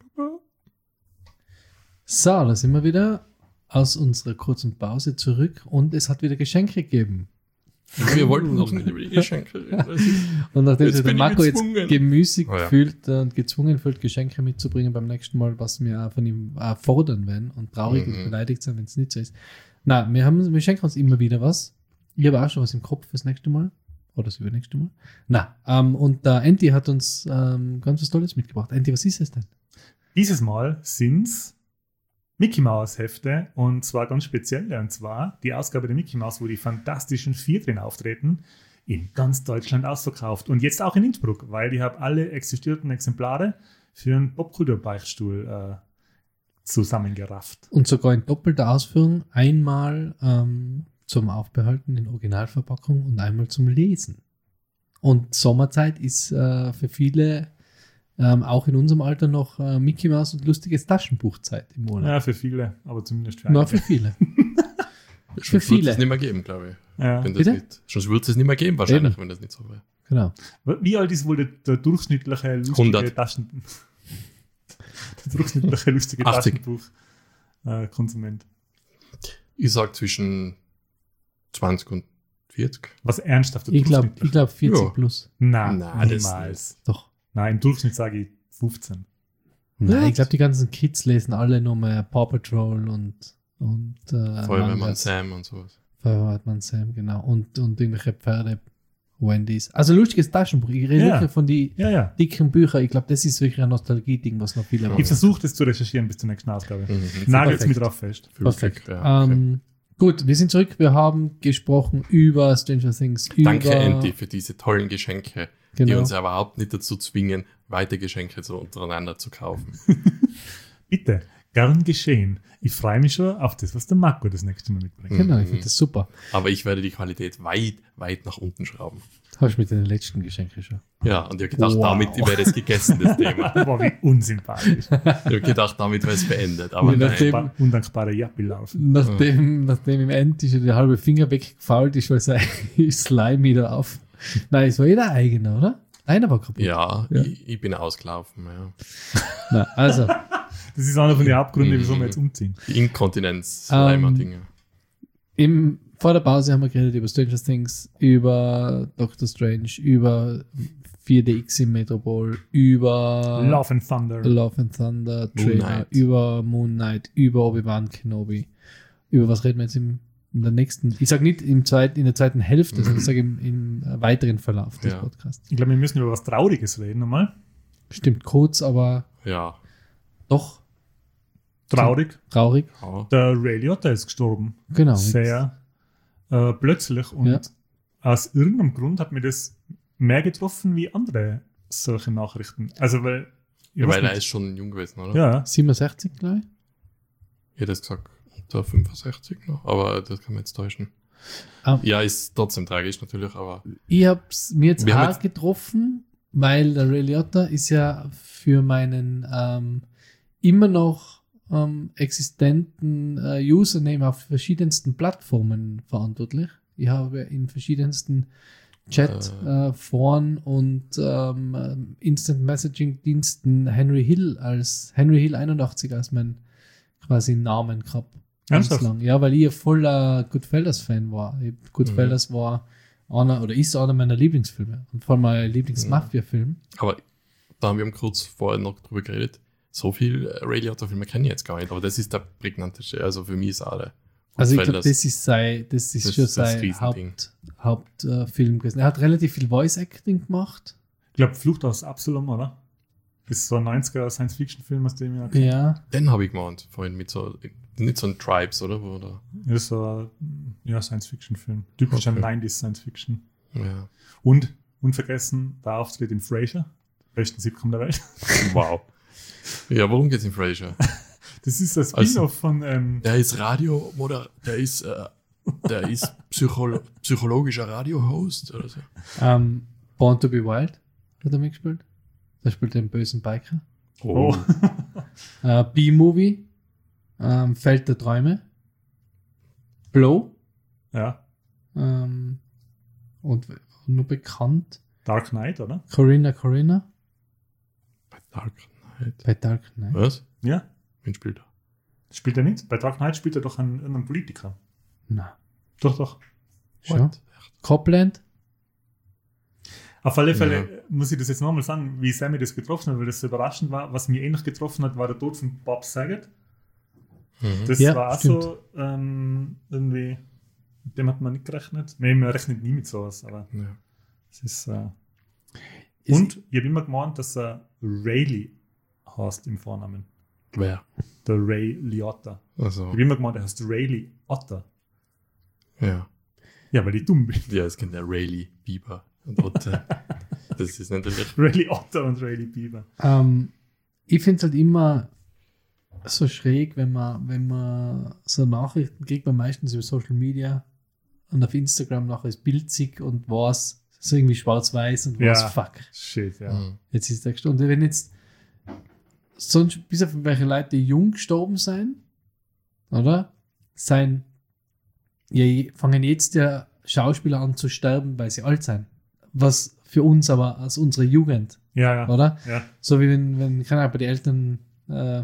So, da sind wir wieder aus unserer kurzen Pause zurück und es hat wieder Geschenke gegeben. Wir wollten noch nicht über die Geschenke reden. Das ist- Und nachdem Jetzt sich der bin ich Marco jetzt gezwungen. gemüßig Oh ja. fühlt und gezwungen fühlt, Geschenke mitzubringen beim nächsten Mal, was wir auch von ihm äh, fordern werden und traurig Mhm. und beleidigt sein, wenn es nicht so ist. Na, wir, haben, wir schenken uns immer wieder was. Ich habe auch schon was im Kopf fürs nächste Mal. Oder das übernächste Mal. Na, ähm, und der Enti hat uns ähm, ganz was Tolles mitgebracht. Enti, was ist es denn? Dieses Mal sind's Mickey Mouse Hefte und zwar ganz spezielle, und zwar die Ausgabe der Mickey Mouse, wo die fantastischen vier drin auftreten, in ganz Deutschland ausverkauft und jetzt auch in Innsbruck, weil ich habe alle existierenden Exemplare für einen Popkultur-Beichtstuhl äh, zusammengerafft. Und sogar in doppelter Ausführung. Einmal ähm, zum Aufbehalten in Originalverpackung und einmal zum Lesen. Und Sommerzeit ist äh, für viele, ähm, auch in unserem Alter, noch äh, Mickey Mouse und lustiges Taschenbuchzeit im Monat. Ja, für viele, aber zumindest für Nur einige. für viele. Sonst Für würde viele. es nicht mehr geben, glaube ich. Ja. Wenn das Bitte? nicht, sonst würde es nicht mehr geben, wahrscheinlich, Eben. wenn das nicht so wäre. Genau. Wie alt ist wohl der, der durchschnittliche lustige hundert. Taschen... der durchschnittliche lustige achtzig. Taschenbuch-Konsument? Ich sag zwischen zwanzig und vierzig. Was ernsthaft der Ich glaube Durchschnittliche? ich glaub vierzig Ja. plus. Nein, Nein, das niemals. Doch. Nein, im Durchschnitt sage ich fünfzehn. Nein, What? ich glaube, die ganzen Kids lesen alle nur mehr Paw Patrol und, und äh, Feuerwehrmann Mangas. Sam und sowas. Feuerwehrmann Sam, genau. Und, und irgendwelche Pferde, Wendy's. Also lustiges Taschenbuch. Ich rede Ja. wirklich von die Ja, ja. dicken Büchern. Ich glaube, das ist wirklich ein Nostalgie-Ding, was noch viele Ja. machen. Ich versuche das zu recherchieren bis zur nächsten Ausgabe. Mhm. Nagelt's perfekt. mich drauf fest. Perfekt. Ja, okay. ähm, gut, wir sind zurück. Wir haben gesprochen über Stranger Things. Danke, über, Andy, für diese tollen Geschenke, die Genau. uns ja überhaupt nicht dazu zwingen, weiter Geschenke so untereinander zu kaufen. Bitte, gern geschehen. Ich freue mich schon auf das, was der Marco das nächste Mal mitbringt. Genau, ich Mhm. finde das super. Aber ich werde die Qualität weit, weit nach unten schrauben. Habe ich mit den letzten Geschenken schon. Ja, und ich habe gedacht, Wow. damit wäre es gegessen, das Thema. Boah, wie unsympathisch. Ich habe gedacht, damit wäre es beendet. Aber Je nein. nachdem- Undankbar- Undankbare Jappi laufen. Nachdem, nachdem im End schon der halbe Finger weggefault ist, weil sein Slime wieder auf. Nein, es war jeder eigene, oder? Einer war kaputt. Ja, Ja. Ich, ich bin ausgelaufen. Ja. Na, also, Das ist einer von den Hauptgründen, wieso Mhm. wir jetzt umziehen. Die Inkontinenz, Ähm, Leimer-Dinge. im, vor der Pause haben wir geredet über Stranger Things, über Doctor Strange, über vier D X im Metropol, über Love and Thunder. Love and Thunder Moon Trailer, Knight. über Moon Knight, über Obi-Wan Kenobi. Über was reden wir jetzt im, in der nächsten, ich sage nicht im zweit, in der zweiten Hälfte, sondern ich sage im, im äh, weiteren Verlauf des Ja. Podcasts. Ich glaube, wir müssen über was Trauriges reden nochmal. Stimmt kurz, aber Ja. doch Traurig. traurig. ja. Der Ray Liotta ist gestorben. Genau. Sehr äh, plötzlich. Und Ja. aus irgendeinem Grund hat mir das mehr getroffen wie andere solche Nachrichten. Also, weil. ich Ja, weiß weil er nicht. ist schon jung gewesen, oder? Ja, siebenundsechzig gleich. Ich hätte jetzt gesagt, unter fünfundsechzig noch, aber das kann man jetzt täuschen. Ah. Ja, ist trotzdem tragisch natürlich, aber Ich habe es mir jetzt Wir haben auch jetzt- getroffen, weil der Ray Liotta ist ja für meinen ähm, immer noch ähm, existenten äh, Username auf verschiedensten Plattformen verantwortlich. Ich habe in verschiedensten Chat-Foren äh, Foren und ähm, Instant Messaging-Diensten Henry Hill als Henry Hill einundachtzig als mein quasi Namen gehabt. Ganz Ernsthaft? lang. Ja, weil ich ein voller Goodfellas-Fan war. Ich- Goodfellas war einer oder ist einer meiner Lieblingsfilme und vor allem mein Lieblings-Mafia-Film. aber da haben wir kurz vorher noch drüber geredet. So viel Ray Liotta-Filme kenne ich jetzt gar nicht, aber das ist der prägnanteste. Also für mich ist alle. Also ich glaube, das ist sein, das ist Das schon ist das sein Riesending. Haupt, Hauptfilm gewesen. Er hat relativ viel Voice-Acting gemacht. Ich glaube, Flucht aus Absalom, oder? Das ist so ein neunziger Science-Fiction-Film, aus dem ich auch Ja. Den habe ich gemeint, vorhin mit so, nicht so ein Tribes, oder? Wo da, Das ist so ein ja, Science-Fiction-Film. Typischer Okay. neunziger Science-Fiction. ja. Und unvergessen, der Auftritt in Frasier, besten Sitcom der Welt. Wow. Ja, worum geht's in Frasier? Das ist das Also- Spin-off von, ähm, Der ist Radio, oder der ist, äh, der ist Psycholo psychologischer Radio-Host oder so. Ähm, Born to be Wild hat er mitgespielt. Da spielt er den bösen Biker. oh. Äh, B-Movie. Ähm, Feld der Träume. Blow. ja, Ähm, und nur bekannt. Dark Knight, oder? Corinna Corinna. Bei Dark Knight. Bei Dark Knight. Was? Ja, Wen spielt er? spielt er nicht. Bei Dark Knight spielt er doch einen, einen Politiker. Na, Doch, doch. schon. What? Copland. Auf alle Fälle Ja. muss ich das jetzt nochmal sagen, wie sehr mir das getroffen hat, weil das so überraschend war. Was mir ähnlich getroffen hat, war der Tod von Bob Saget. Mhm. Das Ja, war auch stimmt. so ähm, irgendwie, mit dem hat man nicht gerechnet. Nee, man rechnet nie mit sowas, aber Ja. es ist. Äh, Ist- und ich habe immer gemeint, dass er Rayleigh heißt im Vornamen. Wer? Der Ray Liotta. Also, Ich habe immer gemeint, er heißt Rayleigh Otter. ja. Ja, weil ich dumm bin. Ja, es kennt der Rayleigh Bieber. Und Otte. Das ist natürlich. Rayleigh Otter und Rayleigh Bieber. Ähm, ich finde es halt immer so schräg, wenn man, wenn man so Nachrichten kriegt, man meistens über Social Media und auf Instagram nachher ist bildzig und was so irgendwie schwarz-weiß und was Ja. fuck. Shit, ja. Mhm. Jetzt ist der gestorben. Und wenn jetzt sonst bis auf welche Leute jung gestorben sein, oder? Sein, ja, je- fangen jetzt ja Schauspieler an zu sterben, weil sie alt sind. Was für uns aber aus unserer Jugend, Ja, ja. oder? ja. So wie wenn, wenn keine Ahnung, bei den Eltern, äh,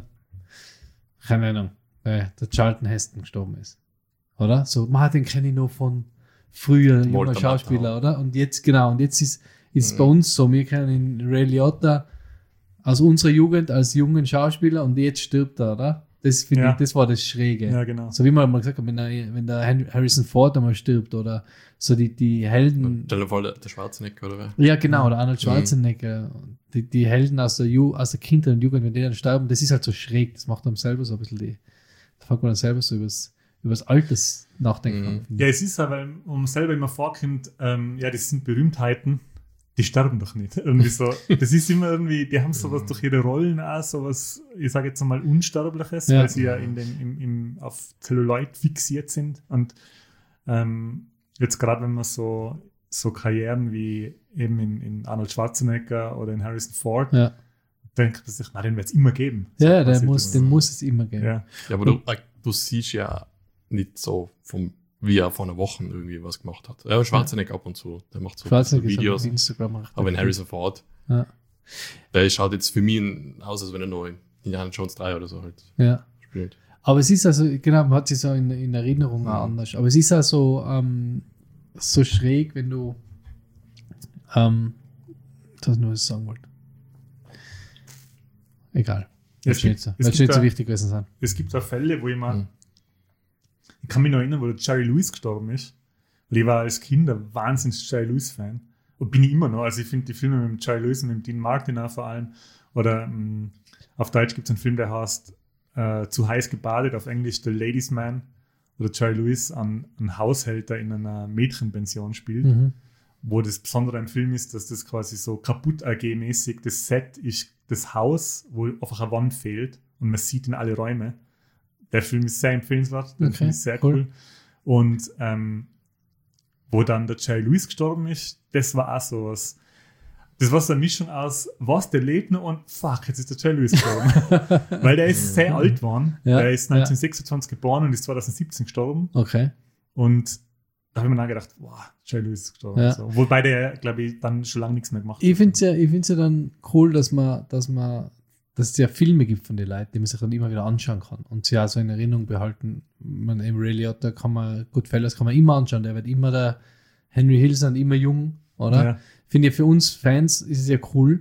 keine Ahnung, äh, der Charlton Heston gestorben ist. Oder? So, man, den kenne ich noch von früher, junger Walter Schauspieler, Matthau. oder? Und jetzt, genau, und jetzt ist ist Mhm. bei uns so, wir kennen Ray Liotta aus unserer Jugend als jungen Schauspieler und jetzt stirbt er, oder? Das finde Ja. ich, das war das Schräge. Ja, genau. So wie man mal gesagt hat, wenn der, wenn der Hen- Harrison Ford einmal stirbt oder so die, die Helden. Stell dir vor, der, der Schwarzenegger oder wer? Ja, genau, oder Arnold Schwarzenegger. Die, die Helden aus der, Ju aus der Kindheit und Jugend, wenn die dann sterben, das ist halt so schräg. Das macht einem selber so ein bisschen die. Da fängt man dann selber so übers, übers Alters nachdenken. Mhm. an, finde Ja, ich. es ist ja, weil man selber immer vorkommt, ähm, ja, das sind Berühmtheiten, die sterben doch nicht. Irgendwie so. Das ist immer irgendwie, die haben sowas durch ihre Rollen auch, sowas, ich sage jetzt mal Unsterbliches, Ja. weil sie ja in dem, im, im, auf Celluloid fixiert sind. Und ähm, jetzt gerade, wenn man so, so Karrieren wie eben in, in Arnold Schwarzenegger oder in Harrison Ford, Ja, denkt man sich, na, den wird es immer geben. ja, der quasi. muss, den muss es immer geben. Ja. Ja, aber du, äh, du siehst ja nicht so, vom, wie er vor einer Woche irgendwie was gemacht hat. Ja, Schwarzenegger ab und zu. Der macht so Schwarzenegger ist halt Videos. auf Instagram. recht Aber in aktiv. Harrison Ford, Ja. der schaut jetzt für mich aus, als wenn er noch in Indiana Jones drei oder so halt Ja. spielt. Aber es ist also, genau, man hat sich so in, in Erinnerung auch anders. Aber es ist also ähm, so schräg, wenn du ähm, das ist nur, was ich sagen wollte. Egal. Es Wird schon gibt- nicht so, es wird schon gibt nicht so da- wichtig gewesen sein. Es gibt auch Fälle, wo ich mal, Mhm. ich kann mich noch erinnern, wo der Jerry Lewis gestorben ist. Weil ich war als Kind ein wahnsinns Jerry Lewis-Fan. Und bin ich immer noch. Also ich finde die Filme mit dem Jerry Lewis und mit dem Dean Martin auch vor allem. Oder mh, auf Deutsch gibt es einen Film, der heißt äh, Zu heiß gebadet, auf Englisch The Ladies Man. Wo der Jerry Lewis einen, einen Haushälter in einer Mädchenpension spielt. Mhm. Wo das Besondere am Film ist, dass das quasi so kaputt A G-mäßig, das Set ist das Haus, wo einfach eine Wand fehlt und man sieht in alle Räume. Der Film ist sehr empfehlenswert, der Okay, Film ist sehr cool. cool. Und ähm, wo dann der Jerry Lewis gestorben ist, das war auch sowas. Das war so eine Mischung aus, was, der lebt noch und fuck, jetzt ist der Jerry Lewis gestorben. Weil der ist sehr alt geworden. Ja, er ist neunzehnhundertsechsundzwanzig geboren und ist zweitausendsiebzehn gestorben. Okay. Und da habe ich mir dann gedacht, wow, Jerry Lewis ist gestorben. Ja. So. Wobei der, glaube ich, dann schon lange nichts mehr gemacht Ich finde es ja, ich find's ja dann cool, dass man, dass man, dass es ja Filme gibt von den Leuten, die man sich dann immer wieder anschauen kann und sie auch so in Erinnerung behalten. Man, im Ray Liotta kann man, Goodfellas kann man immer anschauen, der wird immer der Henry Hill sein, immer jung, oder? Ja. Finde ich, für uns Fans ist es ja cool,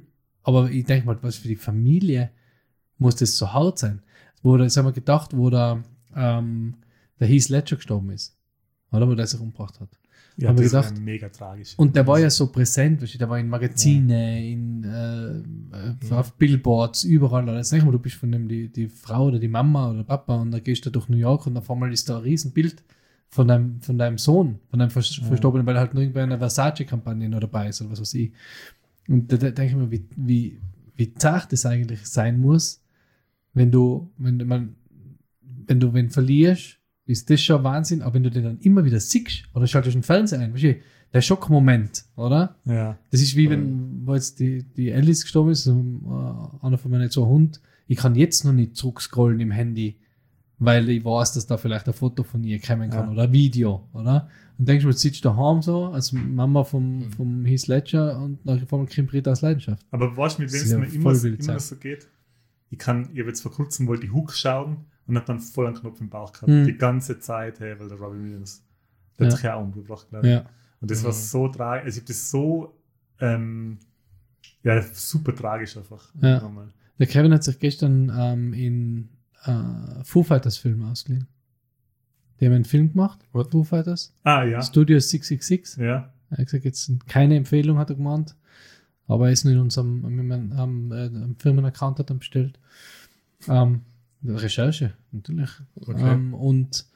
aber ich denke mal, was für die Familie muss das so hart sein. Wo, das haben wir gedacht, wo der, ähm, der Heath Ledger gestorben ist. Oder? Wo der sich umgebracht hat. Ja, Haben wir das gedacht. war mega tragisch. Und der war ja so präsent, weißt du, der war in Magazine, in, äh, äh, auf Billboards, überall. Jetzt denk mal, du bist von dem die, die Frau oder die Mama oder Papa und dann gehst du durch New York und auf einmal ist da ein Riesenbild von deinem, von deinem Sohn, von deinem Vers- Ja. Verstorbenen, weil halt nur irgendwer eine Versace-Kampagne noch dabei ist oder was weiß ich. Und da, da denke ich mir, wie, wie, wie zart das eigentlich sein muss, wenn du, wenn du, man, wenn du wen verlierst, ist das schon Wahnsinn, aber wenn du den dann immer wieder siehst oder schaltest den Fernseher ein, weißt du, der Schockmoment, oder? Ja. Das ist wie wenn, wo jetzt die, die Alice gestorben ist, um, äh, einer von meinen zwei Hunden, ich kann jetzt noch nicht zurückscrollen im Handy, weil ich weiß, dass da vielleicht ein Foto von ihr kommen kann Ja. oder ein Video, oder? Und denkst du, jetzt sitzt du daheim so, als Mama vom, vom Heath Ledger und nachher kommt Kim Britta aus Leidenschaft. Aber weißt du, mit wem Das es ist ja mir immer, voll so- wild immer sein. so geht? Ich kann, ich habe jetzt vor kurzem wollte ich Hook schauen und habe dann voll einen Knopf im Bauch gehabt. Mhm. Die ganze Zeit, hey, weil der Robin Williams, der Ja. hat sich ja auch umgebracht, glaube ich. Ja. Und das war Mhm. so tragisch, also ich habe das so, ähm, ja, super tragisch einfach. Ja. Nochmal. Der Kevin hat sich gestern ähm, in äh, Foo Fighters Film ausgeliehen. Die haben einen Film gemacht, What? Foo Fighters. Ah, ja. Studio sechs sechs sechs. Ja. Er hat gesagt, jetzt keine Empfehlung, hat er gemeint. Aber er ist nur in unserem am, am, äh, am Firmenaccount hat er bestellt. Ähm, Recherche, natürlich. Okay. Ähm, und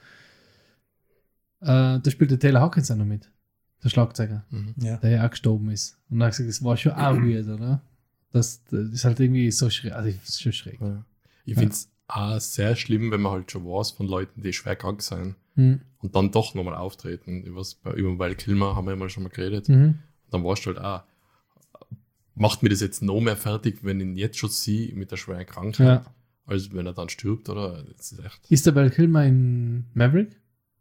äh, da spielt der Taylor Hawkins auch noch mit. Der Schlagzeuger, Mhm. Ja. der ja auch gestorben ist. Und er hat gesagt, das war schon auch weird, oder? Das, das ist halt irgendwie so schräg. Also, das ist schon schräg. Ja. Ich Ja. finde es auch sehr schlimm, wenn man halt schon weiß von Leuten, die schwer krank sind Hm. und dann doch nochmal auftreten. Übers, bei, über Val Kilmer haben wir ja mal schon mal geredet. Mhm. Dann weißt du halt auch, macht mir das jetzt noch mehr fertig, wenn ich ihn jetzt schon sehe mit der schweren Krankheit, Ja. als wenn er dann stirbt, oder? Das ist echt. Ist der Val Kilmer in Maverick?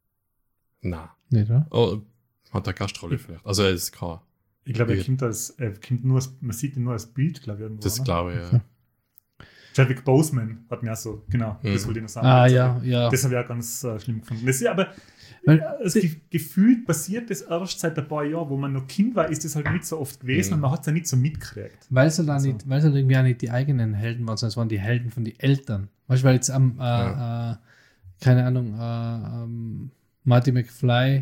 Na. Nicht, oder? Oh, hat er Gastrolle vielleicht. Also er ist kein. Ich glaube, er Ja. kommt als, er kommt nur als, man sieht ihn nur als Bild, glaube ich, irgendwo. Das oder? glaube ich, ja. Okay. Chadwick Boseman hat mir auch so, genau, Mhm. das wollte ich noch sagen. Ah, Das ja, hab ich- ja. Das habe ich auch ganz äh, schlimm gefunden. Das ist ja aber, Weil- äh, es ge gefühlt passiert das erst seit ein paar Jahren, wo man noch Kind war, ist das halt nicht so oft gewesen Mhm. und man hat es ja nicht so mitgekriegt. Weil es halt, auch Also. nicht, weil es halt irgendwie auch nicht die eigenen Helden waren, sondern es waren die Helden von den Eltern. Weißt du, weil jetzt am, äh, Ja. äh, keine Ahnung, äh, ähm, Marty McFly,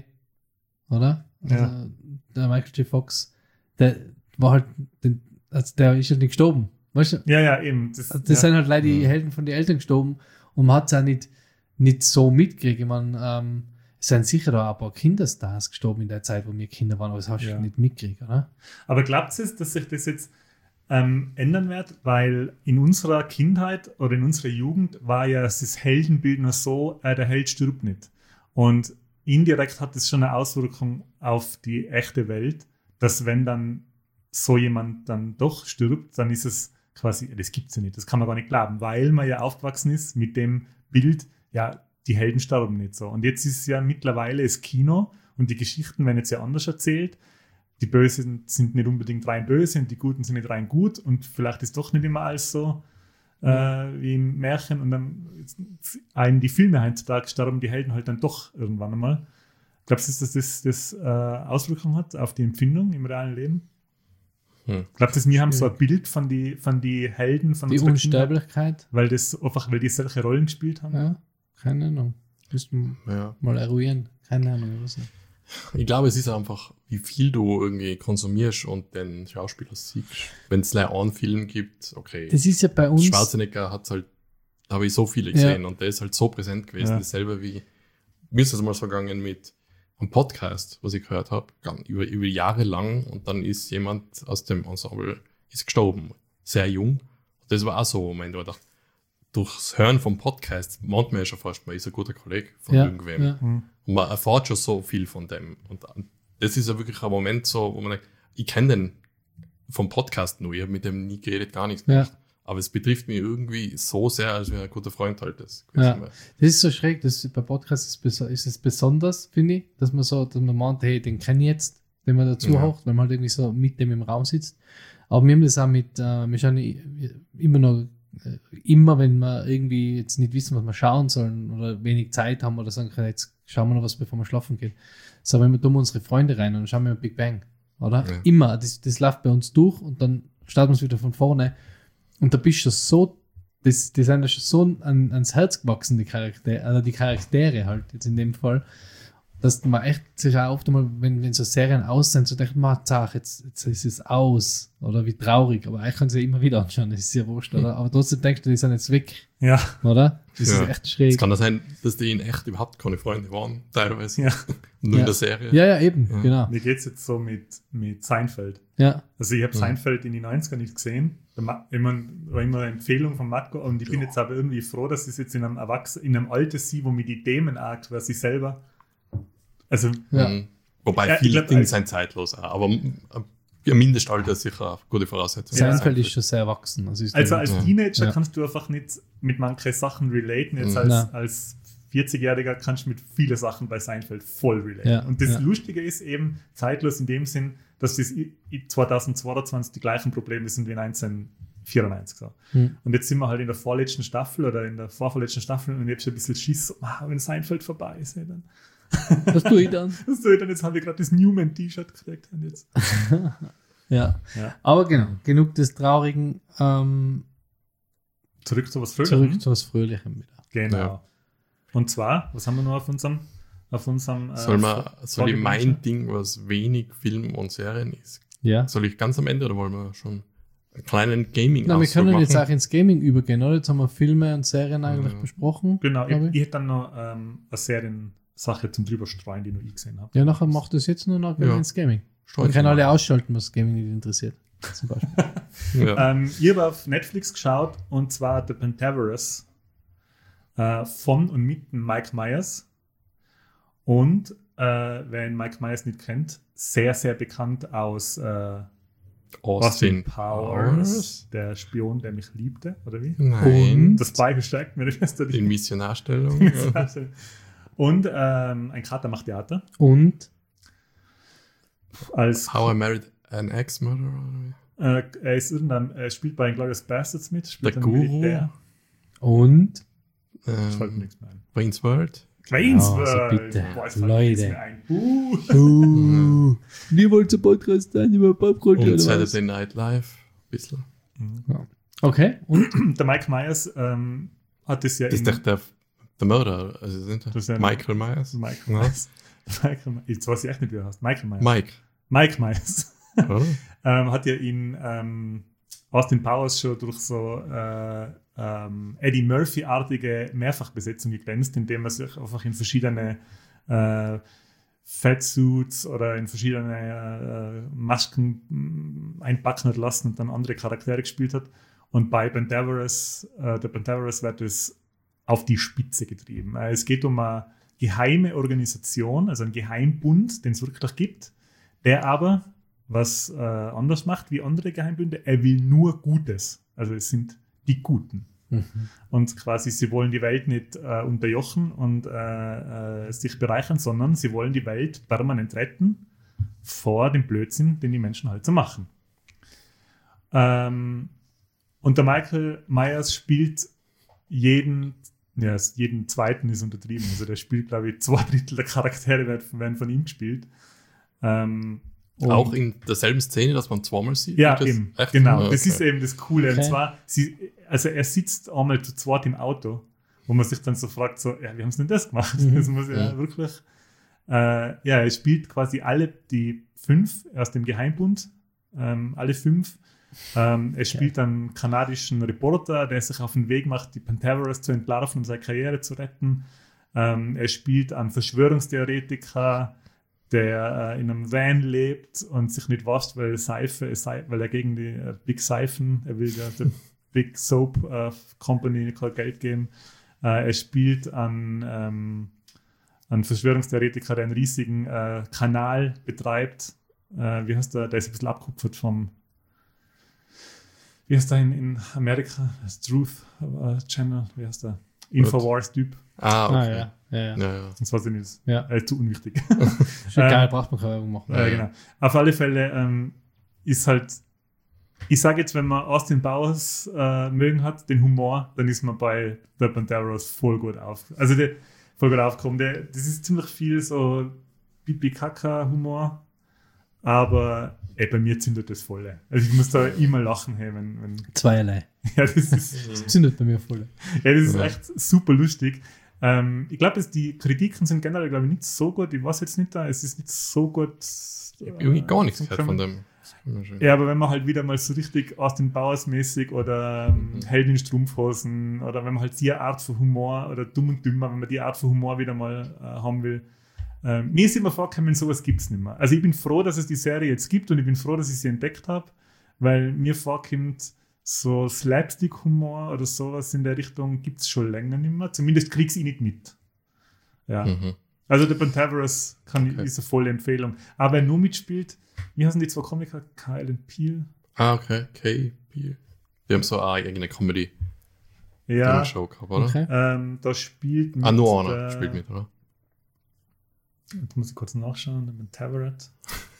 oder? Ja. Also, der Michael J. Fox, der war halt, den, also der ist halt nicht gestorben. Weißt du? Ja, ja, eben. Das, Also das ja. sind halt leider die Mhm. Helden von den Eltern gestorben und man hat es auch nicht, nicht so mitgekriegt. Ich meine, ähm, es sind sicher da ein paar Kinderstars gestorben in der Zeit, wo wir Kinder waren, aber das hast du Ja. nicht mitgekriegt, oder? Aber glaubt es, dass sich das jetzt ähm, ändern wird? Weil in unserer Kindheit oder in unserer Jugend war ja das Heldenbild nur so, äh, der Held stirbt nicht. Und indirekt hat es schon eine Auswirkung auf die echte Welt, dass wenn dann so jemand dann doch stirbt, dann ist es quasi, das gibt es ja nicht, das kann man gar nicht glauben, weil man ja aufgewachsen ist mit dem Bild, ja, die Helden sterben nicht so. Und jetzt ist ja mittlerweile das Kino und die Geschichten werden jetzt ja anders erzählt. Die Bösen sind nicht unbedingt rein böse und die Guten sind nicht rein gut und vielleicht ist doch nicht immer alles so äh, wie im Märchen und dann einen die Filme heutzutage sterben die Helden halt dann doch irgendwann einmal. Glaubst du, dass das, das äh, Auswirkungen hat auf die Empfindung im realen Leben? Hm. Glaubst du, wir haben so ein Bild von die, von die Helden von Die unserer Kindheit, Unsterblichkeit, weil das einfach, weil die solche Rollen gespielt haben? ja, keine Ahnung. Müssten Ja. mal eruieren. Keine Ahnung. Ich weiß nicht. Ich glaube, es ist einfach, wie viel du irgendwie konsumierst und den Schauspieler siehst. Wenn es einen Film gibt, okay. Das ist ja bei uns. Schwarzenegger hat halt, da habe ich so viele gesehen und der ist halt so präsent gewesen. Ja. Dasselbe wie, mir ist das mal so gegangen mit einem Podcast, was ich gehört habe, über, über Jahre lang und dann ist jemand aus dem Ensemble ist gestorben. Sehr jung. Und das war auch so ein Moment, wo ich dachte, durchs Hören vom Podcast meint man ja schon fast, man ist ein guter Kollege von Ja, irgendwem. ja. Hm. Und man erfährt schon so viel von dem. Und das ist ja wirklich ein Moment so, wo man denkt, ich kenne den vom Podcast nur, ich habe mit dem nie geredet, gar nichts Ja. gemacht. Aber es betrifft mich irgendwie so sehr, als wäre ein guter Freund halt das. Ja. gewesen wäre. Das ist so schräg. Das, bei Podcasts ist, beso- ist es besonders, finde ich, dass man so, dass man meint, hey, den kenne ich jetzt, den man dazu Ja. haucht, weil man halt irgendwie so mit dem im Raum sitzt. Aber wir haben das auch mit, äh, wir schauen i- immer noch, äh, immer wenn wir irgendwie jetzt nicht wissen, was wir schauen sollen oder wenig Zeit haben oder sagen können, jetzt schauen wir noch was, bevor wir schlafen gehen. So, wenn wir dumm unsere Freunde rein und dann schauen wir Big Bang, oder? Ja. Immer. Das, das läuft bei uns durch und dann starten wir es wieder von vorne. Und da bist du so, das, die sind ja schon so an, ans Herz gewachsen, die Charaktere, also die Charaktere halt jetzt in dem Fall, dass man echt sich auch oft einmal, wenn, wenn so Serien aus sind, so denkt man, zach, jetzt, jetzt ist es aus, oder wie traurig, aber eigentlich kann sie ja immer wieder anschauen, das ist ja wurscht, oder? Aber trotzdem denkst du, die sind jetzt weg, Ja, oder? Das Ja. ist echt schräg. Es kann ja sein, dass die in echt überhaupt keine Freunde waren, teilweise. ja. Nur Ja. in der Serie. Ja, ja, eben, Ja. genau. Mir geht's jetzt so mit, mit Seinfeld. Ja, Also ich habe Mhm. Seinfeld in den neunziger nicht gesehen. Da ma- immer, war immer eine Empfehlung von Matko und ich bin jetzt aber irgendwie froh, dass ich es jetzt in einem Erwachsenen, in einem Alter sehe, wo mir die Themen auch quasi selber, also ja. Mhm. Wobei Ja, ich viele glaub, Dinge als- sind zeitlos auch, aber ein Mindestalter ist sicher eine gute Voraussetzung. Seinfeld ist schon sehr erwachsen. Also, ist Also der- als Ja. Teenager Ja. kannst du einfach nicht mit manchen Sachen relaten. Jetzt Mhm. als, Nein. als vierzig-Jähriger kannst du mit vielen Sachen bei Seinfeld voll relaten. Ja, Und das ja. Lustige ist eben zeitlos in dem Sinn, dass das i- i- zweitausendzweiundzwanzig die gleichen Probleme sind wie neunzehnhundertvierundneunzig. So. Hm. Und jetzt sind wir halt in der vorletzten Staffel oder in der vorvorletzten Staffel und ich habe schon ein bisschen Schiss, so, ah, wenn Seinfeld vorbei ist, ey, dann. Was tue ich dann? Was soll ich dann? Jetzt habe ich gerade das Newman-T-Shirt gekriegt. Und jetzt. Ja. Ja. Aber genau, genug des Traurigen, ähm, Zurück zu was Fröhlichem. zurück zu was Fröhlichem wieder. Genau. Ja. Und zwar, was haben wir noch auf unserem, auf unserem äh, Soll, man, Vor- soll ich mein Vorgewünsche? Ding, was wenig Film und Serien ist? Ja. Soll ich ganz am Ende oder wollen wir schon einen kleinen gaming Na, wir können machen? jetzt auch ins Gaming übergehen, oder? Jetzt haben wir Filme und Serien eigentlich Ja. besprochen. Genau, ich, glaub ich ich. hätte dann noch ähm, eine Seriensache zum Drüberstreuen, die noch ich gesehen habe. Ja, nachher macht das jetzt nur noch gehen wir Ja. ins Gaming. Streuen Wir können Sie alle mal. ausschalten, was Gaming nicht interessiert. Zum Beispiel. Ja. Ähm, ich habe auf Netflix geschaut und zwar The Pentaverous äh, von und mit dem Mike Myers. Und äh, wer ihn Mike Myers nicht kennt, sehr, sehr bekannt aus äh, Austin Powers, der Spion, der mich liebte, oder wie? Nein. Das Bein stärkt mir die Schwester. In Missionarstellung. Ja. Und ähm, ein Kater macht Theater. Und Als, How I Married an Ex-Murderer. äh, er, ist irgendein, er spielt bei Inglourious Bastards mit. Spielt Der einen Guru. Militär. und Ich fällt mir Ähm, nichts mehr ein. Wayne's World. Queensworld. also bitte, Boah, es fällt mir Leute. nichts mehr ein. Uh. uh, die wollt ihr Podcast sein, über Popkultur Und oder was? Saturday Night Live. Ein bisschen. Okay, und? Der Mike Myers ähm, hat es ja Das ist in- doch der, der Mörder. Also sind Das ist ja- Michael Myers. Michael Ja. Myers. Michael My- Jetzt weiß ich echt nicht, wie er heißt. Michael Myers. Mike. Mike Myers. Oder? ähm, hat ja in ähm, Austin Powers schon durch so äh, ähm, Eddie Murphy-artige Mehrfachbesetzung geglänzt, indem er sich einfach in verschiedene äh, Fatsuits oder in verschiedene äh, Masken mh, einpacken hat lassen und dann andere Charaktere gespielt hat. Und bei Pentaverous, äh, der Pentaverous wird es auf die Spitze getrieben. Äh, es geht um eine geheime Organisation, also einen Geheimbund, den es wirklich gibt, der aber was äh, anders macht wie andere Geheimbünde. Er will nur Gutes. Also es sind die Guten. Mhm. Und quasi, sie wollen die Welt nicht äh, unterjochen und äh, äh, sich bereichern, sondern sie wollen die Welt permanent retten vor dem Blödsinn, den die Menschen halt so machen. Ähm, und der Michael Myers spielt jeden, ja, jeden zweiten ist untertrieben. Also der spielt, glaube ich, zwei Drittel der Charaktere werden, werden von ihm gespielt. Ähm, und- Auch in derselben Szene, dass man zweimal sieht. ja, Und das- eben. Echt? Genau. Ja, Das okay. ist eben das Coole. Und Okay. zwar, sie, also er sitzt einmal zu zweit im Auto, wo man sich dann so fragt, so, ja, wie haben sie denn das gemacht? Mhm. Das muss ja Mhm. wirklich, äh, ja, er spielt quasi alle die fünf aus dem Geheimbund, ähm, alle fünf. Ähm, er spielt einen kanadischen Reporter, der sich auf den Weg macht, die Pentaverous zu entlarven und seine Karriere zu retten. Ähm, er spielt einen Verschwörungstheoretiker, der äh, in einem Van lebt und sich nicht wascht, weil Seife, Sei- weil er gegen die äh, Big Seifen, er will der, der Big Soap äh, Company kein Geld geben. Äh, er spielt an ähm, einen Verschwörungstheoretiker, der einen riesigen äh, Kanal betreibt. Äh, wie heißt der? Der ist ein bisschen abgekupfert vom, wie heißt der in, in Amerika? Das Truth äh, Channel, wie heißt der? Infowars-Typ. Ah, Ah, okay. ja, ja, ja. Ja, ja. Das weiß ich nicht. Ja. Äh, zu unwichtig. Ist egal, Ähm, braucht man keine Werbung machen. Ja, Äh, genau. Auf alle Fälle ähm, ist halt, ich sage jetzt, wenn man Austin Powers äh, mögen hat, den Humor, dann ist man bei The Pentaverous voll gut auf. Also der, voll gut aufgekommen. Der, das ist ziemlich viel so Pipi-Kaka-Humor, aber ey, bei mir zündet das voll. Also ich muss da immer lachen, hey, wenn, wenn Zweierlei. ja, das ist, Das zündet bei mir voll. ja, das ist Ja. echt super lustig. Ähm, ich glaube, die Kritiken sind generell, glaube ich, nicht so gut. Ich weiß jetzt nicht da, es ist nicht so gut. Ich habe irgendwie gar nichts äh, gehört von dem. Ja, aber wenn man halt wieder mal so richtig Austin Powers mäßig oder ähm, Mhm. Helden in Strumpfhosen oder wenn man halt die Art von Humor oder Dumm und Dümmer, wenn man die Art von Humor wieder mal äh, haben will. Ähm, mir ist immer vorgekommen, sowas gibt es nicht mehr. Also ich bin froh, dass es die Serie jetzt gibt und ich bin froh, dass ich sie entdeckt habe, weil mir vorkommt, so Slapstick-Humor oder sowas in der Richtung gibt es schon länger nicht mehr. Zumindest kriege ich nicht mit. Ja. Mhm. Also der Pentaverous kann, Okay. ist eine volle Empfehlung. Aber wer nur mitspielt, wie heißen die zwei Komiker? Kyle und Peel? Ah, okay. K P. Wir haben so eine eigene Ja, Comedy-Show gehabt, oder? Okay. ähm, da spielt mit Ah, nur einer der- spielt mit, oder? Jetzt muss ich kurz nachschauen, der Pentaverous.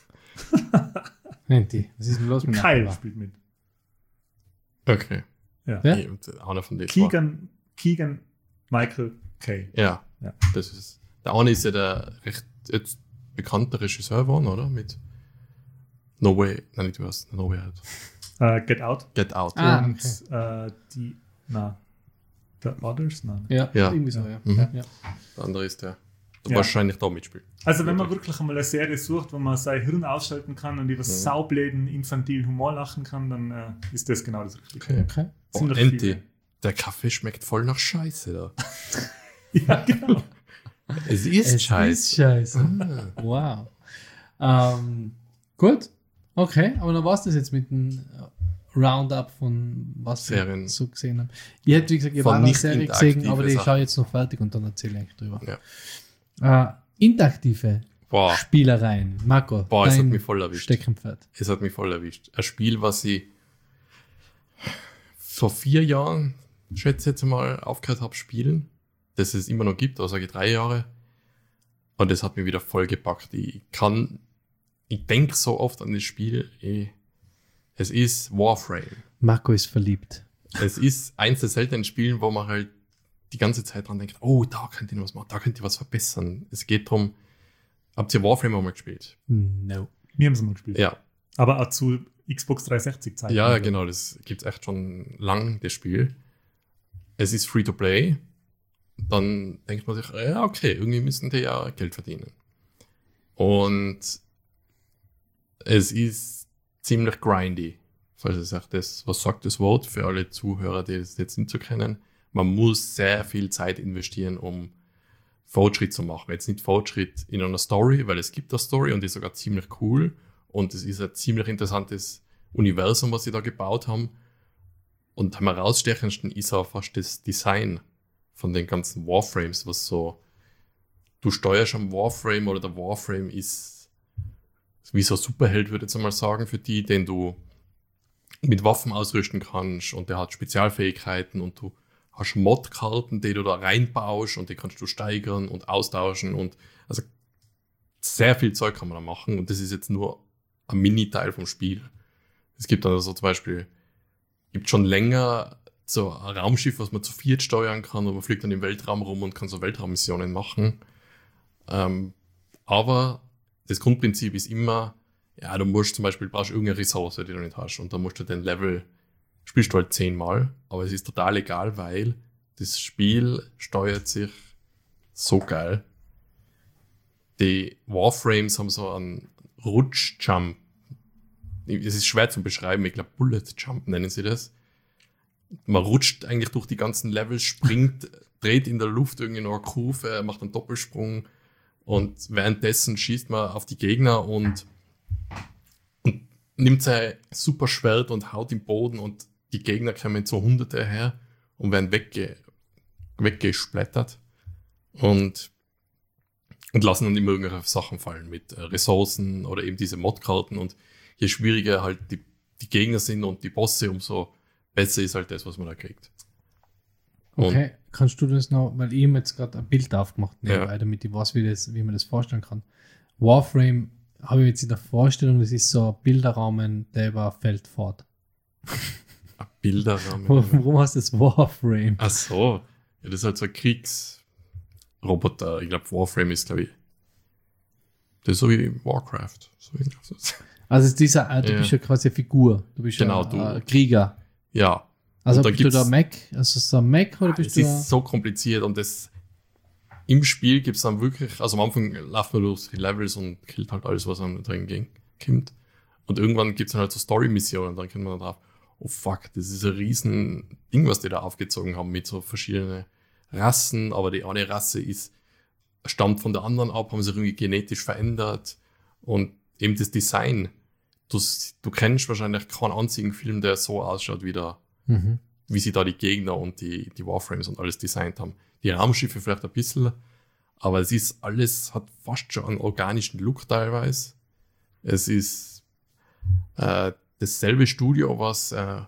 Menti, was ist denn los mit Kyle Nachbar? spielt mit. Okay. Ja. Wer? Nee, und einer von denen. war- Keegan, Keegan Michael Kay. Ja, Ja. das ist. Der eine ist ja der recht jetzt bekannte Regisseur geworden, oder? Mit No Way, nein, nicht was, No Way Out. Äh, Get Out. Get Out. Ah, und okay. äh, die, na, The Others? Nein. Ja, Ja. irgendwie so, ja. Mhm. ja. ja. Der andere ist der, der Ja. wahrscheinlich da mitspielt. Also wenn man Wirklich. wirklich einmal eine Serie sucht, wo man sein Hirn ausschalten kann und über Mhm. saubläden, infantilen Humor lachen kann, dann äh, ist das genau das Richtige. Okay. Okay. Oh, Ziemlich Enti, viele. der Kaffee schmeckt voll nach Scheiße da. Ja, genau. Es ist Es Scheiße. ist scheiße. Ah. Wow. Ähm, gut. Okay, aber dann war es das jetzt mit dem Roundup von was Serien. wir so gesehen haben. Ich hätte, wie gesagt, ich Von habe eine nicht Serie interaktive gesehen, aber die Sachen. schaue ich jetzt noch fertig und dann erzähle ich eigentlich drüber. Ja. Äh, interaktive Boah, Spielereien. Marco, boah, es hat dein mich voll erwischt. Steckenpferd. Es hat mich voll erwischt. Ein Spiel, was ich vor vier Jahren, schätze ich jetzt mal, aufgehört habe spielen, das es immer noch gibt, also sage ich drei Jahre. Und das hat mich wieder voll gepackt. Ich kann, ich denke so oft an das Spiel, ich, es ist Warframe. Marco ist verliebt. Es ist eins der seltenen Spiele, wo man halt die ganze Zeit dran denkt, oh, da könnt ihr was machen, da könnt ihr was verbessern. Es geht darum, habt ihr Warframe auch mal gespielt? No. Wir haben es mal gespielt. Ja, Aber auch zu Xbox dreihundertsechzig Zeiten. ja, genau, das gibt's echt schon lang, das Spiel. Es ist free to play. Dann denkt man sich, ja, okay, irgendwie müssen die ja Geld verdienen. Und es ist ziemlich grindy. Falls ich sage, das, was sagt das Wort für alle Zuhörer, die es jetzt nicht so kennen? Man muss sehr viel Zeit investieren, um Fortschritt zu machen. Jetzt nicht Fortschritt in einer Story, weil es gibt eine Story und die ist sogar ziemlich cool. Und es ist ein ziemlich interessantes Universum, was sie da gebaut haben. Und am herausstechendsten ist auch fast das Design von den ganzen Warframes, was so, du steuerst am Warframe oder der Warframe ist wie so ein Superheld, würde ich jetzt einmal sagen, für die, den du mit Waffen ausrüsten kannst und der hat Spezialfähigkeiten und du hast Mod-Karten, die du da reinbaust und die kannst du steigern und austauschen und also sehr viel Zeug kann man da machen und das ist jetzt nur ein Mini-Teil vom Spiel. Es gibt also zum Beispiel, gibt schon länger so ein Raumschiff, was man zu viert steuern kann und man fliegt dann im Weltraum rum und kann so Weltraummissionen machen. Ähm, aber das Grundprinzip ist immer, ja, du musst zum Beispiel, brauchst irgendeine Ressource, die du nicht hast und dann musst du den Level, spielst du halt zehnmal, aber es ist total egal, weil das Spiel steuert sich so geil. Die Warframes haben so einen Rutschjump. Es ist schwer zu beschreiben, ich glaube Bullet Jump nennen sie das. Man rutscht eigentlich durch die ganzen Levels, springt, dreht in der Luft irgendwie noch eine Kurve, macht einen Doppelsprung und währenddessen schießt man auf die Gegner und, und nimmt sein super Schwert und haut im Boden und die Gegner kommen so Hunderte her und werden wegge, weggesplattert und, und lassen dann immer irgendwelche Sachen fallen mit äh, Ressourcen oder eben diese Modkarten und je schwieriger halt die, die Gegner sind und die Bosse, umso besser ist halt das, was man da kriegt. Und Okay, kannst du das noch, weil ich habe jetzt gerade ein Bild aufgemacht, nebenbei, Ja. damit ich weiß, wie, das, wie man das vorstellen kann. Warframe habe ich jetzt in der Vorstellung, das ist so ein Bilderrahmen, der über ein Feld fährt. ein Bilderrahmen. Warum heißt das Warframe? Ach so. Ja, das ist halt so ein Kriegsroboter. Ich glaube, Warframe ist, glaube ich, Das ist so wie Warcraft. So wie Also ist dieser, äh, du Ja. bist ja quasi eine Figur. Du bist Genau, ja du. ein Krieger. ja. Also Und dann bist du gibt's- da Mac? Also so ein Mac oder bist Es du da? ist so kompliziert und das im Spiel gibt es dann wirklich, also am Anfang läuft man durch die Levels und killt halt alles, was einem drin ging, kommt. Und irgendwann gibt es dann halt so Story-Missionen und dann kommt man dann drauf, oh fuck, das ist ein riesen Ding, was die da aufgezogen haben mit so verschiedenen Rassen, aber die eine Rasse ist, stammt von der anderen ab, haben sich irgendwie genetisch verändert und eben das Design. Du, du kennst wahrscheinlich keinen einzigen Film, der so ausschaut wie der Mhm. wie sie da die Gegner und die, die Warframes und alles designt haben. Die Raumschiffe vielleicht ein bisschen, aber es ist alles, hat fast schon einen organischen Look teilweise. Es ist äh, dasselbe Studio, was äh,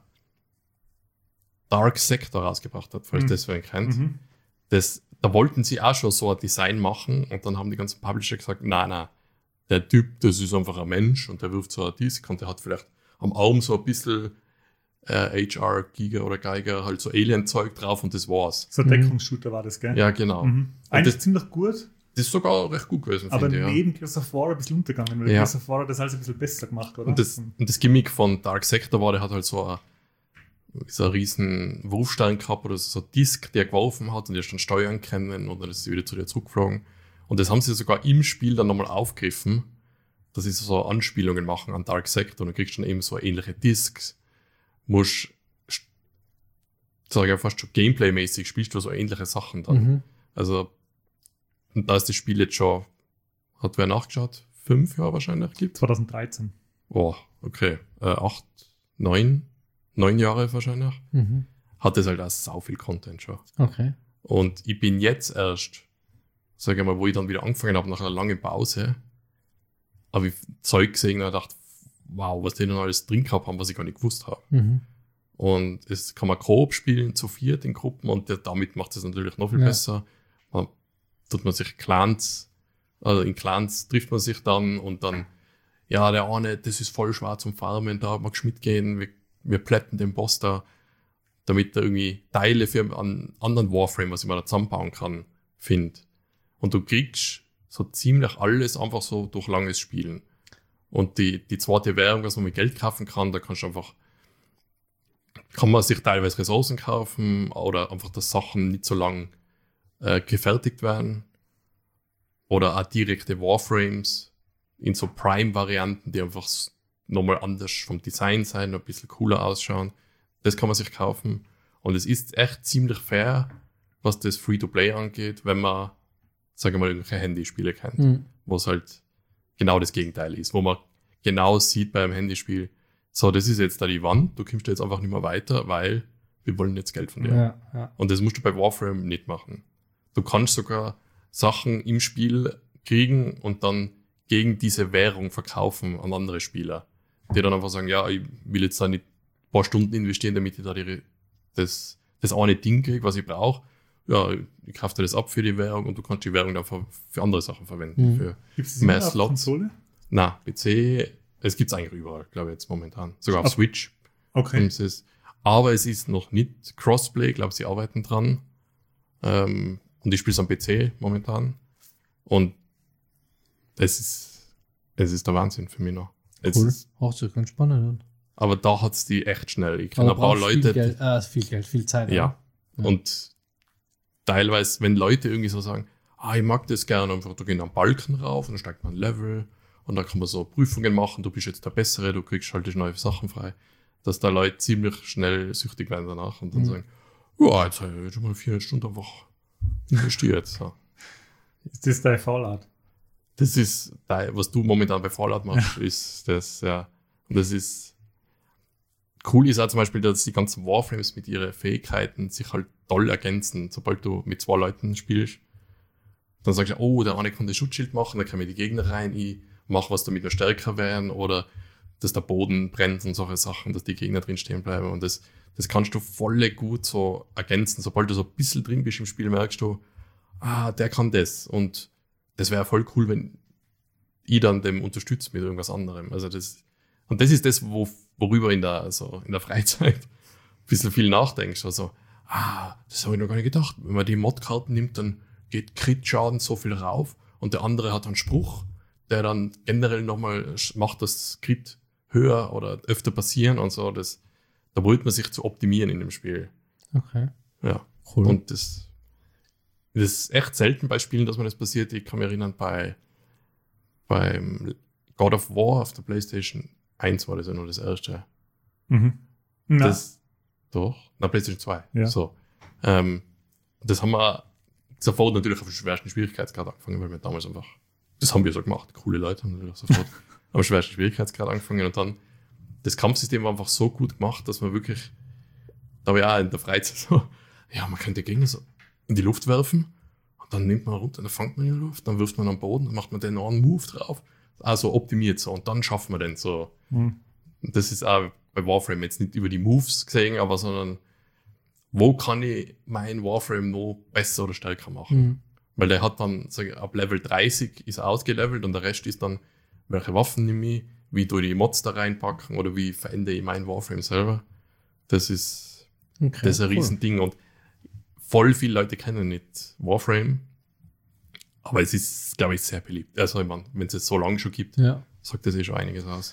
Dark Sector rausgebracht hat, falls Mhm. das wer kennt. Mhm. Das, da wollten sie auch schon so ein Design machen und dann haben die ganzen Publisher gesagt, nein, nein, der Typ, das ist einfach ein Mensch und der wirft so ein Disc und der hat vielleicht am Arm so ein bisschen äh, H R, Giga oder Geiger, halt so Alien-Zeug drauf und das war's. So ein Mhm. Deckungsshooter war das, gell? Ja, genau. Mhm. Eigentlich das- ziemlich gut, Das ist sogar recht gut gewesen, aber finde ich. Ja. neben Gears of War ein bisschen untergegangen, weil Ja. Gears of War hat das alles ein bisschen besser gemacht, oder? Und das, und das Gimmick von Dark Sector war, der hat halt so ein, so ein riesen Wurfstein gehabt oder so ein Disk, der geworfen hat und der ist dann steuern können und dann ist sie wieder zu dir zurückgeflogen. Und das haben sie sogar im Spiel dann nochmal aufgegriffen, dass sie so Anspielungen machen an Dark Sector und du kriegst dann eben so ähnliche Discs. Musst, sag ich fast schon Gameplay-mäßig, spielst du so ähnliche Sachen dann. Mhm. Also, und da ist das Spiel jetzt schon, hat wer nachgeschaut? Fünf Jahre wahrscheinlich gibt. zwanzig dreizehn. Oh, okay. Äh, acht, neun, neun Jahre wahrscheinlich. Mhm. Hat das halt auch sau viel Content schon. Okay. Und ich bin jetzt erst, sage ich mal, wo ich dann wieder angefangen habe, nach einer langen Pause, habe ich Zeug gesehen und dachte, wow, was die denn alles drin gehabt haben, was ich gar nicht gewusst habe. Mhm. Und es kann man Koop spielen, zu viert in Gruppen und der, damit macht es natürlich noch viel Ja. besser. Man, tut man sich Clans, also in Clans trifft man sich dann und dann, ja, der eine, das ist voll schwer zum Farmen, da magst du mitgehen, wir, wir plätten den Boss da, damit er irgendwie Teile für einen anderen Warframe, was ich mir da zusammenbauen kann, findet. Und du kriegst so ziemlich alles einfach so durch langes Spielen. Und die, die zweite Währung, was man mit Geld kaufen kann, da kannst du einfach kann man sich teilweise Ressourcen kaufen oder einfach, dass Sachen nicht so lang äh, gefertigt werden. Oder auch direkte Warframes in so Prime-Varianten, die einfach s- nochmal anders vom Design sein, ein bisschen cooler ausschauen. Das kann man sich kaufen. Und es ist echt ziemlich fair, was das Free-to-Play angeht, wenn man, sagen wir mal, irgendwelche Handyspiele kennt, Mhm. wo es halt genau das Gegenteil ist, wo man genau sieht beim Handyspiel, so, das ist jetzt da die Wand, du kommst da jetzt einfach nicht mehr weiter, weil wir wollen jetzt Geld von dir. Ja, ja. Und das musst du bei Warframe nicht machen. Du kannst sogar Sachen im Spiel kriegen und dann gegen diese Währung verkaufen an andere Spieler, die dann einfach sagen, ja, ich will jetzt da nicht ein paar Stunden investieren, damit ich da die, das, das eine Ding kriege, was ich brauche. Ja, ich kaufe dir das ab für die Währung und du kannst die Währung dann für, für andere Sachen verwenden. Mhm. Für Gibt es mehr immer auf Slots. Konsole? Na, P C, es gibt es eigentlich überall, glaube ich, jetzt momentan. Sogar auf Auf- Switch. Okay. Es ist, aber es ist noch nicht Crossplay, glaube sie arbeiten dran. Ähm, und ich spiele es am P C momentan. Und es ist, es ist der Wahnsinn für mich noch. Es Cool. ist, Auch so ganz spannend. aber da hat es die echt schnell. Ich kenne Aber ein paar brauchst Leute, viel Geld, äh, viel Geld, viel Zeit. ja. Ja. Und teilweise, wenn Leute irgendwie so sagen, ah, ich mag das gerne, einfach, da gehen einen Balken rauf und dann steigt man ein Level und dann kann man so Prüfungen machen, du bist jetzt der Bessere, du kriegst halt neue Sachen frei, dass da Leute ziemlich schnell süchtig werden danach und dann Mhm. sagen, ja, jetzt habe ich jetzt schon mal vierhundert Stunden einfach investiert. So. Ist das dein Fallout? Das ist, dein- was du momentan bei Fallout machst, ist das, ja. Und das ist, cool ist auch zum Beispiel, dass die ganzen Warframes mit ihren Fähigkeiten sich halt toll ergänzen. Sobald du mit zwei Leuten spielst, dann sagst du, oh, der eine kann das Schutzschild machen, dann kann mir die Gegner rein, ich mach was, damit wir stärker werden, oder dass der Boden brennt und solche Sachen, dass die Gegner drin stehen bleiben. Und das, das kannst du voll gut so ergänzen. Sobald du so ein bisschen drin bist im Spiel, merkst du, ah, der kann das. Und das wäre voll cool, wenn ich dann dem unterstütze mit irgendwas anderem. Also das, und das ist das, wo, worüber in der, also in der Freizeit ein bisschen viel nachdenkst. Also, ah, das habe ich noch gar nicht gedacht. Wenn man die Mod-Karten nimmt, dann geht Crit-Schaden so viel rauf und der andere hat einen Spruch, der dann generell nochmal macht, das Skript höher oder öfter passieren und so. Das, da wollte man sich zu optimieren in dem Spiel. Okay. Ja, Cool. und das, das ist echt selten bei Spielen, dass mir das passiert. Ich kann mich erinnern, bei beim God of War auf der PlayStation eins war das ja nur das erste. Mhm. Na, Das, doch, na, PlayStation zwei. Ja. So. Ähm, das haben wir sofort natürlich auf den schwersten Schwierigkeitsgrad angefangen, weil wir damals einfach, das haben wir so gemacht, coole Leute haben natürlich sofort am schwersten Schwierigkeitsgrad angefangen und dann das Kampfsystem war einfach so gut gemacht, dass man wirklich, da habe ich auch in der Freizeit so, ja, man könnte Gegner so in die Luft werfen und dann nimmt man runter, dann fängt man in die Luft, dann wirft man am Boden, dann macht man den einen Move drauf, also optimiert so und dann schafft man den so. mhm. Das ist auch bei Warframe jetzt nicht über die Moves gesehen, aber sondern wo kann ich mein Warframe noch besser oder stärker machen? Mhm. Weil der hat dann, sag ich, ab Level dreißig ist er ausgelevelt und der Rest ist dann, welche Waffen nehme ich, wie tue ich die Mods da reinpacken oder wie verändere ich mein Warframe selber. Das ist, Okay, das ist ein cool. Riesending und voll viele Leute kennen nicht Warframe, aber es ist, glaube ich, sehr beliebt. Also, ich meine, wenn es es so lange schon gibt, Ja. sagt das eh schon einiges aus.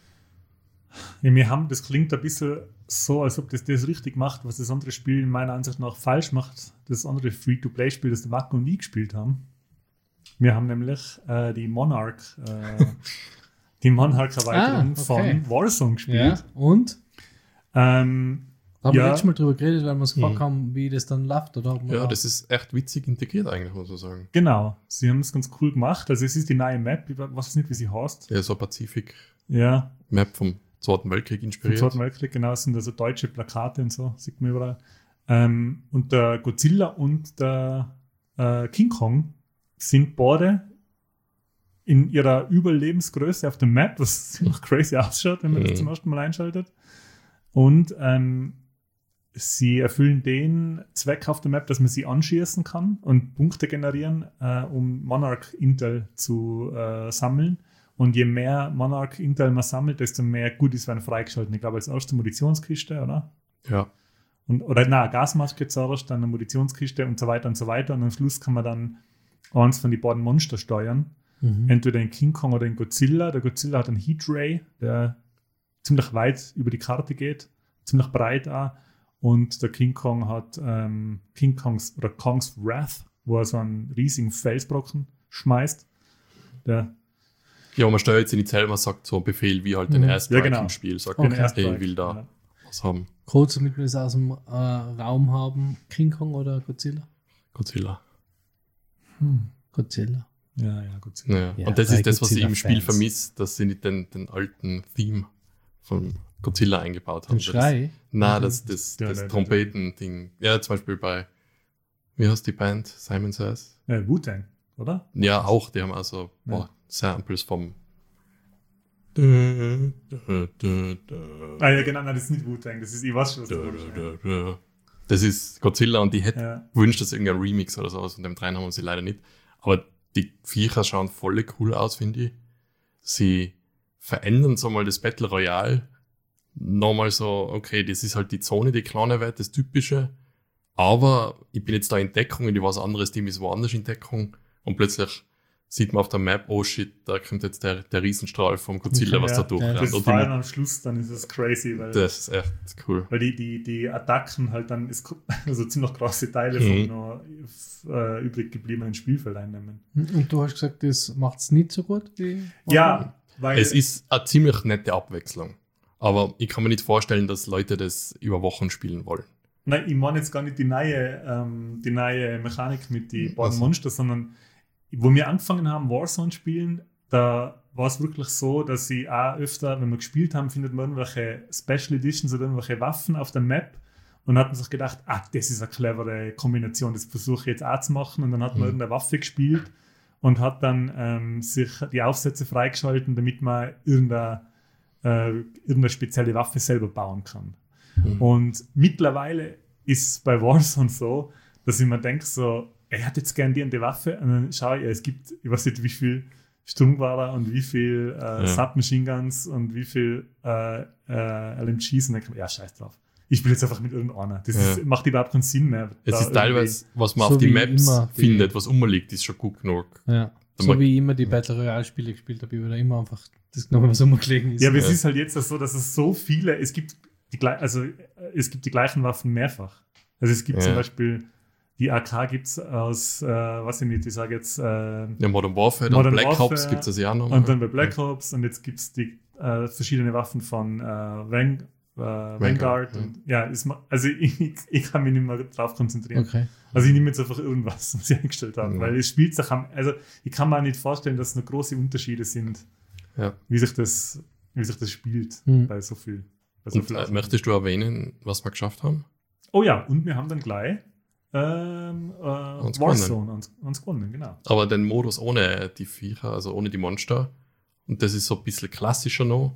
Ja, wir haben, das klingt ein bisschen so, als ob das das richtig macht, was das andere Spiel meiner Ansicht nach falsch macht. Das andere Free-to-Play-Spiel, das der Marco und ich gespielt haben. Wir haben nämlich äh, die Monarch, äh, die Monarch-Erweiterung Ah, okay. von Warzone Ja. gespielt. Und? Ähm, Da haben wir Ja. letztes Mal drüber geredet, weil wir uns gefragt Mhm. haben, wie das dann läuft. Oder? ob man Ja, da- das ist echt witzig integriert eigentlich, muss man sagen. genau, sie haben es ganz cool gemacht. Also es ist die neue Map, ich weiß nicht, wie sie heißt. Ja, so Pazifik-Map Ja, vom Zweiten Weltkrieg vom inspiriert. Zweiten Weltkrieg, genau, es sind also deutsche Plakate und so, sieht man überall. Ähm, und der Godzilla und der äh, King Kong sind beide in ihrer Überlebensgröße auf der Map, was ziemlich crazy ausschaut, wenn man Mhm. das zum ersten Mal einschaltet. Und ähm, sie erfüllen den Zweck auf der Map, dass man sie anschießen kann und Punkte generieren, äh, um Monarch Intel zu äh, sammeln. Und je mehr Monarch Intel man sammelt, desto mehr Goodies werden freigeschaltet. Ich glaube, als erste Munitionskiste, oder? Ja. Und, oder na, Gasmaske zuerst, dann eine Munitionskiste und so weiter und so weiter. Und am Schluss kann man dann eins von den beiden Monster steuern. Mhm. Entweder den King Kong oder den Godzilla. Der Godzilla hat einen Heat Ray, der ziemlich weit über die Karte geht, ziemlich breit auch. Und der King Kong hat ähm, King Kongs oder Kongs Wrath, wo er so einen riesigen Felsbrocken schmeißt. Der Ja, man steuert sie nicht selber, sagt so einen Befehl wie halt den Mhm. Airstrike Ja, genau. im Spiel. Sagt, Okay. den hey, Airstrike, ich will da ja. was haben. Kurz, damit wir das aus dem äh, Raum haben. King Kong oder Godzilla? Godzilla. Hm. Godzilla. Ja, ja, Godzilla. Ja. Ja, Und das drei ist das, was ich im Spiel Godzilla-Fans. vermisse, dass sie nicht den, den alten Theme von Godzilla eingebaut haben. Den Schrei. Das, nein, Mhm. das, das, Ja, das nein, Trompeten-Ding. Ja, zum Beispiel bei, wie heißt die Band? Simon Says? Äh, Wu-Tang, oder? Ja, auch, die haben also Ja. boah, Samples vom Ah ja, genau, nein, das ist nicht Wu-Tang, das ist, ich weiß schon, was du meinst. Das ist Godzilla und die hätten Ja. gewünscht, dass irgendein Remix oder sowas von dem dreien haben sie leider nicht. Aber die Viecher schauen voll cool aus, finde ich. Sie verändern so mal das Battle Royale. Nochmal so, okay, das ist halt die Zone, die kleine Welt, das Typische. Aber ich bin jetzt da in Deckung und ich weiß, anderes Team ist woanders in Deckung. Und plötzlich sieht man auf der Map, oh shit, da kommt jetzt der, der Riesenstrahl vom Godzilla, Okay, was ja, da durchrennt. Das Und Fallen die, am Schluss, dann ist es crazy, weil, das ist echt cool. weil die, die, die Attacken halt dann ist, also ziemlich große Teile Mhm. von noch äh, übrig gebliebenen Spielfeld einnehmen. Und du hast gesagt, das macht es nicht so gut wie. Ja, weil Es ist eine ziemlich nette Abwechslung. Aber ich kann mir nicht vorstellen, dass Leute das über Wochen spielen wollen. nein, ich meine jetzt gar nicht die neue, ähm, die neue Mechanik mit den beiden Also. Monstern, sondern wo wir angefangen haben, Warzone spielen, da war es wirklich so, dass ich auch öfter, wenn wir gespielt haben, findet man irgendwelche Special Editions oder irgendwelche Waffen auf der Map und hat man sich gedacht, ah, das ist eine clevere Kombination, das versuche ich jetzt auch zu machen. Und dann hat man Mhm. irgendeine Waffe gespielt und hat dann ähm, sich die Aufsätze freigeschalten, damit man irgendeine, äh, irgendeine spezielle Waffe selber bauen kann. Mhm. Und mittlerweile ist es bei Warzone so, dass ich mir denke, so, er hat jetzt gern die und die Waffe und dann schaue ich, es gibt, ich weiß nicht, wie viel Sturmwahrer und wie viel äh, Ja. Submachine Guns und wie viel äh, äh, L M Gs und dann kann man, ja, scheiß drauf. Ich spiele jetzt einfach mit irgendeiner. Das Ja. ist, macht überhaupt keinen Sinn mehr. Es da ist teilweise, was man So auf die wie Maps immer die- findet, was rumliegt, ist schon gut genug. Ja. So wie ich immer die Battle Royale-Spiele gespielt habe, ich habe immer einfach das genommen, was rumgelegen ist. Ja, aber es Ja. ist halt jetzt so, dass es so viele, es gibt die, glei- also, äh, es gibt die gleichen Waffen mehrfach. Also es gibt Ja. zum Beispiel, die A K gibt es aus, äh, weiß ich nicht, ich sage jetzt, äh, Ja, Modern Warfare, dann Modern Black Warfare Ops gibt es ja auch noch. und dann bei Black Ops und jetzt gibt es die äh, verschiedene Waffen von äh, Van, äh, Vanguard. ja. Und, ja, ist, ma- also ich, ich, ich kann mich nicht mehr drauf konzentrieren. Okay. Also ich nehme jetzt einfach irgendwas, was ich eingestellt habe, Ja. weil es spielt sich am, also ich kann mir auch nicht vorstellen, dass noch große Unterschiede sind, Ja. wie sich das, wie sich das spielt Hm. bei so viel. Bei so Und, viel äh, Auswahl. möchtest du erwähnen, was wir geschafft haben? Oh ja, und wir haben dann gleich ähm, äh, Uns Warzone uns, uns gewonnen, genau. Aber den Modus ohne die Viecher, also ohne die Monster. Und das ist so ein bisschen klassischer noch.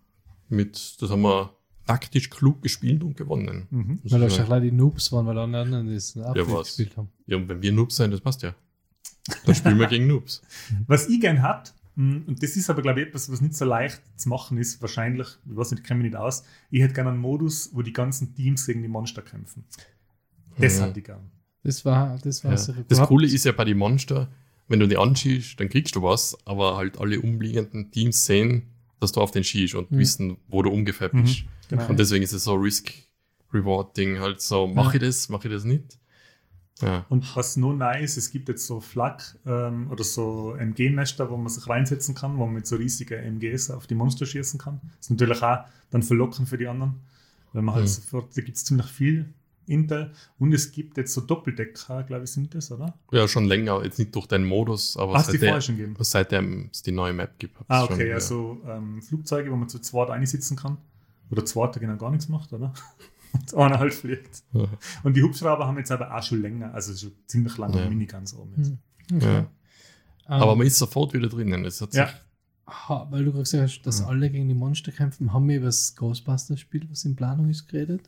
Mit, das haben wir taktisch klug gespielt und gewonnen. Mhm. Das Weil da ist schon ja, gleich die Noobs waren, weil alle anderen das auch Ja, viel was? gespielt haben. ja, und wenn wir Noobs sein, das passt ja. Dann spielen wir gegen Noobs. Was ich gern hat, mh, und das ist aber, glaube ich, etwas, was nicht so leicht zu machen ist, wahrscheinlich, ich weiß nicht, ich kenne mich nicht aus, ich hätte gerne einen Modus, wo die ganzen Teams gegen die Monster kämpfen. Das Ja. hätte ich gern. Das war, das war Ja. sehr Das gut. Coole ist ja bei den Monster, wenn du die anschießt, dann kriegst du was, aber halt alle umliegenden Teams sehen, dass du auf den schießt und Mhm. wissen, wo du ungefähr Mhm. bist. Genau. Und deswegen ist es so Risk-Reward-Ding, halt so, mache ich das, mache ich das nicht? Ja. Und was noch nice ist, es gibt jetzt so Flak ähm, oder so M G-Nester, wo man sich reinsetzen kann, wo man mit so riesigen M Gs auf die Monster schießen kann. Das ist natürlich auch dann verlockend für die anderen, weil man halt Mhm. sofort, da gibt es ziemlich viel Intel. Und es gibt jetzt so Doppeldecker, glaube ich, sind das, oder? Ja, schon länger, jetzt nicht durch den Modus, aber Hast du die seitdem, vorher schon gegeben? seitdem es die neue Map gibt. hab's Ah, schon, okay, ja. also ähm, Flugzeuge, wo man zu zweit einsitzen kann. Oder zweit genau gar nichts macht, oder? Und einer halt fliegt. Ja. Und die Hubschrauber haben jetzt aber auch schon länger, also schon ziemlich lange Ja. Miniguns oben jetzt. Hm. Okay. Ja. Ähm, Aber man ist sofort wieder drinnen. Es hat sich, Ja. ha, weil du gerade gesagt hast, dass Ja. alle gegen die Monster kämpfen, haben wir über das Ghostbusters-Spiel, was in Planung ist, geredet?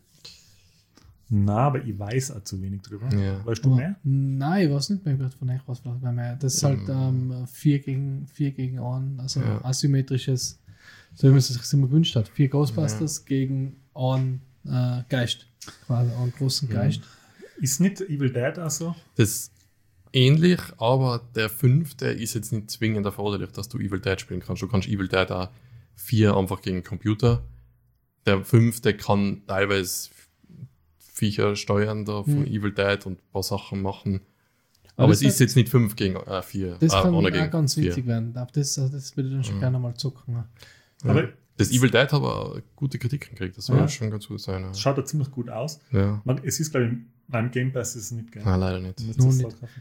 Na, aber ich weiß auch zu wenig drüber. Ja. Weißt du Aber- mehr? Nein, ich weiß nicht mehr, von euch was vielleicht mehr. Das ist halt ähm, vier gegen vier gegen einen, also Ja. asymmetrisches, so wie man es sich immer gewünscht hat. Vier Ghostbusters gegen einen äh, Geist, quasi einen großen Ja. Geist. Ist nicht Evil Dead auch so? Das ist ähnlich, aber der fünfte ist jetzt nicht zwingend erforderlich, dass du Evil Dead spielen kannst. Du kannst Evil Dead auch vier einfach gegen Computer. Der fünfte kann teilweise Viecher steuern da von Hm. Evil Dead und ein paar Sachen machen. Aber Aber das es ist hat- jetzt nicht fünf gegen äh, vier. Das äh, kann einer auch gegen ganz vier. witzig werden. Aber Das, das würde ich dann schon Mhm. gerne mal zocken. Ja. Ja. Aber Das Evil Dead hat aber gute Kritiken gekriegt. Das soll Ja. schon ganz gut sein. es schaut da ziemlich gut aus. Ja, ja. Man, es ist, glaube ich, beim Game Pass ist es nicht geil. Nein, leider nicht. Muss Nur das nicht. halt kaufen.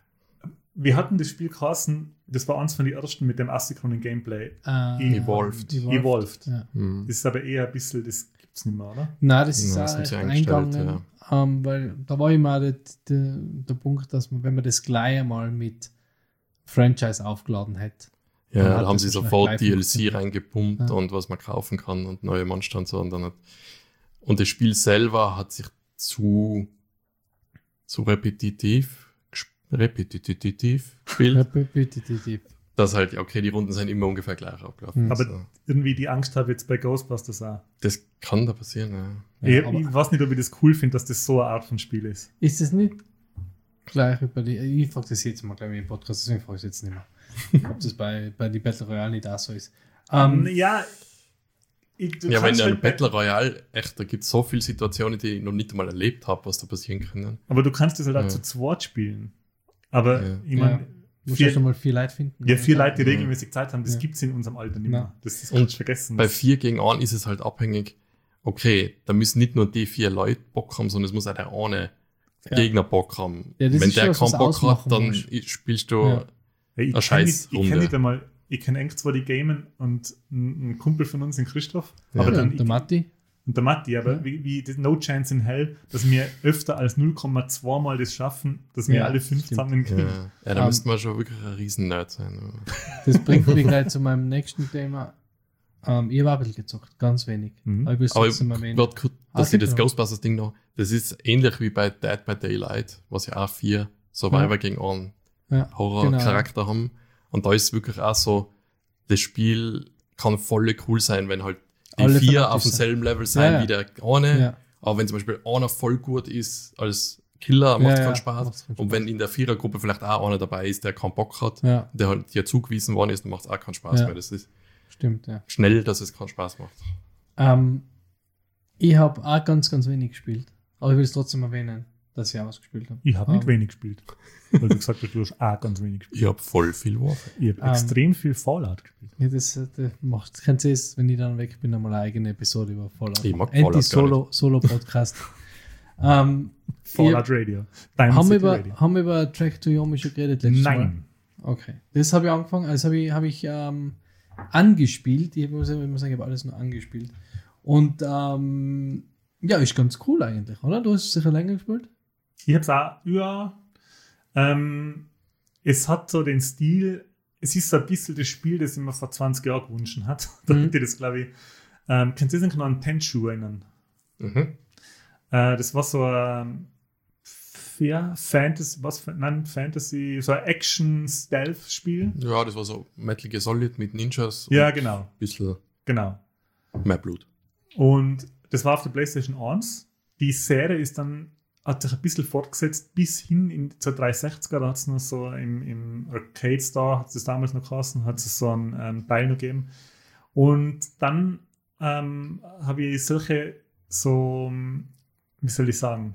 Wir hatten das Spiel geheißen, das war eins von den ersten mit dem asynchronen Gameplay. Äh, Evolved. Evolved. Ja. Hm. Das ist aber eher ein bisschen, das gibt es nicht mehr, oder? Nein, das ist Ja, auch das haben echt sie eingestellt, eingegangen, ähm, weil da war immer der, der, der Punkt, dass man, wenn man das gleich einmal mit Franchise aufgeladen hätte, Ja, Dann hat da haben das sie wahrscheinlich sofort gleich D L C funktioniert. reingepumpt Ja. und was man kaufen kann und neue Monster und so. Und, dann hat, und das Spiel selber hat sich zu, zu repetitiv, ges- repetitiv gespielt, repetitiv. dass halt, ja, okay, die Runden sind immer ungefähr gleich abgelaufen. Mhm. Aber so. irgendwie die Angst habe ich jetzt bei Ghostbusters auch. Das kann da passieren, ja. Ja, ich, aber ich weiß nicht, ob ich das cool finde, dass das so eine Art von Spiel ist. ist es nicht gleich über die, ich frage das jetzt mal gleich im Podcast, deswegen frage ich es jetzt nicht mehr, ob das bei, bei die Battle Royale nicht auch so ist. Ähm, ja, ich, du Ja, aber in kannst einem halt- Battle Royale, echt, da gibt es so viele Situationen, die ich noch nicht einmal erlebt habe, was da passieren können. aber du kannst das halt auch Ja. zu zweit spielen. Aber Ja. ich meine, Ja. Musst du vier, schon mal vier Leute finden. ja, vier Leute, die Ja. regelmäßig Zeit haben, das Ja. gibt es in unserem Alter nicht Nein. mehr. Das, das Und kannst du vergessen. Bei Das- vier gegen einen ist es halt abhängig, okay, da müssen nicht nur die vier Leute Bock haben, sondern es muss auch der eine Ja. Gegner Bock haben. Ja, das Wenn ist der schon was, keinen was Bock ausmachen hat, dann muss. i- spielst du. Ja. Ja, ich Eine kenne scheiß nicht, ich kenn Runde. nicht einmal, ich kenne eng zwar die Gamen und ein, ein Kumpel von uns, den Christoph, Ja. aber Ja, dann der ich, Matti. und der Matti, aber Ja. wie, wie das No Chance in Hell, dass wir öfter als null Komma zwei Mal das schaffen, dass wir Ja, alle fünf stimmt. zusammen kriegen. Ja, ja da Ähm, müsste man schon wirklich ein Riesen-Nerd sein. Das bringt mich gleich zu meinem nächsten Thema. Ähm, ich habe auch ein bisschen gezockt, ganz wenig. Mhm. Aber ich will es Aber ich trotzdem erwähnen. würde kurz, Ah, dass ich gib das noch. Ghostbusters-Ding noch, das ist ähnlich wie bei Dead by Daylight, was ja auch vier Survivor Ja. gegen einen Ja, Horror-Charakter haben. Und da ist es wirklich auch so, das Spiel kann voll cool sein, wenn halt die Alle vier fanatisch auf sind. demselben Level sein Ja, ja. wie der eine. Ja. Aber wenn zum Beispiel einer voll gut ist als Killer, macht Ja, keinen ja, Spaß. macht's keinen Und wenn in der Vierergruppe vielleicht auch einer dabei ist, der keinen Bock hat, Ja, der halt dir zugewiesen worden ist, dann macht es auch keinen Spaß, Ja. weil das ist stimmt, ja. schnell, dass es keinen Spaß macht. Ähm, ich habe auch ganz, ganz wenig gespielt. Aber ich will es trotzdem erwähnen, dass ich auch was gespielt habe. Ich habe nicht Ähm, wenig gespielt. Weil du gesagt hast, du hast auch ganz wenig gespielt. Ich habe voll viel Warfare. Ich habe Ähm, extrem viel Fallout gespielt. Ja, das, das macht, könnt ihr es, wenn ich dann weg bin, einmal eine eigene Episode über Fallout. Ich mag Fallout gar Anti-Solo Solo Podcast. ähm, Fallout Radio. Diamond haben, wir City über, Radio. haben wir über Track to Yomi schon geredet letztes Mal? Nein. Okay. Das habe ich angefangen, also habe ich, hab ich ähm, angespielt. Ich muss, ich muss sagen, ich habe alles nur angespielt. Und ähm, ja, ist ganz cool eigentlich, oder? Du hast es sicher länger gespielt? Ich habe es auch, ja, ähm, es hat so den Stil, es ist so ein bisschen das Spiel, das ich mir vor zwanzig Jahren gewünscht hat. Da Mhm. hätte ich das, glaube ich, ähm, könnt ihr sich noch an Tenchu erinnern? Mhm. Äh, das war so ein ja, Fantasy, was, nein, Fantasy, so ein Action-Stealth-Spiel. Ja, das war so Metal Gear Solid mit Ninjas. Ja, und genau, Ein bisschen genau. mehr Blut. Und das war auf der PlayStation eins. Die Serie ist dann, hat sich ein bisschen fortgesetzt bis hin in zur dreihundertsechziger. Da hat es noch so im, im Arcade Store, hat es damals noch geheißen, hat es so einen ähm, Teil noch gegeben. Und dann ähm, habe ich solche, so, wie soll ich sagen,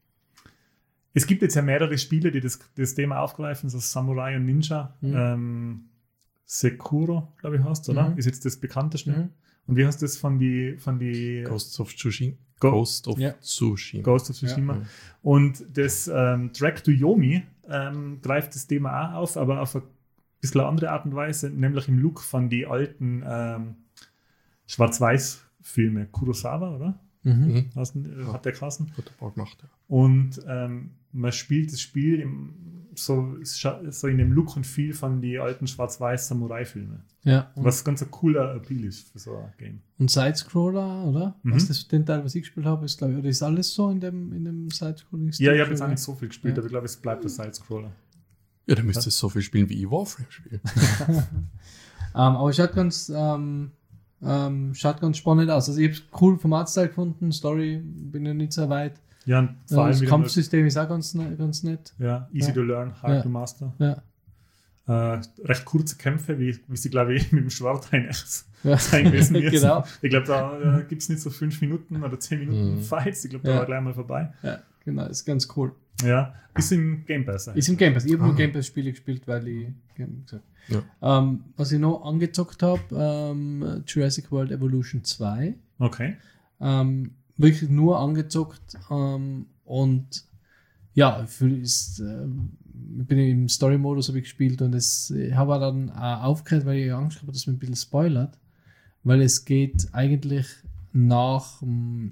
es gibt jetzt ja mehrere Spiele, die das, das Thema aufgreifen, so Samurai und Ninja. Mhm. Ähm, Sekiro, glaube ich, heißt, oder? Mhm. Ist jetzt das bekannteste. Mhm. Und wie heißt das von die, von die Ghost of Tsushima. Go- Ghost of Ja. Tsushima. Ghost of Tsushima? Ja. Und das ähm, Track to Yomi ähm, greift das Thema auch auf, aber auf eine bisschen andere Art und Weise, nämlich im Look von die alten ähm, Schwarz-Weiß-Filme. Kurosawa, oder? Mhm. Mhm. Hast du- äh, Hat der Kassen? Hat der Bau gemacht, ja. Und ähm, man spielt das Spiel im, so, so in dem Look und Feel von die alten Schwarz-Weiß-Samurai-Filme. Ja. Und, Was ganz ein cooler Appeal ist für so ein Game. und Sidescroller, oder? Mhm. Was das, den Teil, was ich gespielt habe, ist, glaube ich, oder ist alles so in dem, in dem Sidescrolling-Stil? Ja, ich habe jetzt auch nicht so viel gespielt, Ja. aber ich glaube, es bleibt der Side-Scroller. Ja, dann müsste es so viel spielen, wie ich Warframe spiele. ähm, aber es schaut ganz, ähm, ähm, schaut ganz spannend aus. Also ich habe es cool vom Artstyle gefunden, Story bin ja nicht so weit. Ja, und vor Ja, allem das wieder Kampfsystem ist auch ganz, ne- ganz nett. mal, ja, easy Ja. to learn, hard Ja. to master. Ja. Äh, recht kurze Kämpfe, wie, wie sie, glaube ich, mit dem Schwert eigentlich Ja. sein gewesen ist. Genau. Ich glaube, da äh, gibt es nicht so fünf Minuten oder zehn Minuten Mhm. Fights. Ich glaube, da Ja. war gleich mal vorbei. Ja, genau, ist ganz cool. Ja, ist im Game Pass. Ist im Game Pass. Ich habe nur Ah. Game Pass Spiele gespielt, weil ich wie gesagt. Ja. Ähm, was ich noch angezockt habe, ähm, Jurassic World Evolution zwei. Okay. Ähm, wirklich nur angezockt ähm, und ja, für, ist, ähm, ich bin im Story-Modus habe ich gespielt und es ich habe dann auch aufgehört, weil ich Angst habe, dass es mir ein bisschen spoilert, weil es geht eigentlich nach dem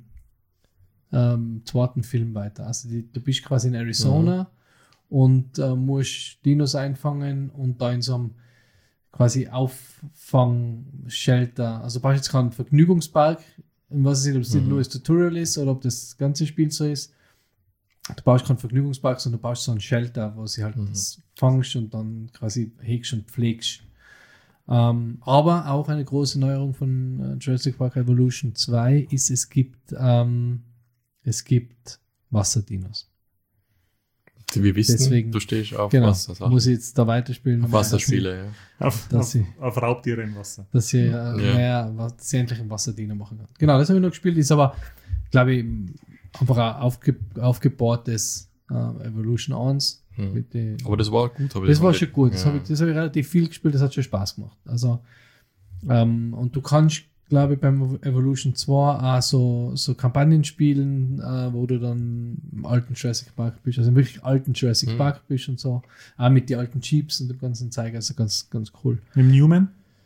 ähm, zweiten Film weiter. Also die, du bist quasi in Arizona und äh, musst Dinos einfangen und da in so einem quasi Auffangshelter, also du brauchst jetzt keinen Vergnügungspark, ich weiß nicht, ob es Mhm. nur das Tutorial ist oder ob das ganze Spiel so ist. Du baust keinen Vergnügungspark, sondern du baust so einen Shelter, wo sie halt Mhm. das fangst und dann quasi hegst und pflegst. Ähm, aber auch eine große Neuerung von äh, Jurassic Park Evolution zwei ist, es gibt, ähm, es gibt Wasserdinos. Wir wissen, Deswegen- du stehst auf Genau, Wasser. muss ich jetzt da weiterspielen. Auf Wasserspiele, ja. Auf, Dass auf, sie- auf Raubtiere im Wasser. Dass sie, äh, Ja. mehr, was, dass sie endlich im Wasserdiener machen kann. Genau, das habe ich noch gespielt, ist aber, glaube ich, einfach ein aufge, aufgebautes äh, Evolution eins. Hm. Mit den, Aber das war gut. Aber das war haben schon wir- gut. Das ja. habe ich, das hab ich relativ viel gespielt, das hat schon Spaß gemacht. Also, ähm, und du kannst, glaube ich, beim Evolution zwei auch so, so Kampagnen spielen, äh, wo du dann im alten Jurassic Park bist, also im wirklich alten Jurassic Mhm. Park bist und so. Auch mit den alten Jeeps und dem ganzen Zeug, also ganz, ganz cool. Mit dem Newman?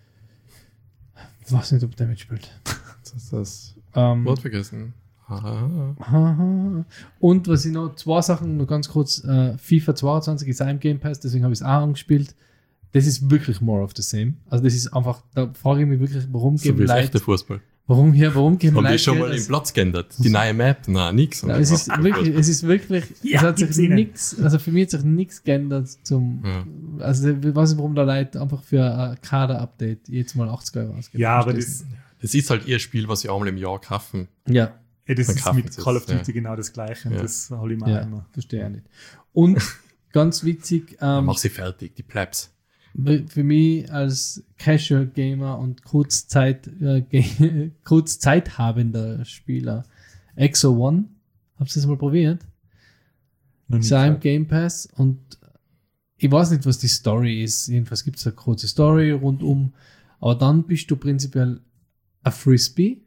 Ich weiß nicht, ob der mitspielt. Das, das Ähm, Wort vergessen. Haha. Haha. Und was ich noch, zwei Sachen, nur ganz kurz, äh, FIFA zweiundzwanzig ist auch im Game Pass, deswegen habe ich es auch angespielt. Das ist wirklich more of the same. Also das ist einfach, da frage ich mich wirklich, warum So geben wie das Leute, echte Fußball. warum hier, warum geben Haben die Leute schon mal Geld, den Platz geändert? Die neue Map? Nein, nix. ja, es ist wirklich, es ist wirklich, Ja, es hat gibt's sich ihnen. nichts, also für mich hat sich nichts geändert zum, Ja. also ich weiß nicht, warum da Leute einfach für ein Kader-Update jetzt mal achtzig Euro ausgeben. Ja, aber Verstehst das, Das ist halt ihr Spiel, was sie einmal im Jahr kaufen. du? Ja, Ey, das Dann ist kaufen mit sie Call es, of Duty ja. genau das Gleiche. Und Ja. das hole ich mir Ja, auch immer. verstehe ich nicht. Und ganz witzig, ähm, Mach sie fertig, die Plebs. für mich als Casual Gamer und Kurzzeit, äh, Ge- kurzzeithabender Spieler, Exo One, habt ihr das mal probiert? Noch nie Ist auch im gesagt. Game Pass und ich weiß nicht, was die Story ist. Jedenfalls gibt es eine kurze Story rundum, aber dann bist du prinzipiell ein Frisbee,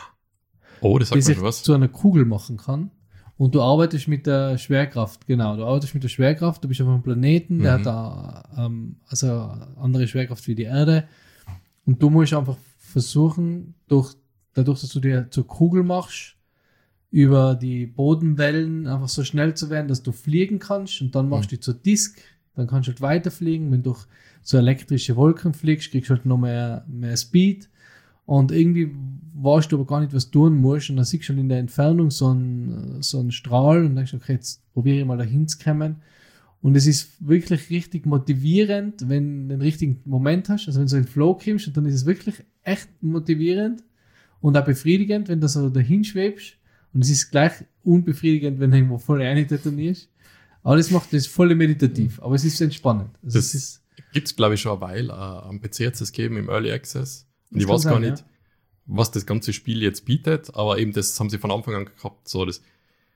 Oh, das die sagt mir sich schon was. zu einer Kugel machen kann. Und du arbeitest mit der Schwerkraft, genau. Du arbeitest mit der Schwerkraft, du bist auf einem Planeten, der Mhm. hat da, ähm, also eine andere Schwerkraft wie die Erde. Und du musst einfach versuchen, durch, dadurch, dass du dir zur Kugel machst, über die Bodenwellen einfach so schnell zu werden, dass du fliegen kannst. Und dann machst du die zur Disk, dann kannst du halt weiterfliegen. Wenn du durch so elektrische Wolken fliegst, kriegst du halt noch mehr, mehr Speed. Und irgendwie weißt du aber gar nicht, was du tun musst. Und dann siehst du schon in der Entfernung so einen, so einen Strahl und denkst, okay, jetzt probiere ich mal dahin zu kommen. Und es ist wirklich richtig motivierend, wenn du den richtigen Moment hast. Also wenn du so in den Flow kommst, und dann ist es wirklich echt motivierend und auch befriedigend, wenn du so dahin schwebst. Und es ist gleich unbefriedigend, wenn du irgendwo voll rein detonierst. Aber das macht das voll meditativ. Aber es ist entspannend. Also Das es ist, Gibt es, glaube ich, schon eine Weile äh, am P C hat es gegeben im Early Access. Und Das ich kann weiß gar sein, nicht, ja. was das ganze Spiel jetzt bietet, aber eben das haben sie von Anfang an gehabt. So, das,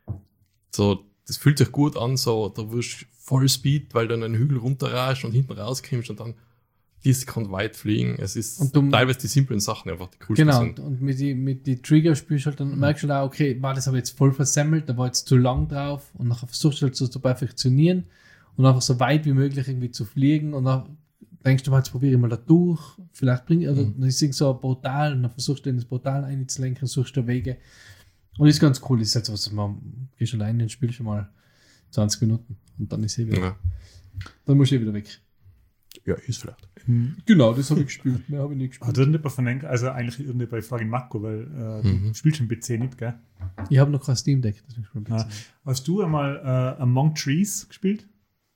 so, das fühlt sich gut an, so, da wirst du voll Speed, weil du einen Hügel runterrascht und hinten rauskommst und dann die Sekunde weit fliegen. Es ist Und du- teilweise die simplen Sachen einfach die coolsten genau, sind. und, und mit die, mit die Trigger spielst du halt, dann merkst du halt auch, okay, war das aber jetzt voll versemmelt, da war jetzt zu lang drauf und nachher versuchst du halt so zu perfektionieren und einfach so weit wie möglich irgendwie zu fliegen und dann denkst du mal, jetzt probiere ich mal da durch, vielleicht bringt, also Mhm. dann ist irgend so ein Portal und dann versuchst du in das Portal einzulenken, suchst du Wege und das ist ganz cool, das ist jetzt was, man gehst alleine ins Spiel schon mal zwanzig Minuten und dann ist eh wieder, Ja. dann musst du eh wieder weg. ja, ist vielleicht. Genau, das habe ich gespielt, mehr habe ich nicht gespielt. Hat irgendjemand von den, also eigentlich irgendjemand bei Frage Marco, weil äh, Mhm. du spielst im P C nicht, gell? Ich habe noch kein Steam Deck, deswegen spiele ich Ja. ein bisschen. Hast du einmal äh, Among Trees gespielt?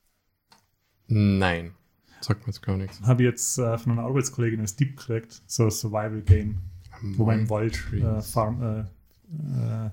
Nein. Sagt mir jetzt gar nichts. Habe ich jetzt äh, von einer Arbeitskollegin als Tipp gekriegt, so ein Survival-Game, wo man im Wald äh, farm, äh, äh,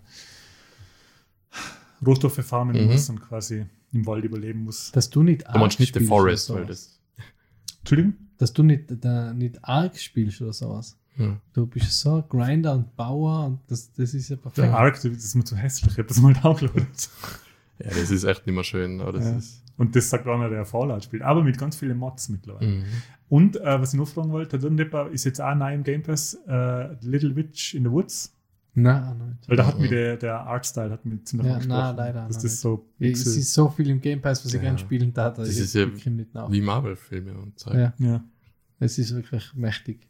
Rohstoffe farmen Mhm. muss und quasi im Wald überleben muss. Dass du nicht Du meinst Ark nicht The spielst Forest, oder weil sowas. das. Entschuldigung? Dass du nicht, da, nicht Ark spielst oder sowas. Ja. Du bist so Grinder und Bauer und das, das ist ja perfekt. Der Ark, das ist mir zu hässlich, ich habe das mal downloadet. ja, das ist echt nicht mehr schön. Aber das Ja. ist, Und das sagt einer, der Fallout spielt, aber mit ganz vielen Mods mittlerweile. mhm. Und äh, was ich noch fragen wollte, der Dürndepper ist jetzt auch neu im Game Pass, äh, Little Witch in the Woods. Nein, nicht. Weil da hat Mhm. mir der, der Artstyle hat mir ziemlich Ja, angesprochen. nein, leider dass noch das nicht. so Es Pixel- ist so viel im Game Pass, was ich Ja. gerne spielen darf. Das ist ja nicht nach. Wie Marvel-Filme und Zeug. Ja, ja. es ist wirklich mächtig.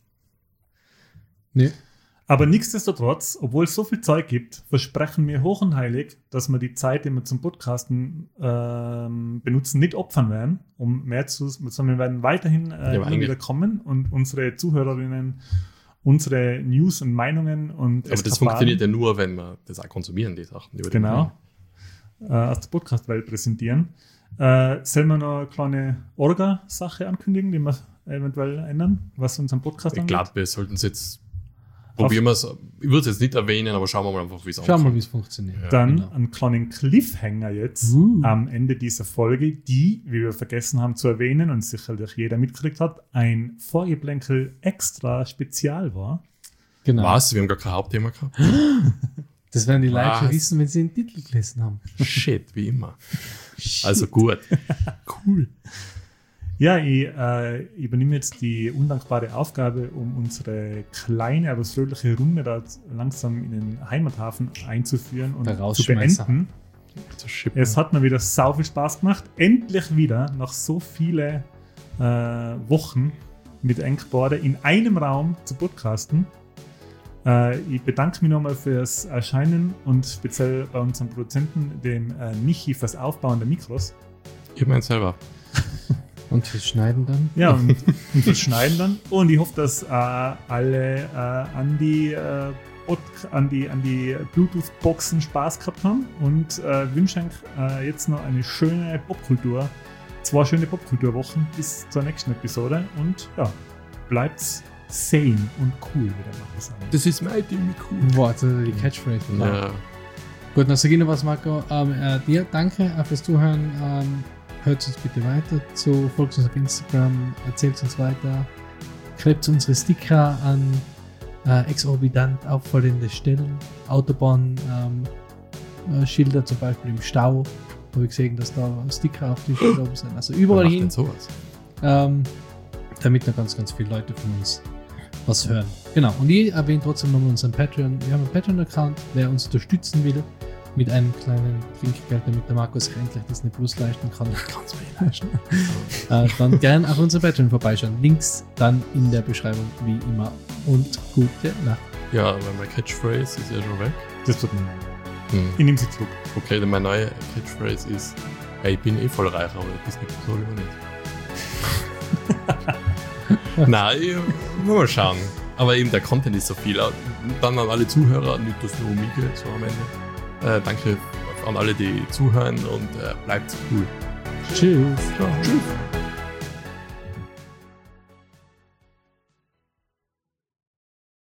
Nee. Aber nichtsdestotrotz, obwohl es so viel Zeug gibt, versprechen wir hoch und heilig, dass wir die Zeit, die wir zum Podcasten ähm, benutzen, nicht opfern werden, um mehr zu, sondern wir werden weiterhin äh, aber immer eigentlich- wieder kommen und unsere Zuhörerinnen unsere News und Meinungen und Aber das Eskapaden, funktioniert ja nur, wenn wir das auch konsumieren, die Sachen. Über den genau äh, aus der Podcast-Welt präsentieren. Äh, sollen wir noch eine kleine Orga-Sache ankündigen, die wir eventuell ändern, was unseren Podcast Ich angeht? glaube, wir sollten es jetzt probieren. wir's. Ich würde es jetzt nicht erwähnen, aber schauen wir mal einfach, wie es Schau mal, ankommt. wie es funktioniert. Ja. Dann genau. einen kleinen Cliffhanger jetzt Uh. am Ende dieser Folge, die, wie wir vergessen haben zu erwähnen und sicherlich jeder mitgekriegt hat, ein Vorgeplänkel extra Spezial war. Genau. Was? Wir haben gar kein Hauptthema gehabt? Das werden die Leute schon Was? wissen, wenn sie den Titel gelesen haben. Shit, wie immer. Also gut. Cool. Ja, ich äh, übernehme jetzt die undankbare Aufgabe, um unsere kleine, aber fröhliche Runde da langsam in den Heimathafen einzuführen und Der zu Rausschmeißer. beenden. So schippen. Es hat mir wieder sau viel Spaß gemacht. Endlich wieder, nach so vielen äh, Wochen mit Enkborde in einem Raum zu podcasten. Äh, ich bedanke mich nochmal fürs Erscheinen und speziell bei unserem Produzenten, dem äh, Michi, fürs Aufbauen der Mikros. Ich meine selber. Und fürs Schneiden dann? Ja, und, und fürs Schneiden dann. Und ich hoffe, dass äh, alle äh, an die äh, Pod- an die, an die Bluetooth-Boxen Spaß gehabt haben und äh, wünsche euch äh, jetzt noch eine schöne Popkultur, zwei schöne Popkulturwochen bis zur nächsten Episode und ja, bleibt sane und cool wieder mal sagen. Das ist mein Ding, cool. Boah, das ist die Catchphrase. Ja. Gut, dann sag ich noch was, Marco. Ähm, äh, dir danke auch fürs Zuhören. Ähm, hört uns bitte weiter zu, folgt uns auf Instagram, erzählt uns weiter, klebt unsere Sticker an äh, exorbitant auffallende Stellen, Autobahn, ähm, äh, Schilder zum Beispiel im Stau. Habe ich gesehen, dass da Sticker auf die Schilder oben sind. Also überall Wer macht hin, denn sowas? ähm, damit noch ganz, ganz viele Leute von uns was hören. Genau, und ich erwähne trotzdem nochmal unseren Patreon. Wir haben einen Patreon-Account, wer uns unterstützen will mit einem kleinen Trinkgeld, damit der Markus sich endlich Disney Plus leisten kann. Ganz viel leisten. äh, dann gern auf unser Patreon vorbeischauen. Links dann in der Beschreibung wie immer. Und gute Nacht. Ja, aber meine Catchphrase ist ja schon weg. Das tut mir leid. Hm. Ich nehme sie zurück. Okay, dann meine neue Catchphrase ist: Hey, ich bin eh voll reich, aber Disney Plus soll ich nicht. Nein, ich, mal schauen. Aber eben der Content ist so viel. Dann an alle Zuhörer, nicht dass nur um mich geht, so am Ende. Äh, danke an alle, die zuhören und äh, bleibt cool. Tschüss. Ciao. Tschüss.